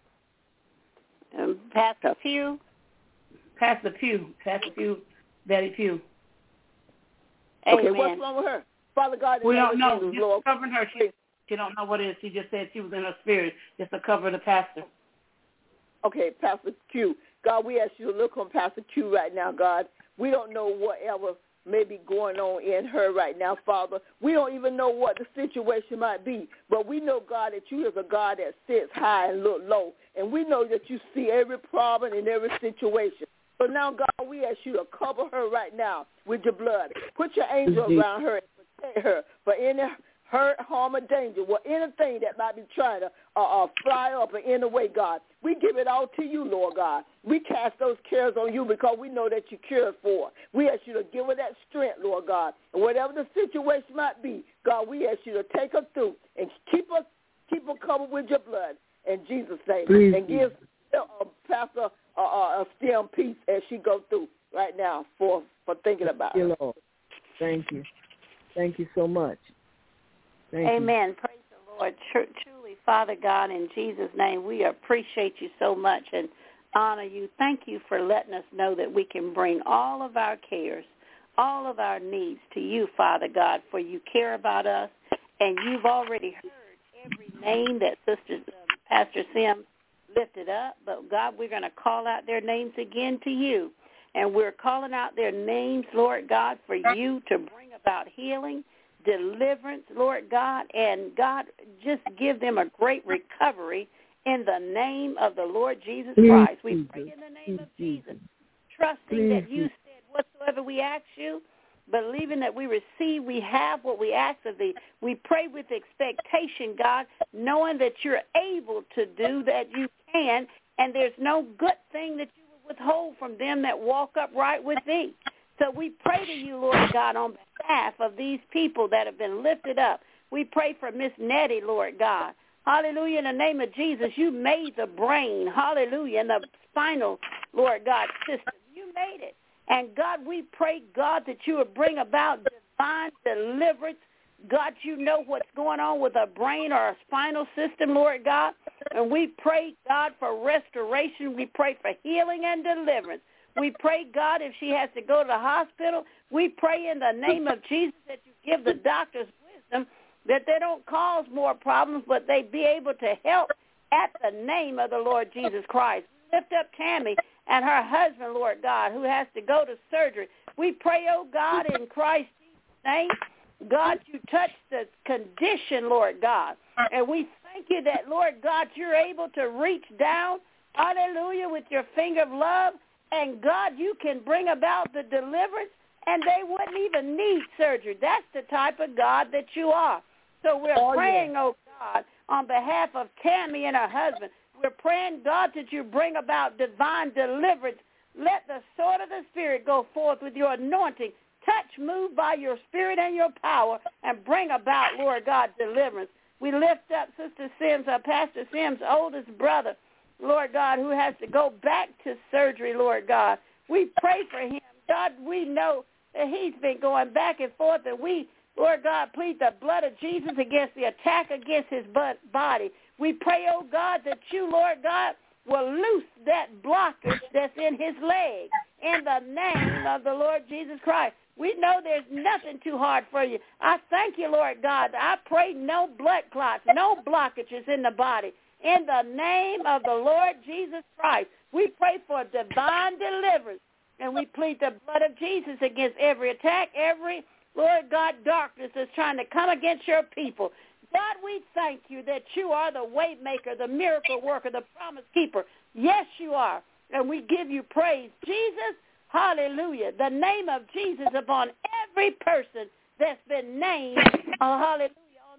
C: Um, Pastor Pugh.
B: Pastor Pugh. Pastor Pugh. Betty Pugh.
E: Okay,
C: Amen.
E: what's wrong with her? Father God, in
B: We
E: the
B: don't
E: name of
B: know.
E: Jesus,
B: Just
E: Lord.
B: covering her. She, she don't know what it is. She just said she was in her spirit just to cover the pastor.
E: Okay, Pastor Q. God, we ask you to look on Pastor Q right now, God. We don't know whatever may be going on in her right now, Father. We don't even know what the situation might be, but we know, God, that you is a God that sits high and look low, and we know that you see every problem and every situation. So now, God, we ask you to cover her right now with your blood. Put your angel around her and protect her for any hurt, harm, or danger, or anything that might be trying to uh, uh, fly up in any way, God. We give it all to you, Lord God. We cast those cares on you because we know that you care for. We ask you to give her that strength, Lord God. And whatever the situation might be, God, we ask you to take her through and keep her, keep her covered with your blood in Jesus' name.
H: Please.
E: And give uh, Pastor uh, uh, a still peace as she goes through right now for, for thinking about
H: Thank you,
E: it.
H: Lord. Thank you. Thank you so much. Thank
C: Amen.
H: You.
C: Praise the Lord. Truly, Father God, in Jesus' name, we appreciate you so much and honor you. Thank you for letting us know that we can bring all of our cares, all of our needs to you, Father God, for you care about us, and you've already heard every name that Sister uh, Pastor Sims lifted up. But, God, we're going to call out their names again to you, and we're calling out their names, Lord God, for you to bring about healing, deliverance, Lord God, and God, just give them a great recovery in the name of the Lord Jesus Christ. We pray in the name of Jesus, trusting that you said whatsoever we ask you, believing that we receive, we have what we ask of thee. We pray with expectation, God, knowing that you're able to do that you can, and there's no good thing that you will withhold from them that walk upright with thee. So we pray to you, Lord God, on behalf of these people that have been lifted up. We pray for Miss Nettie, Lord God. Hallelujah, in the name of Jesus. You made the brain, hallelujah, and the spinal, Lord God, system. You made it. And, God, we pray, God, that you would bring about divine deliverance. God, you know what's going on with a brain or a spinal system, Lord God. And we pray, God, for restoration. We pray for healing and deliverance. We pray, God, if she has to go to the hospital, we pray in the name of Jesus that you give the doctors wisdom, that they don't cause more problems, but they be able to help at the name of the Lord Jesus Christ. Lift up Tammy and her husband, Lord God, who has to go to surgery. We pray, oh God, in Christ Jesus' name, God, you touch the condition, Lord God. And we thank you that, Lord God, you're able to reach down, hallelujah, with your finger of love. And, God, you can bring about the deliverance, and they wouldn't even need surgery. That's the type of God that you are. So we're oh, praying, yeah. oh, God, on behalf of Tammy and her husband. We're praying, God, that you bring about divine deliverance. Let the sword of the Spirit go forth with your anointing. Touch, move by your Spirit and your power, and bring about, Lord God, deliverance. We lift up Sister Sims, uh, Pastor Sims' oldest brother, Lord God, who has to go back to surgery, Lord God. We pray for him. God, we know that he's been going back and forth, and we, Lord God, plead the blood of Jesus against the attack against his body. We pray, oh God, that you, Lord God, will loose that blockage that's in his leg in the name of the Lord Jesus Christ. We know there's nothing too hard for you. I thank you, Lord God. I pray no blood clots, no blockages in the body. In the name of the Lord Jesus Christ, we pray for divine deliverance, and we plead the blood of Jesus against every attack, every, Lord God, darkness that's trying to come against your people. God, we thank you that you are the way maker, the miracle worker, the promise keeper. Yes, you are, and we give you praise. Jesus, hallelujah, the name of Jesus upon every person that's been named, oh, hallelujah, on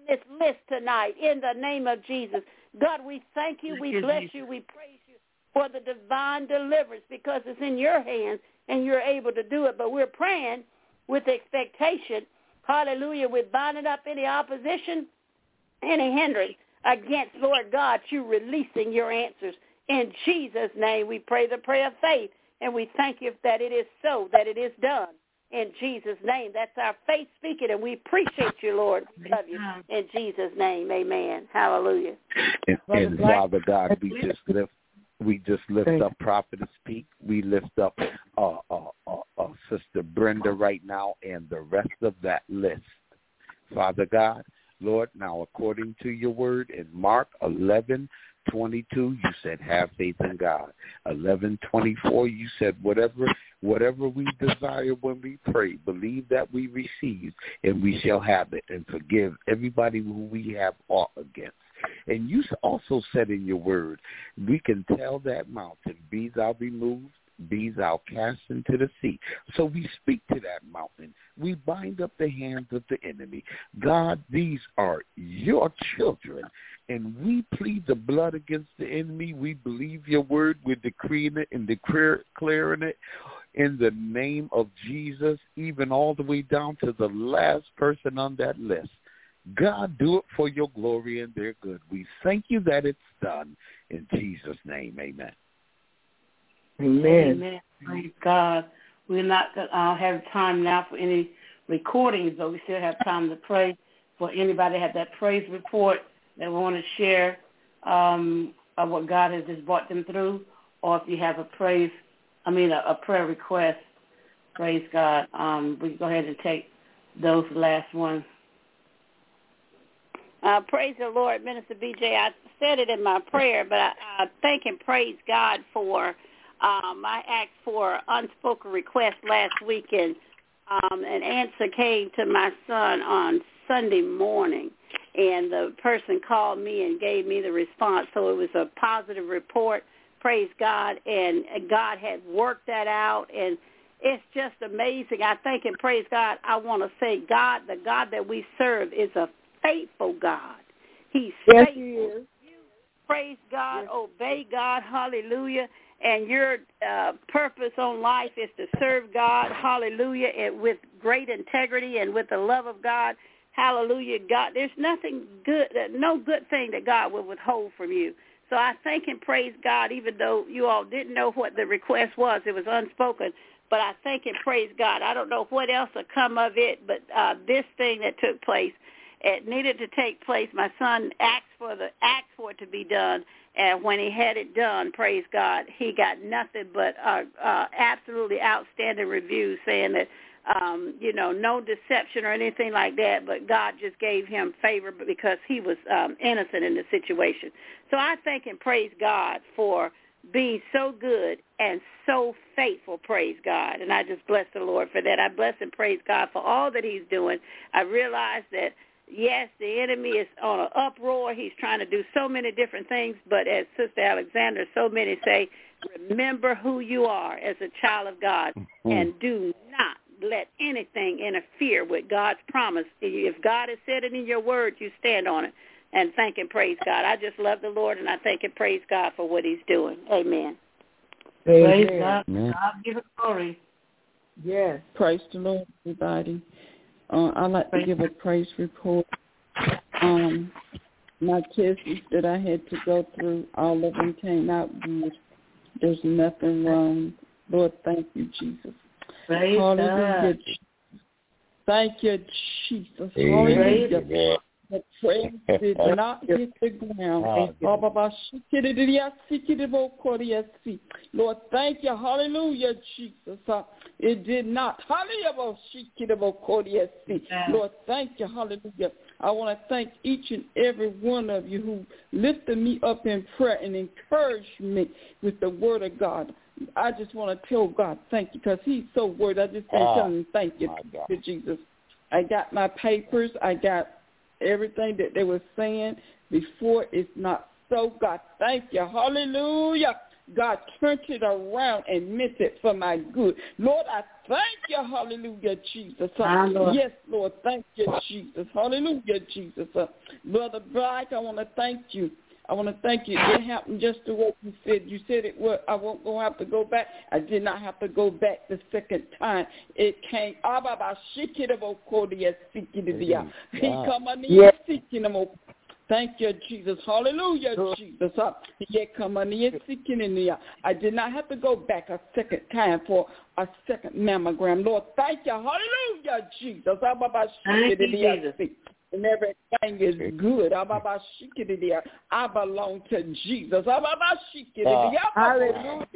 C: this list tonight in the name of Jesus. God, we thank you, we bless you, we praise you for the divine deliverance because it's in your hands and you're able to do it. But we're praying with expectation. Hallelujah. We're binding up any opposition, any hindrance against, Lord God, you releasing your answers. In Jesus' name, we pray the prayer of faith, and we thank you that it is so, that it is done. In Jesus' name, that's our faith speaking, and we appreciate you, Lord. We love you. In Jesus' name, amen. Hallelujah.
F: And, and Father God, we just lift, we just lift up Prophetess Peak. We lift up uh, uh, uh, uh, Sister Brenda right now, and the rest of that list. Father God, Lord, now according to your word in Mark eleven twenty-two, you said, have faith in God. eleven twenty-four, you said, whatever whatever we desire when we pray, believe that we receive, and we shall have it, and forgive everybody who we have aught against. And you also said in your word, we can tell that mountain, be thou removed, be thou cast into the sea. So we speak to that mountain. We bind up the hands of the enemy. God, these are your children, and we plead the blood against the enemy. We believe your word. We're decreeing it and declaring it in the name of Jesus, even all the way down to the last person on that list. God, do it for your glory and their good. We thank you that it's done. In Jesus' name, amen.
B: Amen. Amen. Praise God. We're not going to uh, have time now for any recordings, but we still have time to pray for anybody that have that praise report that we want to share um, of what God has just brought them through, or if you have a praise, I mean a, a prayer request, praise God. Um, we can go ahead and take those last ones.
C: Uh, praise the Lord, Minister B J. I said it in my prayer, but I, I thank and praise God for, um, I asked for unspoken request last week, and um, an answer came to my son on Sunday morning, and the person called me and gave me the response, so it was a positive report, praise God, and God had worked that out, and it's just amazing. I thank and praise God. I want to say God, the God that we serve is a faithful God. He's
H: yes,
C: faithful.
H: He is.
C: Praise God,
H: yes.
C: Obey God, hallelujah. And your uh, purpose on life is to serve God, hallelujah, and with great integrity and with the love of God, hallelujah. God, there's nothing good, no good thing that God will withhold from you. So I thank and praise God, even though you all didn't know what the request was. It was unspoken. But I thank and praise God. I don't know what else will come of it, but uh, this thing that took place, it needed to take place. My son asked for the asked for it to be done, and when he had it done, praise God, he got nothing but uh, uh, absolutely outstanding reviews saying that, um, you know, no deception or anything like that, but God just gave him favor because he was um, innocent in the situation. So I thank and praise God for being so good and so faithful, praise God. And I just bless the Lord for that. I bless and praise God for all that he's doing. I realize that, yes, the enemy is on an uproar. He's trying to do so many different things, but as Sister Alexander, so many say, remember who you are as a child of God, mm-hmm. and do not let anything interfere with God's promise. If God has said it in your word, you stand on it. And thank and praise God. I just love the Lord, and I thank and praise God for what he's doing. Amen.
B: Praise God. God give it glory.
H: Yes.
G: Praise the Lord, everybody. Uh, I'd like to give a praise report. Um, my tests that I had to go through, all of them came out good. There's nothing wrong. Lord, thank you, Jesus.
B: Praise
G: Hallelujah.
B: God.
G: Thank you, Jesus.
F: Praise
G: Hallelujah.
F: God.
G: The praise did not hit the ground. Lord, thank you. Hallelujah, Jesus. It did not. Lord, thank you. Hallelujah. I want to thank each and every one of you who lifted me up in prayer and encouraged me with the word of God. I just want to tell God thank you because he's so worthy. I just want to tell him thank you, to Jesus. I got my papers. I got everything that they were saying before. It's not so. God, thank you. Hallelujah. God turned it around and meant it for my good. Lord, I thank you, hallelujah, Jesus. Uh,
B: Lord.
G: Yes, Lord, thank you, Jesus. Hallelujah, Jesus. Uh, Brother Bright, I want to thank you. I want to thank you. It happened just the way you said. You said it was, I won't go have to go back. I did not have to go back the second time. It came. Yes. Thank you, Jesus. Hallelujah, Jesus. I did not have to go back a second time for a second mammogram. Lord, thank you. Hallelujah, Jesus.
B: Thank you, Jesus.
G: And everything is good. I belong to Jesus. Hallelujah.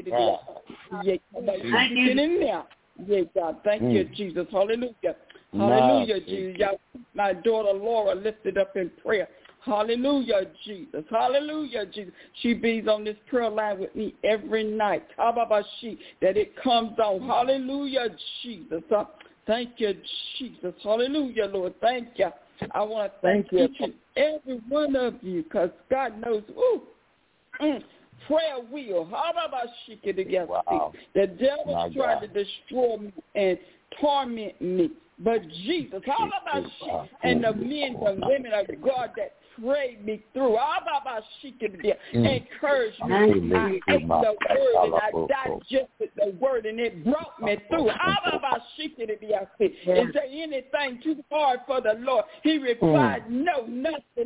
G: Yeah, God. Thank you, Jesus. Hallelujah. Hallelujah, Jesus. My daughter Laura lifted up in prayer. Hallelujah, Jesus. Hallelujah, Jesus. She bees on this prayer line with me every night. That it comes on. Hallelujah, Jesus. Uh, thank you, Jesus. Hallelujah, Lord. Thank you. I want to thank, thank each and every one of you because God knows, ooh, mm, prayer will. Wow. The devil My tried God. to destroy me and torment me. But Jesus, how about she and the men and women of God that prayed me through, encouraged me. I ate the word and I digested the word and it brought me through. Is there anything too hard for the Lord? He replied, no, nothing.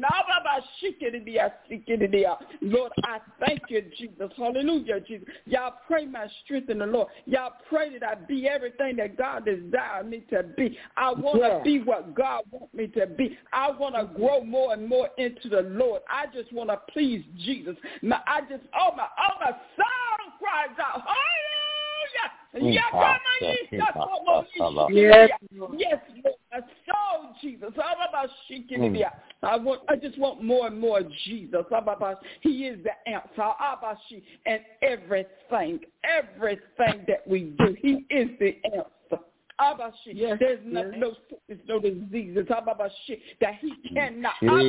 G: Lord, I thank you, Jesus. Hallelujah, Jesus. Y'all pray my strength in the Lord. Y'all pray that I be everything that God desired me to be. I want to yeah. be what God wants me to be. I want to grow more and more into the Lord. I just want to please Jesus. My, I just, oh my, oh my soul cries out, hallelujah. Yes, yes, Lord, my soul, Jesus. I want, I just want more and more Jesus. He is the answer. And everything, everything that we do, He is the answer. Yes, There's no, yes. no sickness, no diseases that He cannot.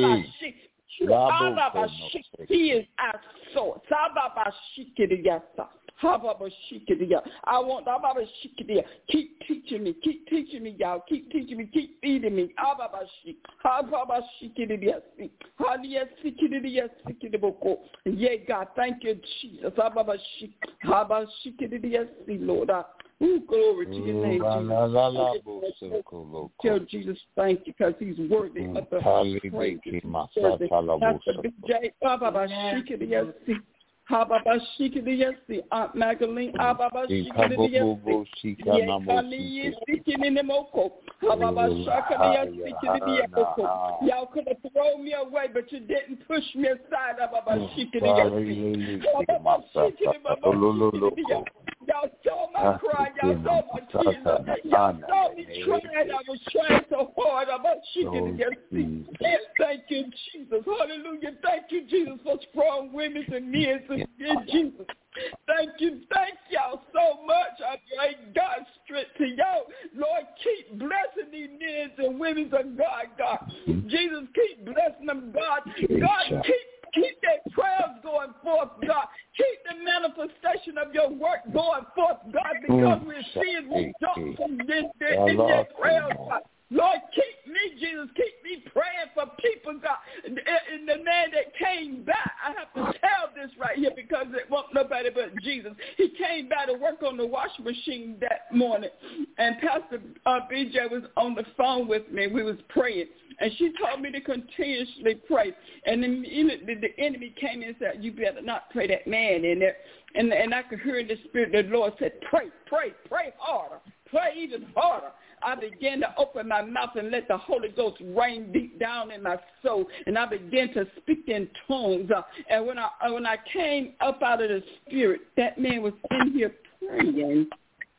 G: He is our source. I want keep teaching me, keep teaching me, y'all. Keep teaching me, keep feeding me. Yeah, God, thank you, Jesus. Lord. Ooh, glory to your name, Jesus. Tell Jesus thank you because He's worthy of the praise. Pastor B J, Hababa Shikidiyasi, Aunt Magdalene, Hababa Shikidiyasi, Yakali Sikinimoko, Hababa Shakadiyasi, y'all could have thrown me away, but you didn't push me aside, Hababa Shikidiyasi. Hababa Shikidiyasi. Y'all saw my cry, y'all saw my tears, y'all saw me trying, I was trying so hard, Hababa Shikidiyasi. Thank you, Jesus. Hallelujah. Thank you, Jesus, for strong women and men. Jesus. Thank you, thank y'all so much. I pray God's strength to y'all. Lord, keep blessing these men and women of God, God. Jesus, keep blessing them, God. God, keep keep their prayers going forth, God. Keep the manifestation of your work going forth, God, because we're seeing results in their prayers, God. Lord, keep me, Jesus, keep me praying for people, God. And the man that came back, I have to tell this right here because it wasn't nobody but Jesus. He came back to work on the washing machine that morning, and Pastor uh, B J was on the phone with me. We was praying, and she told me to continuously pray. And then the, the enemy came in and said, you better not pray that man in there. And, and I could hear in the Spirit, the Lord said, pray, pray, pray harder, pray even harder. I began to open my mouth and let the Holy Ghost rain deep down in my soul, and I began to speak in tongues. Uh, and when I uh, when I came up out of the Spirit, that man was in here praying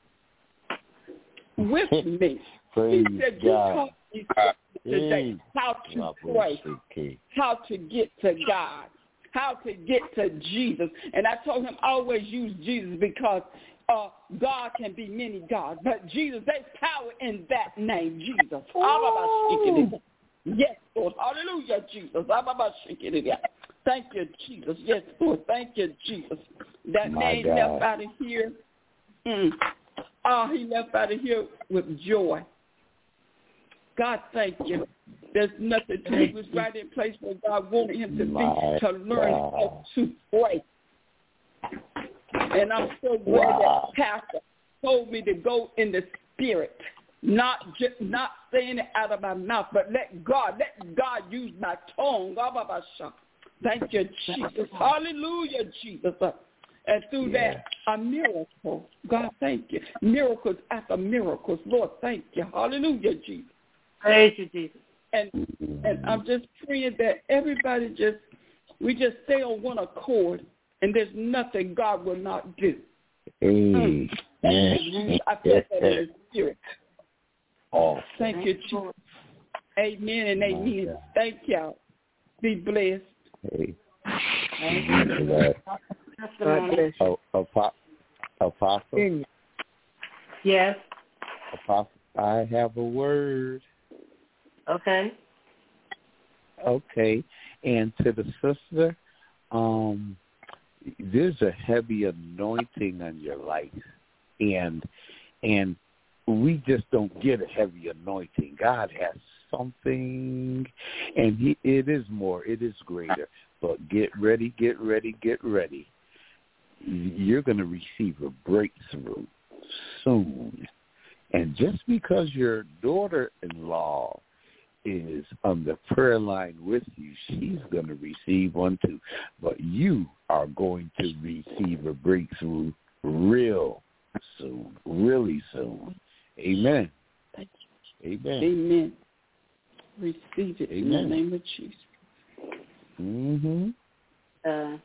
G: with me. He said, "You taught me today how to pray, how to get to God, how to get to Jesus." And I told him always use Jesus because Uh, God can be many gods, but Jesus, there's power in that name, Jesus. Oh. Yes, Lord. Hallelujah, Jesus. Thank you, Jesus. Yes, Lord. Thank you, Jesus. That
F: My
G: man
F: God.
G: left out of here. Mm. Oh, he left out of here with joy. God, thank you. There's nothing. He was right in place where God wanted him to
F: My
G: be, to learn
F: God.
G: how to pray. And I'm so glad
F: Wow.
G: that Pastor told me to go in the spirit, not just, not saying it out of my mouth, but let God, let God use my tongue. Thank you, Jesus. Hallelujah, Jesus. And through
F: Yeah.
G: that, a miracle. God, thank you. Miracles after miracles. Lord, thank you. Hallelujah, Jesus.
B: Praise you, Jesus.
G: And and I'm just praying that everybody just, we just stay on one accord, and there's nothing God will not do.
F: Hey.
G: Mm. I feel that in the spirit.
F: Oh,
G: Thank you, Jesus. Amen and amen.
F: God.
G: Thank y'all. Be blessed.
F: hey.
B: Thank
F: Thank you, God.
H: God bless you.
F: Oh, Apo- Apostle,
B: Yes.
F: Apostle, I have a word.
B: Okay.
F: Okay, and to the sister, um, there's a heavy anointing on your life, and and we just don't get a heavy anointing. God has something, and he, it is more, it is greater. But get ready, get ready, get ready. You're going to receive a breakthrough soon. And just because your daughter-in-law is on the prayer line with you, she's going to receive one too. But you are going to receive a breakthrough real soon, really soon. Amen.
G: Thank you.
F: Amen.
G: Amen. Receive it
F: Amen.
G: in the name of Jesus.
F: Mm-hmm.
B: Uh,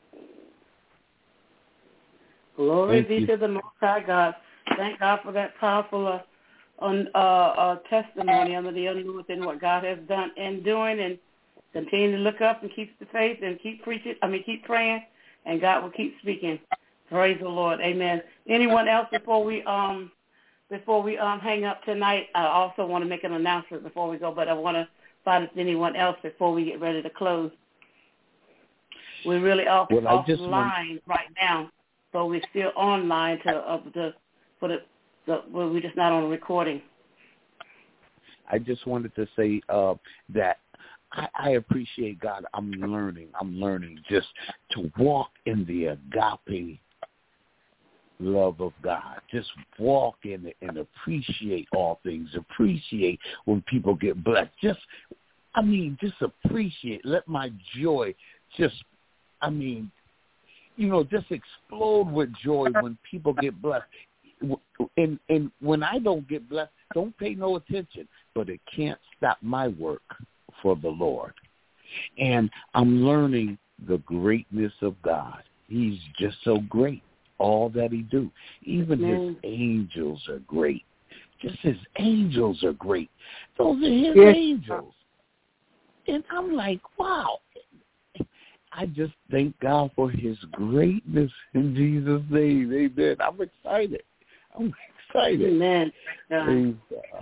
B: glory
F: Thank
B: be
F: you.
B: to the Most High God. Thank God for that powerful uh, on, uh, uh, testimony under the anointing, what God has done and doing, and continue to look up and keep the faith and keep preaching. I mean, keep praying, and God will keep speaking. Praise the Lord. Amen. Anyone else before we um before we um hang up tonight? I also want to make an announcement before we go, but I want to find if anyone else before we get ready to close. We're really off
F: Well, I just
B: offline
F: want-
B: right now, so we're still online to of the for the, the well, we're just not on recording.
F: I just wanted to say uh, that I, I appreciate God. I'm learning. I'm learning just to walk in the agape love of God. Just walk in it and appreciate all things. Appreciate when people get blessed. Just, I mean, just appreciate. Let my joy just, I mean, you know, just explode with joy when people get blessed. And and when I don't get blessed, don't pay no attention. But it can't stop my work for the Lord. And I'm learning the greatness of God. He's just so great, all that he do. Even mm. his angels are great. Just his angels are great. Those are his yes. angels. And I'm like, wow. I just thank God for his greatness in Jesus' name. Amen. I'm excited. I'm excited.
B: Amen. God.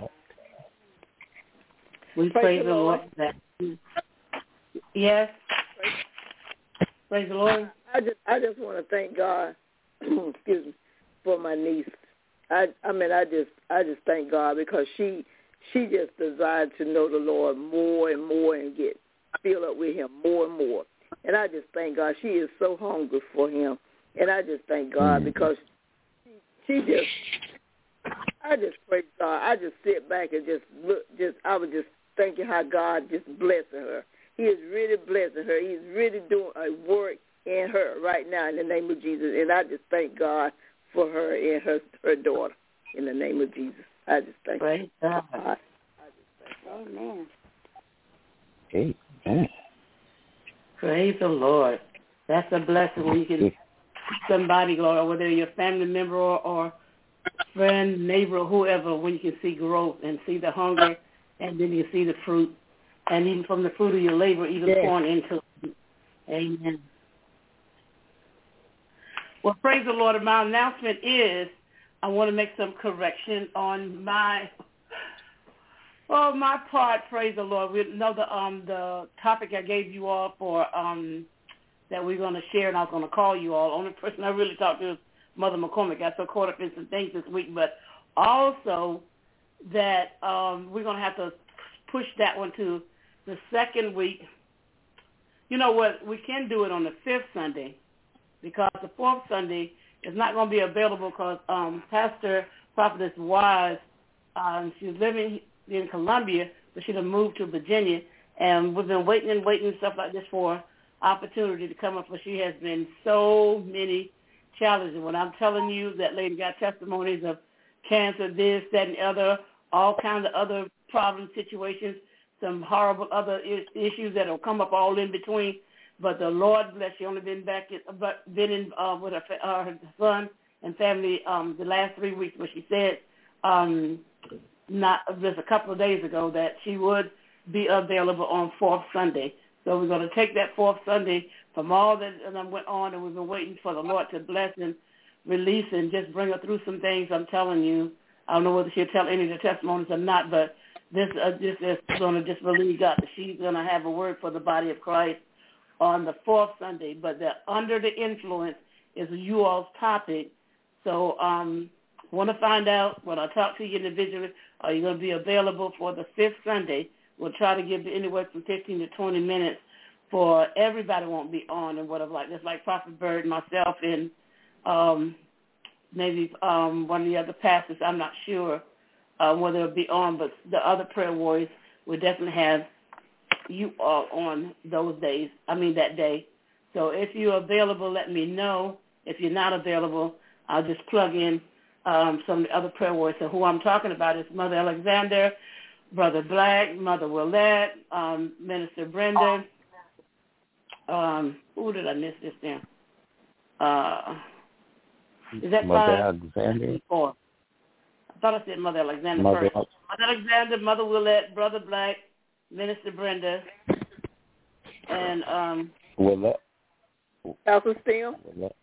B: We praise, praise the Lord for that. Yes. Praise, praise the Lord.
E: I just I just want to thank God, excuse me, for my niece. I I mean I just I just thank God because she she just desired to know the Lord more and more and get filled up with him more and more. And I just thank God. She is so hungry for him. And I just thank God because she, she just, I just praise God. I just sit back and just look, just I was just thinking how God just blessing her. He is really blessing her. He's really doing a work in her right now in the name of Jesus. And I just thank God for her and her, her daughter in the name of Jesus. I just thank
B: praise God. God.
E: I just thank God.
B: Amen.
F: Amen.
B: Praise the Lord. That's a blessing when you can somebody, Lord, whether you're a family member or, or friend, neighbor, or whoever, when you can see growth and see the hunger, and then you see the fruit, and even from the fruit of your labor, even yes. pouring into it. Amen. Well, praise the Lord. My announcement is I want to make some correction on my Oh, my part, praise the Lord. We know the um the topic I gave you all for um that we're going to share, and I was going to call you all. Only person I really talked to is Mother McCormick. Got so caught up in some things this week, but also that um, we're going to have to push that one to the second week. You know what? We can do it on the fifth Sunday because the fourth Sunday is not going to be available because um, Pastor Prophetess Wise, um, she's living in Columbia, but she's moved to Virginia, and we've been waiting and waiting and stuff like this for opportunity to come up, but she has been so many challenges. When I'm telling you that lady got testimonies of cancer, this, that, and the other, all kinds of other problem situations, some horrible other issues that will come up all in between. But the Lord bless you. Only been back, in, but been in uh, with her, uh, her son and family um, the last three weeks. But she said um, not just a couple of days ago that she would be available on fourth Sunday. So we're going to take that fourth Sunday from all that and went on, and we've been waiting for the Lord to bless and release and just bring her through some things. I'm telling you, I don't know whether she'll tell any of the testimonies or not, but this uh, this is going to just believe God that she's going to have a word for the body of Christ on the fourth Sunday. But the under the influence is you all's topic. So um, want to find out when I talk to you individually, are you going to be available for the fifth Sunday? We'll try to give anywhere from fifteen to twenty minutes for everybody won't be on and whatever like this, like Prophet Bird, myself, and um, maybe um, one of the other pastors. I'm not sure uh, whether it'll be on, but the other prayer warriors will definitely have you all on those days, I mean that day. So if you're available, let me know. If you're not available, I'll just plug in um, some of the other prayer warriors. So who I'm talking about is Mother Alexander, Brother Black, Mother Willette, um, Minister Brenda. Um, who did I miss this now? Uh, is that
F: Mother
B: five?
F: Alexander?
B: Four. I thought I said Mother Alexander
F: Mother
B: first. Mother Alexander, Mother Willette, Brother Black, Minister Brenda, and um,
F: Willette.
E: Pastor Steele.
F: Willette.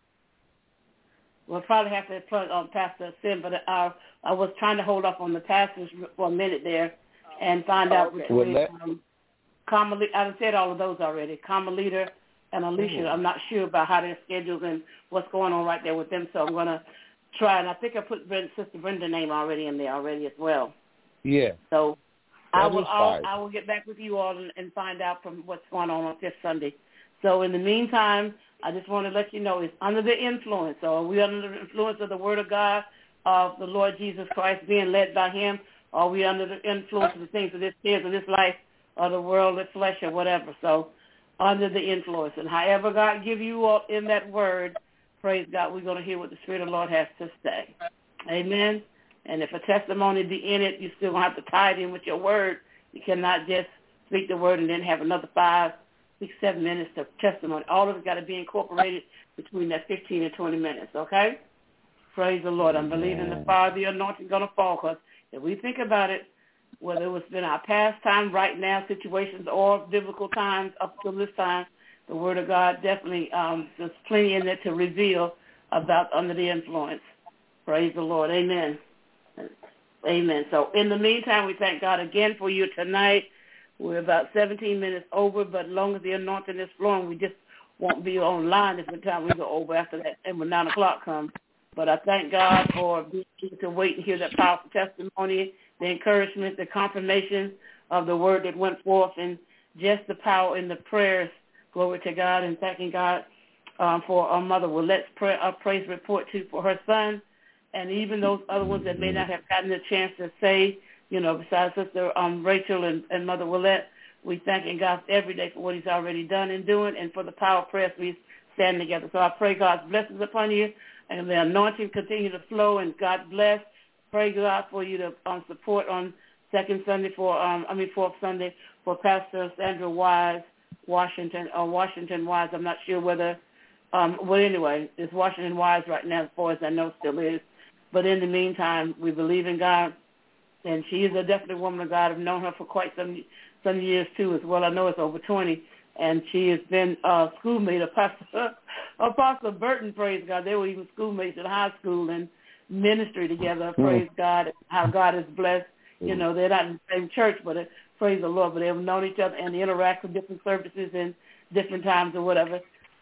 B: We'll probably have to plug on Pastor Sim, but I, I was trying to hold off on the pastors for a minute there and find
E: Oh,
B: out
E: okay.
B: between um, Carmelita, I've said all of those already, Carmelita and Alicia. Mm-hmm. I'm not sure about how their schedules and what's going on right there with them, so I'm going to try, and I think I put Brenda, Sister Brenda's name already in there already as well.
F: Yeah.
B: So
F: that
B: I will I'll, I will get back with you all and, and find out from what's going on on fifth Sunday. So in the meantime, I just want to let you know it's under the influence. So are we under the influence of the Word of God, of the Lord Jesus Christ, being led by Him? Or are we under the influence of the things of this cares of this life, or the world, the flesh, or whatever? So under the influence. And however God give you all in that Word, praise God, we're going to hear what the Spirit of the Lord has to say. Amen? And if a testimony be in it, you're still going to have to tie it in with your Word. You cannot just speak the Word and then have another five, six, seven minutes of testimony. All of it got to be incorporated between that fifteen and twenty minutes, okay? Praise the Lord. I'm believing the fire of the anointing is going to fall, because if we think about it, whether it was in our past time, right now, situations, or biblical times up till this time, the Word of God definitely, um, there's plenty in it to reveal about under the influence. Praise the Lord. Amen. Amen. So in the meantime, we thank God again for you tonight. We're about seventeen minutes over, but as long as the anointing is flowing, we just won't be online if the time we go over after that and when nine o'clock comes. But I thank God for being able to wait and hear that powerful testimony, the encouragement, the confirmation of the word that went forth, and just the power in the prayers. Glory to God, and thanking God um, for our Mother Willette's pray, uh, praise report, too, for her son, and even those other ones that may not have gotten a chance to say, you know, besides Sister um, Rachel and, and Mother Willette, we thanking God every day for what He's already done and doing, and for the power of prayer we stand together. So I pray God's blessings upon you, and the anointing continue to flow, and God bless. Pray God for you to um, support on second Sunday for, um, I mean, fourth Sunday for Pastor Sandra Wise, Washington, or Washington Wise. I'm not sure whether, um, well, anyway, it's Washington Wise right now, as far as I know, still is. But in the meantime, we believe in God, and she is a definite woman of God. I've known her for quite some some years, too, as well. I know it's over twenty, and she has been a schoolmate of Pastor, Apostle Burton, praise God. They were even schoolmates in high school and ministry together, praise mm. God, how God is blessed. You know, they're not in the same church, but uh, praise the Lord, but they've known each other and they interact with different services and different times or whatever.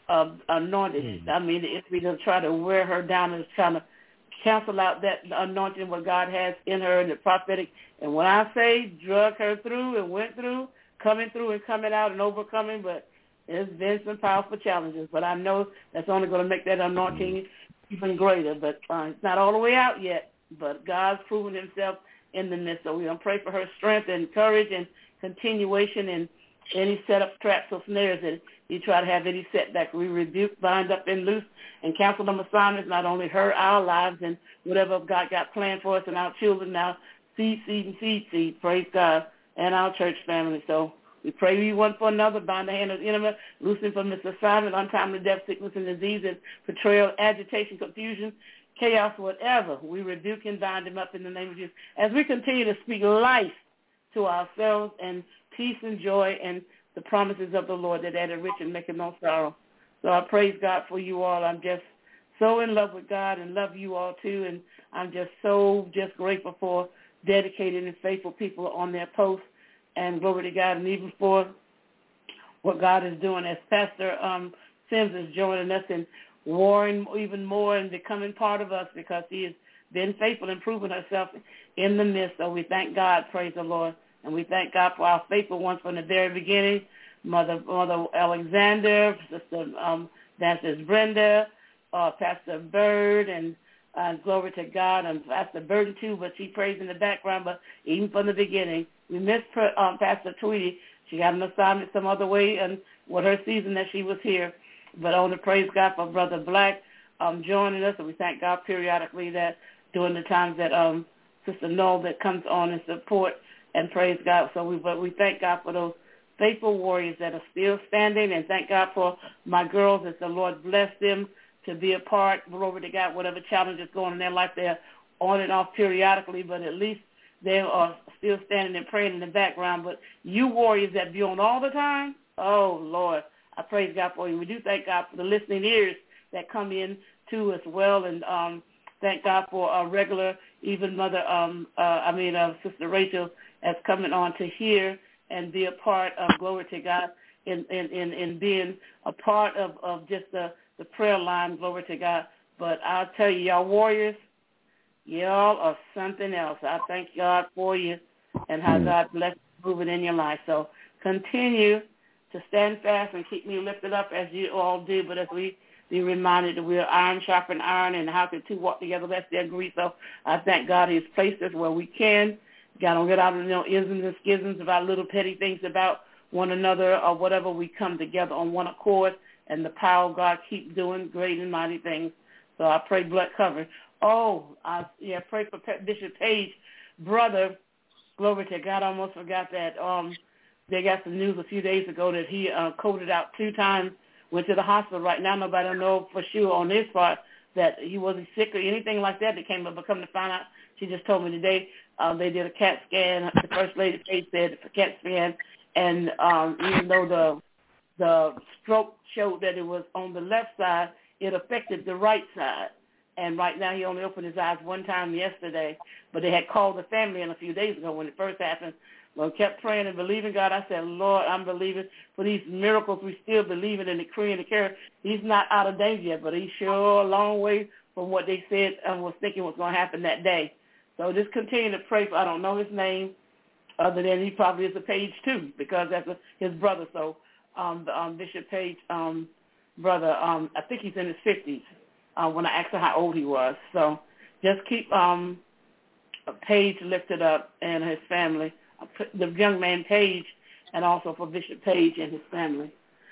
B: uh, anointed. Mm. I mean, if we just try to wear her down and trying to cancel out that anointing what God has in her and the prophetic. And when I say drug her through and went through, coming through and coming out and overcoming, but it's been some powerful challenges. But I know that's only going to make that anointing even greater. But uh, it's not all the way out yet. But God's proven himself in the midst. So we're going to pray for her strength and courage and continuation and any set-up traps or snares that you try to have any setback. We rebuke, bind up, and loose, and cancel them assignments, not only her, our lives, and whatever God got planned for us and our children now, seed, seed, and seed, seed, praise God, and our church family. So we pray we one for another, bind the hand of the enemy, loosen from this assignment, untimely death, sickness, and disease, and betrayal, agitation, confusion, chaos, whatever. We rebuke and bind them up in the name of Jesus. As we continue to speak life to ourselves and peace and joy and the promises of the Lord that added rich and making no sorrow. So I praise God for you all. I'm just so in love with God and love you all too, and I'm just so just grateful for dedicated and faithful people on their posts, and glory to God, and even for what God is doing as Pastor um, Sims is joining us and warring even more and becoming part of us because he has been faithful and proven herself in the midst. So we thank God, praise the Lord. And we thank God for our faithful ones from the very beginning, Mother Mother Alexander, Sister um, Dances Brenda, uh, Pastor Bird, and uh, glory to God, and Pastor Burden too, but she prays in the background, but even from the beginning. We missed her, um, Pastor Tweety. She got an assignment some other way and with her season that she was here. But I want to praise God for Brother Black um, joining us, and we thank God periodically that during the times that um, Sister Noel that comes on and support and praise God. So we but we thank God for those faithful warriors that are still standing, and thank God for my girls as the Lord bless them to be a part, glory to God, whatever challenges going on in their life, they're on and off periodically, but at least they are still standing and praying in the background. But you warriors that be on all the time, oh, Lord, I praise God for you. We do thank God for the listening ears that come in too as well, and um, thank God for our regular, even Mother, um, uh, I mean, uh, Sister Rachel, as coming on to hear and be a part of, glory to God, in, in, in, in being a part of, of just the, the prayer line, glory to God. But I'll tell you, y'all warriors, y'all are something else. I thank God for you and how God bless you moving in your life. So continue to stand fast and keep me lifted up as you all do, but as we be reminded that we are iron sharpen iron, and how can two walk together lest they agree. So I thank God he's placed us where we can. God don't get out of no isms and schisms about little petty things about one another or whatever. We come together on one accord, and the power of God keep doing great and mighty things. So I pray blood cover. Oh, I yeah, pray for Bishop Page, brother. Glory to God. I almost forgot that. Um, they got some news a few days ago that he uh, coded out two times, went to the hospital. Right now, nobody know for sure on his part that he wasn't sick or anything like that. They came up, but come to find out, she just told me today uh, they did a CAT scan. The First Lady Page said a CAT scan, and um, even though the the stroke showed that it was on the left side, it affected the right side. And right now he only opened his eyes one time yesterday, but they had called the family in a few days ago when it first happened. Well, kept praying and believing God. I said, Lord, I'm believing for these miracles. We still believe in and decreeing and care. He's not out of danger yet, but he's sure a long way from what they said and was thinking was going to happen that day. So just continue to pray for, I don't know his name, other than he probably is a Page too, because that's a, his brother. So um, the, um, Bishop Page, um, brother, um, I think he's in his fifties uh, when I asked her how old he was. So just keep um, Page lifted up and his family, the young man Page, and also for Bishop Page and his family.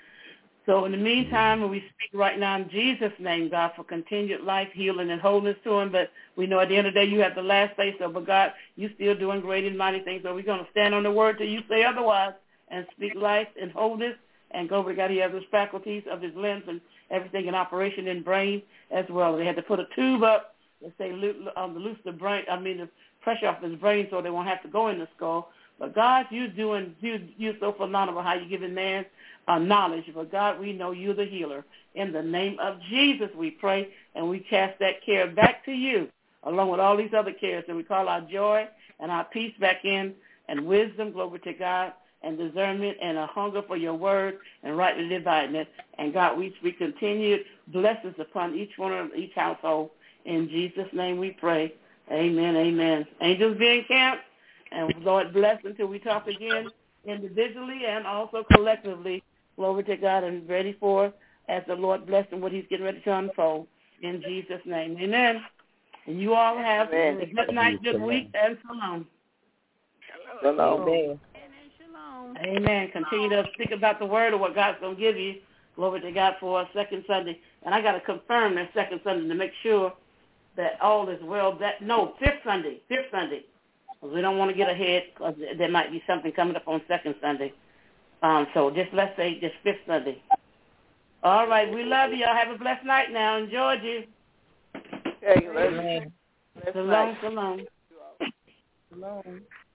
B: So in the meantime, we speak right now in Jesus' name, God, for continued life, healing, and wholeness to him. But we know at the end of the day you have the last say. So, but God, you still doing great and mighty things. So we're going to stand on the word till you say otherwise and speak life and wholeness. And go over God, he has his faculties of his limbs and everything in operation in brain as well. They had to put a tube up and say um, loose the brain, I mean the pressure off his brain so they won't have to go in the skull. But God, you're doing, you, you're so phenomenal how you're giving man uh, knowledge. But God, we know you're the healer. In the name of Jesus, we pray, and we cast that care back to you, along with all these other cares. And we call our joy and our peace back in, and wisdom, glory to God, and discernment and a hunger for your word and rightly dividing it. And God, we speak continued blessings upon each one of each household. In Jesus' name we pray. Amen, amen. Angels be encamped, and Lord bless until we talk again individually and also collectively. Glory to God, and ready for as the Lord bless and what he's getting ready to unfold. In Jesus' name, amen. And you all have
E: Amen.
B: a good night, good week, and shalom.
E: Shalom.
H: Amen.
B: Amen. Continue to speak about the word of what God's going to give you. Glory to God for our second Sunday. And I got to confirm that second Sunday to make sure that all is well. That No, fifth Sunday. Fifth Sunday. We don't want to get ahead because there might be something coming up on second Sunday. Um, so just let's say just fifth Sunday. All right. We love you. Y'all have a blessed night now. Enjoyed you.
E: Okay, let's,
H: Amen.
E: let's
B: Shalom, shalom.
H: Shalom.